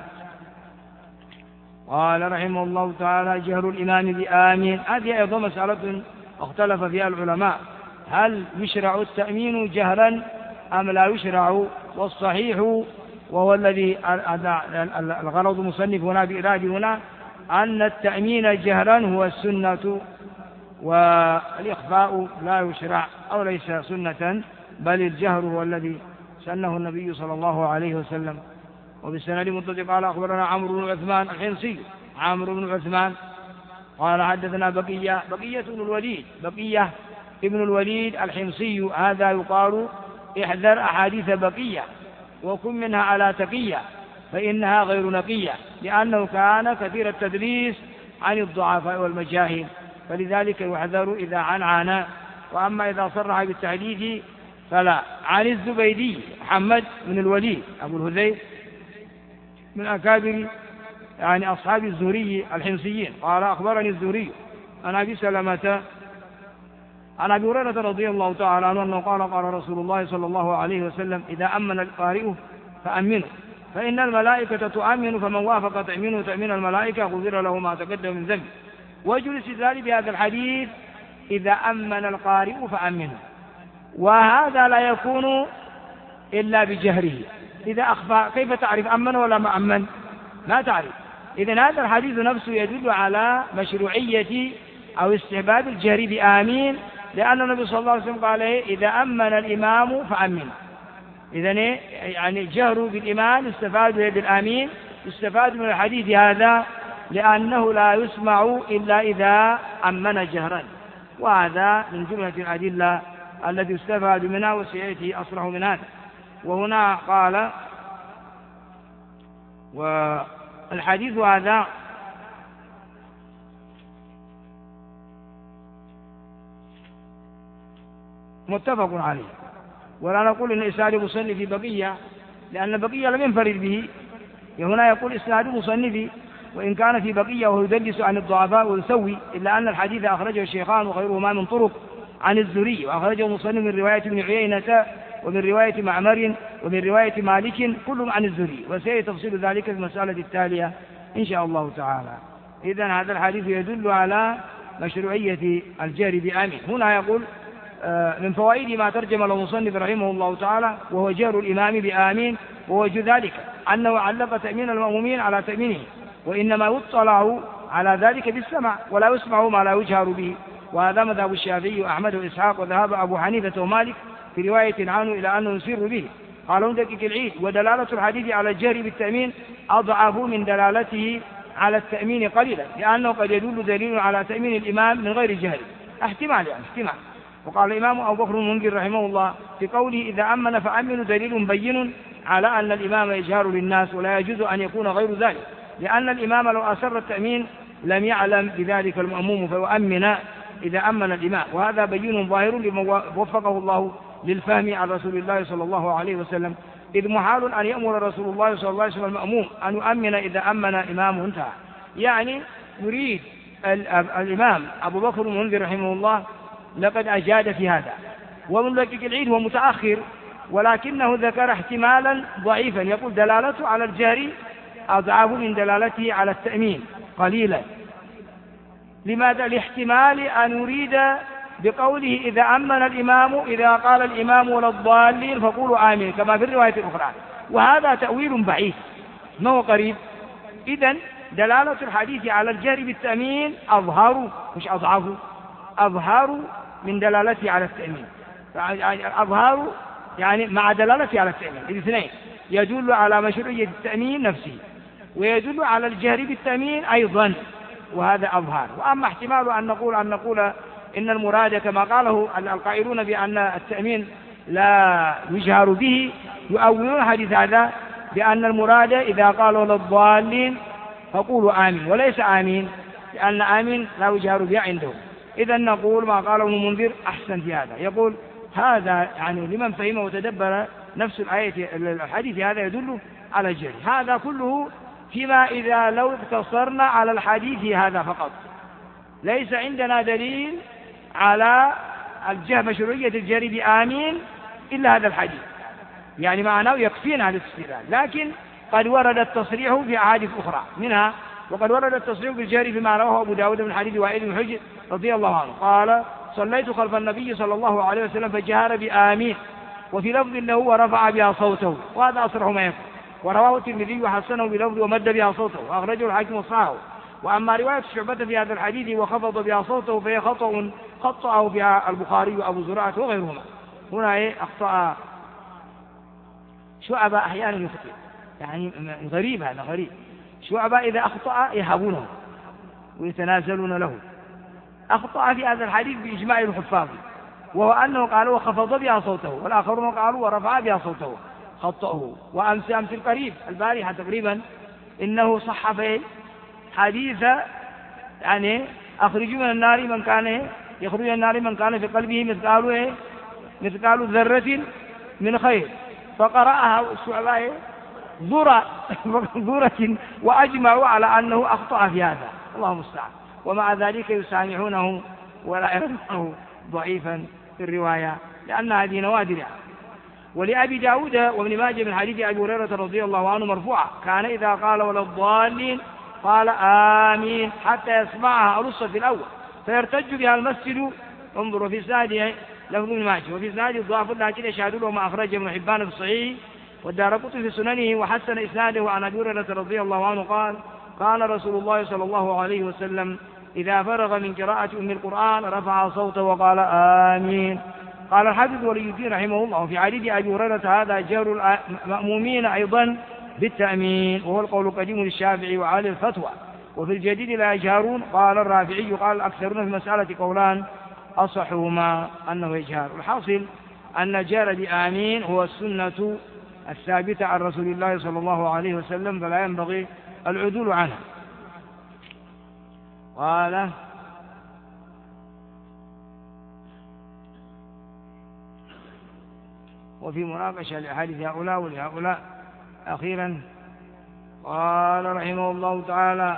قال رحمه الله تعالى جهر الإمام بآمين، هذه أيضا مسألة اختلف فيها العلماء، هل يشرع التأمين جهرا أم لا يشرع؟ والصحيح وهو الذي الغرض مصنف هنا بإرادة هنا أن التأمين جهرا هو السنة، والإخفاء لا يشرع أو ليس سنة، بل الجهر هو الذي سنه النبي صلى الله عليه وسلم. وبالسند المتصل قال أخبرنا عمرو بن عثمان الحمصي، عمرو بن عثمان قال حدثنا بقية ابن الوليد الحمصي، هذا يقال احذر أحاديث بقية وكن منها على تقية فإنها غير نقية، لأنه كان كثير التدليس عن الضعفاء والمجاهل، فلذلك يحذر إذا عنعنا، وأما إذا صرح بالتحديث فلا. عن الزبيدي محمد بن الوليد أبو الهذيل من أكابر يعني أصحاب الزهري الحمصيين، قال أخبرني الزهري عن أبي سلمة عن أبي هريرة رضي الله تعالى عنه أنه قال قال رسول الله صلى الله عليه وسلم إذا أمن القارئ فأمنه فإن الملائكة تؤمن فمن وافق تأمينه تأمين الملائكة غفر له ما تقدم من ذنبه. وجه الاستدلال بهذا الحديث إذا أمن القارئ فأمنه، وهذا لا يكون إلا بجهره. إذا أخفى كيف تعرف أمن ولا ما أمن؟ ما تعرف. إذن هذا الحديث نفسه يدل على مشروعية أو استحباب الجهر بآمين، لأن النبي صلى الله عليه وسلم قال إذا أمن الإمام فأمن. إذن يعني الجهر بالإمام يستفاد بالآمين، يستفاد من الحديث هذا لأنه لا يسمع إلا إذا أمن جهرا، وهذا من جملة الأدلة التي يستفاد منها وسيأتي أصلح من هذا. وهنا قال والحديث هذا متفق عليه، ولا نقول إن إسناد مصنف في بقية، لأن بقية لم ينفرد به. هنا يقول إسناد مصنف وإن كان في بقية وهو يدلس عن الضعفاء ويسوي، إلا أن الحديث أخرجه الشيخان وغيرهما من طرق عن الزهري، وأخرجه مصنف من رواية ابن عيينة ومن رواية معمر ومن رواية مالك كلهم عن الزهري، وسيأتي تفصيل ذلك في المسألة التالية إن شاء الله تعالى. إذن هذا الحديث يدل على مشروعية الجهر بآمين. هنا يقول من فوائد ما ترجم له المصنف رحمه الله تعالى وهو جهر الإمام بآمين، ووجه ذلك أنه علق تأمين المأمومين على تأمينه، وإنما يطلع على ذلك بالسمع ولا يسمع ما لا يجهر به، وهذا مذهب الشافعي وأحمد وإسحاق، وذهب أبو حنيفة ومالك في رواية عنه إلى أنه يسر به. قالوا دقيق العيد ودلالة الحديث على الجهر بالتأمين أضعف من دلالته على التأمين قليلا، لأنه قد يدل دليل على تأمين الإمام من غير جهر، احتمال. وقال الإمام أبو بكر المنذر رحمه الله في قوله إذا أمن فأمن دليل بين على أن الإمام يجهر للناس، ولا يجوز أن يكون غير ذلك، لأن الإمام لو أسر التأمين لم يعلم بذلك المأموم فيؤمن إذا أمن الإمام، وهذا بين ظاهر لمن وفقه الله للفهم عن رسول الله صلى الله عليه وسلم، إذ محال أن يأمر رسول الله صلى الله عليه وسلم المأموم أن يؤمن إذا أمن إمامه انتهى. يعني يريد الإمام أبو بكر المنذر رحمه الله لقد أجاد في هذا، ومن دقيق العيد هو متأخر، ولكنه ذكر احتمالا ضعيفا يقول دلالته على الجهر أضعف من دلالته على التأمين قليلا. لماذا؟ لاحتمال أن يريد بقوله إذا أمن الإمام إذا قال الإمام ولا الضالين فقولوا آمين كما في الرواية الأخرى، وهذا تأويل بعيد ما هو قريب. إذن دلالة الحديث على الجهر بالتأمين أظهر مش أضعف، أظهر من دلالته على التأمين، أظهر يعني مع دلالته على التأمين الاثنين، يدل على مشروعية التأمين نفسه ويدل على الجهر بالتأمين أيضا، وهذا أظهر. وأما احتمال أن نقول إن المراد كما قاله القائلون بأن التأمين لا يجهر به، يؤولون حديث هذا بأن المراد إذا قالوا للضالين فقولوا آمين وليس آمين، لأن آمين لا يجهر به عندهم. إذن نقول ما قاله المنذر أحسن في هذا، يقول هذا يعني لمن فهم وتدبر نفس الآية الحديث هذا يدل على الجهر. هذا كله فيما إذا لو اقتصرنا على الحديث هذا فقط، ليس عندنا دليل على الجهر مشروعية الجهر بآمين إلا هذا الحديث، يعني معناه يكفينا هذا الاستدلال. لكن قد ورد التصريح في أحاديث أخرى منها، وقد ورد التصريح بالجهر فيما رواه أبو داود من حديث وائل بن حجر رضي الله عنه قال صليت خلف النبي صلى الله عليه وسلم فجهر بآمين، وفي لفظ له ورفع بها صوته، وهذا أصرح ما يكون. ورواه الترمذي وحسنه بلفظ ومد بها صوته، وأخرجه الحاكم وصححه. وأما رواية شعبة في هذا الحديث وخفض بها صوته فهي خطأه بها البخاري وأبو زرعة وغيرهما. هنا أخطأ شعبة أحيانا يخطئ، يعني غريب، هذا غريب. شعبة إذا أخطأ يهابونه ويتنازلون له. أخطأ في هذا الحديث بإجماع الحفاظ، وهو أنه قالوا وخفض بها صوته، والآخرون قالوا ورفع بها صوته، خطأه. وأمس القريب البارحة تقريبا إنه صح في حديث يعني أخرجوا من النار من كان يخرج من النار من كان في قلبه مثقال ذرة من خير، فقرأها الشعباء ذرة، وأجمعوا على أنه أخطأ في هذا، الله المستعان. ومع ذلك يسامحونه ولا يرحمه ضعيفا في الرواية لأن هذه نوادر. ولأبي داود وابن ماجه من حديث أبي هريرة رضي الله عنه مرفوعا كان إذا قال ولا الضالين قال آمين حتى يسمعها الرص في الأول فيرتج بها المسجد. انظروا في إسناده لفظ ابن ماجه وفي إسناده ضعف لكن يشهد له ما أخرجه ابن حبان في الصحيح والدارقطني في سننه وحسن إسناده عن أبي هريرة رضي الله عنه قال قال رسول الله صلى الله عليه وسلم إذا فرغ من قراءة أم القرآن رفع صوته وقال آمين. قال الحافظ ولي الدين رحمه الله في حديث أبي هريرة هذا جار المأمومين أيضا بالتأمين وهو القول القديم للشافعي وعلى الفتوى وفي الجديد لا يجهرون. قال الرافعي قال الأكثرون في مسألة قولان أصحهما أنه يجهر. الحاصل أن جار بآمين هو السنة الثابتة عن رسول الله صلى الله عليه وسلم فلا ينبغي العدول عنها. قال وفي مناقشة لأحاديث هؤلاء ولهؤلاء أخيرا قال رحمه الله تعالى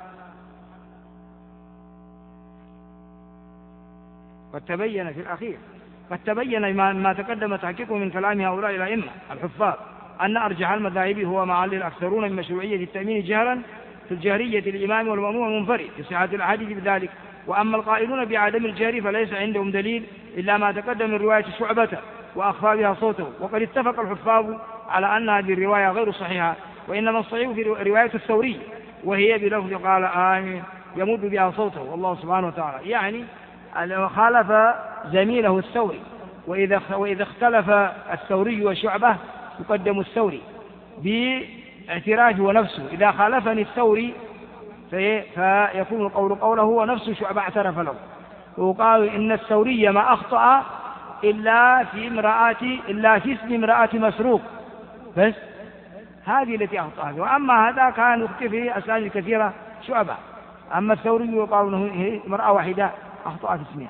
قد تبين في الأخير قد تبين ما تقدم تحقيقه من كلام هؤلاء الأئمة الحفاظ أن أرجح المذاهب هو ما علل الأكثرون من مشروعية التأمين جهرا في الجهرية للإمام والمأموم المنفرد في صحة الأحاديث بذلك. وأما القائلون بعدم الجهر فليس عندهم دليل إلا ما تقدم من رواية شعبة وأخفى بها صوته. وقد اتفق الحفاظ على أن هذه الرواية غير صحيحة وإنما الصحيح في رواية الثوري وهي بلفظ قال آمين يمد بها صوته والله سبحانه وتعالى يعني خالف زميله الثوري وإذا اختلف الثوري وشعبة يقدم الثوري باعتراف ونفسه. إذا خالفني الثوري فيكون القول قوله ونفسه شعبة اعترف له. وقال إن الثوري ما أخطأ إلا في اسم امرأة مسروق بس هذه التي أخطأها. وأما هذا كان يخطئ في أسانيد كثيرة شعبة. أما الثوري يقال أنه هي امرأة واحدة أخطأ في اسمها.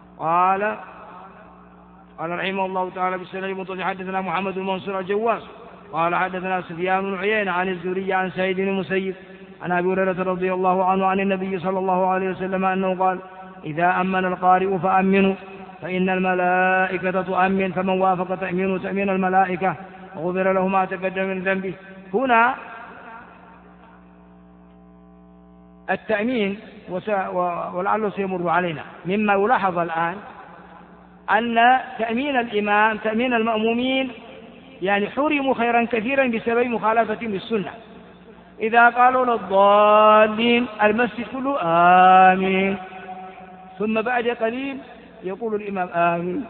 قال رحمه الله تعالى بالسنة المنتظر حدثنا محمد بن منصور الجواز قال حدثنا سفيان بن عيينة عن الزهري عن سعيد بن المسيب عن أبي هريرة رضي الله عنه عن النبي صلى الله عليه وسلم أنه قال إذا أمن القارئ فأمنوا فإن الملائكة تؤمن فمن وافق تأمينه تأمين الملائكة غفر له ما تقدم من ذنبه. هنا التأمين ولعله سيمر علينا مما يلاحظ الآن أن تأمين الإمام تأمين المأمومين يعني حرموا خيرا كثيرا بسبب مخالفتهم للسنة. إذا قالوا للضالين المسجد كله آمين ثم بعد قليل يقول الإمام آمين.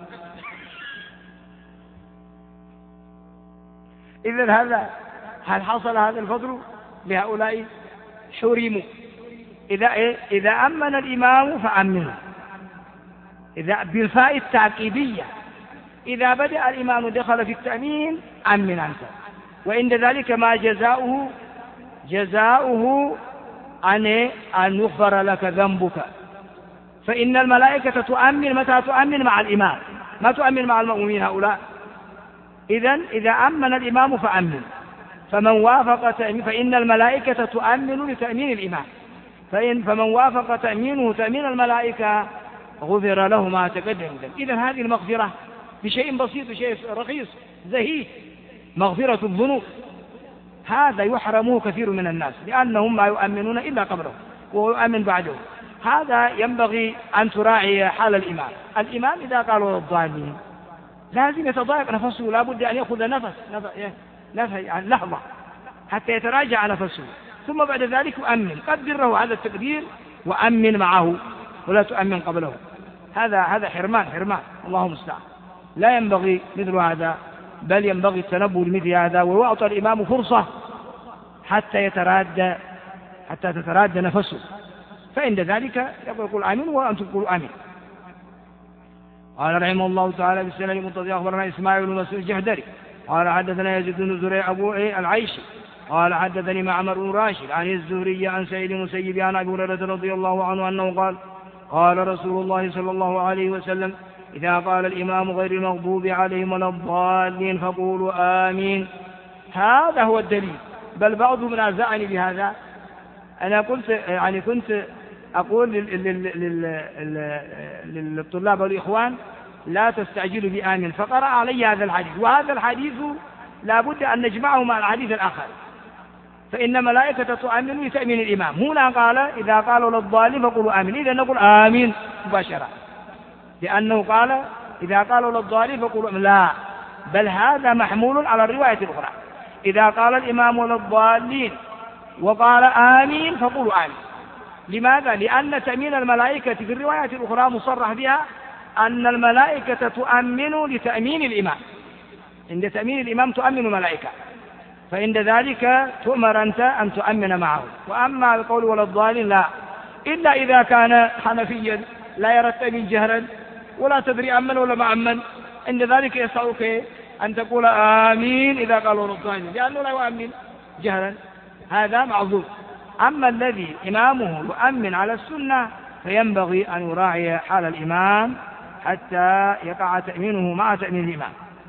إذن هل حصل هذا الفضل لهؤلاء؟ حرموا. إذا أمن الإمام فأمنوا إذا بالفاء التعقيبية إذا بدأ الإمام دخل في التأمين أمن أنت وعند ذلك ما جزاؤه أن يغفر لك ذنبك. فإن الملائكة تؤمن متى تؤمن مع الإمام ما تؤمن مع المؤمنين هؤلاء. إذا أمن الإمام فأمن فمن وافق تأمين فإن الملائكة تؤمن لتأمين الإمام فمن وافق تأمينه تأمين الملائكة غفر له ما تقدم. إذن هذه المغفرة بشيء بسيط بشيء رخيص زهيد مغفرة الذنوب هذا يحرمه كثير من الناس لأنهم ما يؤمنون إلا قبله ويؤمن بعده. هذا ينبغي أن تراعي حال الإمام إذا قالوا الضالين لازم يتضايق نفسه لا بد أن يأخذ نفس يعني لحظة حتى يتراجع نفسه ثم بعد ذلك يؤمن قدره هذا التقدير وأمن معه ولا تؤمن قبله. هذا حرمان الله المستعان. لا ينبغي مثل هذا بل ينبغي التنبه لمثل هذا ويعطى الإمام فرصة حتى تترادى نفسه فعند ذلك يقول آمين وأنتم تقولوا آمين. قال رحمه الله تعالى بالسنة المنتظر أخبرنا إسماعيل بن مسعود الجحدري قال حدثنا يزيد بن زريع أبو العيشي قال حدثني معمر بن راشد عن الزهري عن سعيد بن المسيب عن أبي هريرة رضي الله عنه أنه قال رسول الله صلى الله عليه وسلم إذا قال الإمام غير المغضوب عليهم ولا الضالين فقولوا آمين. هذا هو الدليل. بل بعضهم نازعني بهذا. أنا كنت أقول للطلاب والإخوان لا تستعجلوا بآمن، فقرأ علي هذا الحديث، وهذا الحديث لا بد أن نجمعه مع الحديث الآخر، فإن ملائكة تؤمن لتأمين الإمام. هنا قال إذا قالوا للضالين فقولوا آمين، إذا نقول آمين مباشرة، لأنه قال إذا قالوا للضالين فقولوا آمين. لا، بل هذا محمول على الرواية الأخرى، إذا قال الإمام للضالين وقال آمين فقولوا آمين. لماذا؟ لأن تأمين الملائكة في الروايات الأخرى مصرح بها أن الملائكة تؤمن لتأمين الإمام، عند تأمين الإمام تؤمن الملائكة، فعند ذلك تؤمر أنت أن تؤمن معه. وأما القول ولا الضالين لا، إلا إذا كان حنفيا لا يرى التأمين جهرا ولا تدري أمن ولا ما أمن، عند ذلك يسعك أن تقول آمين إذا قالوا ولا الضالين، لأنه لا يؤمن جهرا، هذا معذور. أما الذي إمامه يؤمن على السنة فينبغي أن يراعي حال الإمام حتى يقع تأمينه مع تأمين الإمام.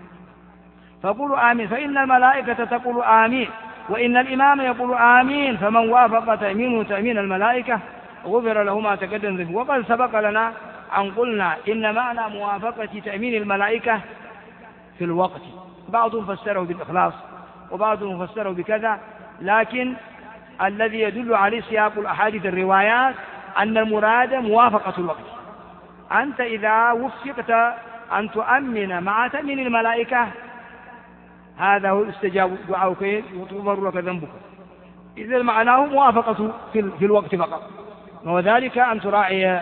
فقولوا آمين، فإن الملائكة تقول آمين، وإن الإمام يقول آمين، فمن وافق تأمينه تأمين الملائكة غفر له ما تقدم ذنبه. وقد سبق لنا أن قلنا إن معنى موافقة تأمين الملائكة في الوقت، بعضهم فسره بالإخلاص وبعضهم فسره بكذا، لكن الذي يدل عليه سياق الأحاديث الروايات أن المراد موافقة الوقت. أنت إذا وفقت أن تؤمن مع تأمين الملائكة هذا هو استجاب دعاؤك وتغفر لك ذنبك، إذا معناه موافقة في الوقت فقط، وذلك أن تراعي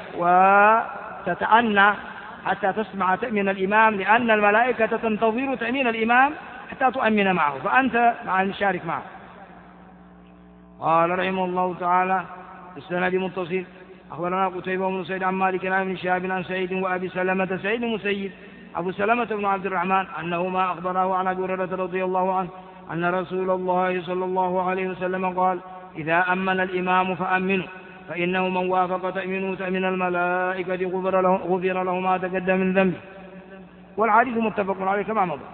وتتأنى حتى تسمع تأمين الإمام، لأن الملائكة تنتظر تأمين الإمام حتى تؤمن معه، فأنت مع المشارك معه. قال رحمه الله تعالى السند متصل أخبرنا قتيبة بن سعيد عن مالك عن ابن شهاب عن سعيد وأبي سلمة سعيد المسيب أبو سلمة بن عبد الرحمن أنهما أخبره عن أبي هريرة رضي الله عنه أن رسول الله صلى الله عليه وسلم قال إذا أمن الإمام فأمنوا، فإنه من وافق تأمينه تأمين الملائكة غفر له ما تقدم من ذنبه. والحديث متفق عليه كما مضى.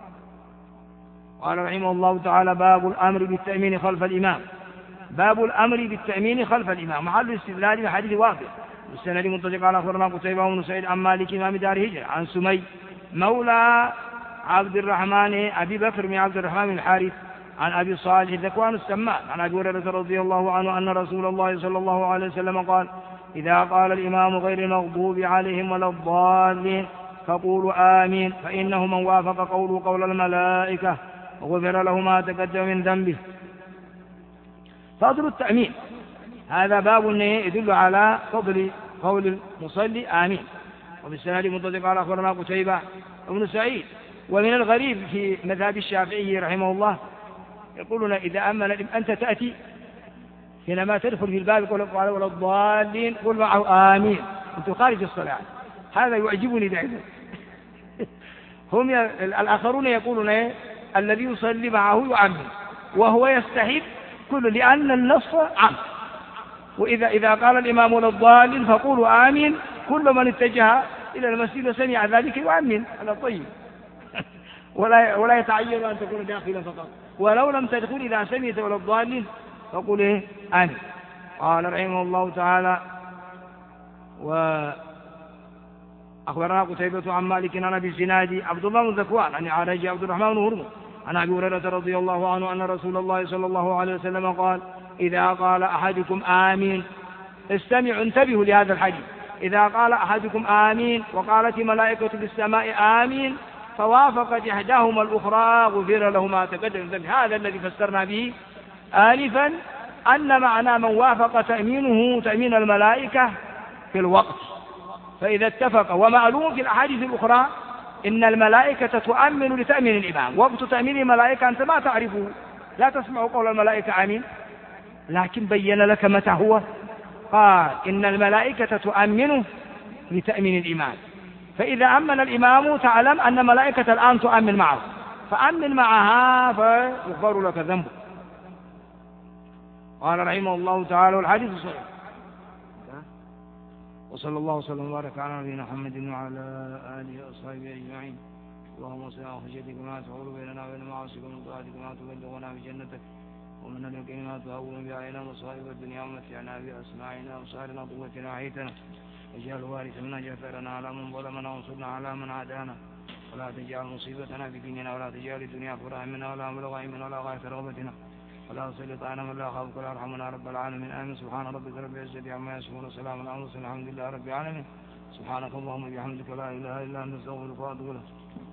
قال رحمه الله تعالى باب الأمر بالتأمين خلف الإمام. باب الأمر بالتأمين خلف الإمام، محل استدلال بحديث واقع. السند متصل قال أخبرنا قتيبة بن سعيد عن مالك إمام دار هجرة عن سمي مولى عبد الرحمن أبي بكر بن عبد الرحمن بن الحارث عن أبي صالح ذكوان السمان عن أبي هريرة رضي الله عنه أن رسول الله صلى الله عليه وسلم قال إذا قال الإمام غير المغضوب عليهم ولا الضالين فقولوا آمين، فإنه من وافق قوله قول الملائكة غفر له ما تقدم من ذنبه. فضل التأمين، هذا باب يدل على فضل قول المصلي آمين. وبالسند متصل قال أخبرنا قتيبة بن سعيد. ومن الغريب في مذهب الشافعي رحمه الله يقولون إذا أمن أنت تأتي حينما تدخل في الباب يقول ولا الضالين قل معه آمين، أنت خارج الصلاة. هذا يعجبني دائما. هم الآخرون يقولون الذي يصلي معه يؤمن وهو يستحب كل، لأن النص عام، وإذا قال الإمام ولا الضالين فقولوا آمين، كل من اتجه إلى المسجد وسمع ذلك يؤمن. هذا طيب. ولا يتعين أن تكون داخلا فقط، ولو لم تدخل إذا سمعت ولا الضالين فقل آمين. قال رحمه الله تعالى وأخبرنا قتيبة عن مالك عن أبي الزناد عبد الله بن ذكوان عن عرج عبد الرحمن بن هرمز عن أبي هريرة رضي الله عنه أن رسول الله صلى الله عليه وسلم قال إذا قال أحدكم آمين، استمعوا انتبهوا لهذا الحديث، إذا قال أحدكم آمين وقالت ملائكة بالسماء آمين فوافقت إحداهما الأخرى غفر له ما تقدم من ذنبه. هذا الذي فسرنا به آنفا، أن معنى من وافق تأمينه تأمين الملائكة في الوقت، فإذا اتفق. ومعلوم في الأحاديث الأخرى إن الملائكة تؤمن لتأمين الإمام، وقت تأمين الملائكة أنت ما تعرفه، لا تسمع قول الملائكة آمين، لكن بين لك متى هو. قال إن الملائكة تؤمن لتأمين الإمام، فإذا أمن الإمام تعلم أن ملائكة الآن تؤمن معه، فأمن معها فيغفر لك ذنبك. قال رحمه الله تعالى والحديث صحيح. وصلى الله وسلم وبارك على نبينا محمد وعلى آله وصحبه أجمعين. اللهم صل على خشيتك ما تحول بيننا وبين معاصيك ومن طاعتك ما تبلغنا بجنتك ومن اليقين ما تهون بعينا مصائب الدنيا ومتعنا بأسماعنا وأبصارنا وقوتنا أحيتنا واجعل الوارث منا جثرنا على من ظلمنا وانصرنا على من عادانا ولا تجعل مصيبتنا في ديننا ولا تجعل الدنيا أكبر همنا ولا مبلغ علمنا ولا غاية رغبتنا ولا تسلط علينا من لا يخافك ولا يرحمنا رب العالمين آمين. سبحان ربك رب العزة عما يصفون وسلام على المرسلين الحمد لله رب العالمين. سبحانك اللهم وبحمدك لا إله إلا أنت أستغفرك وأتوب إليك.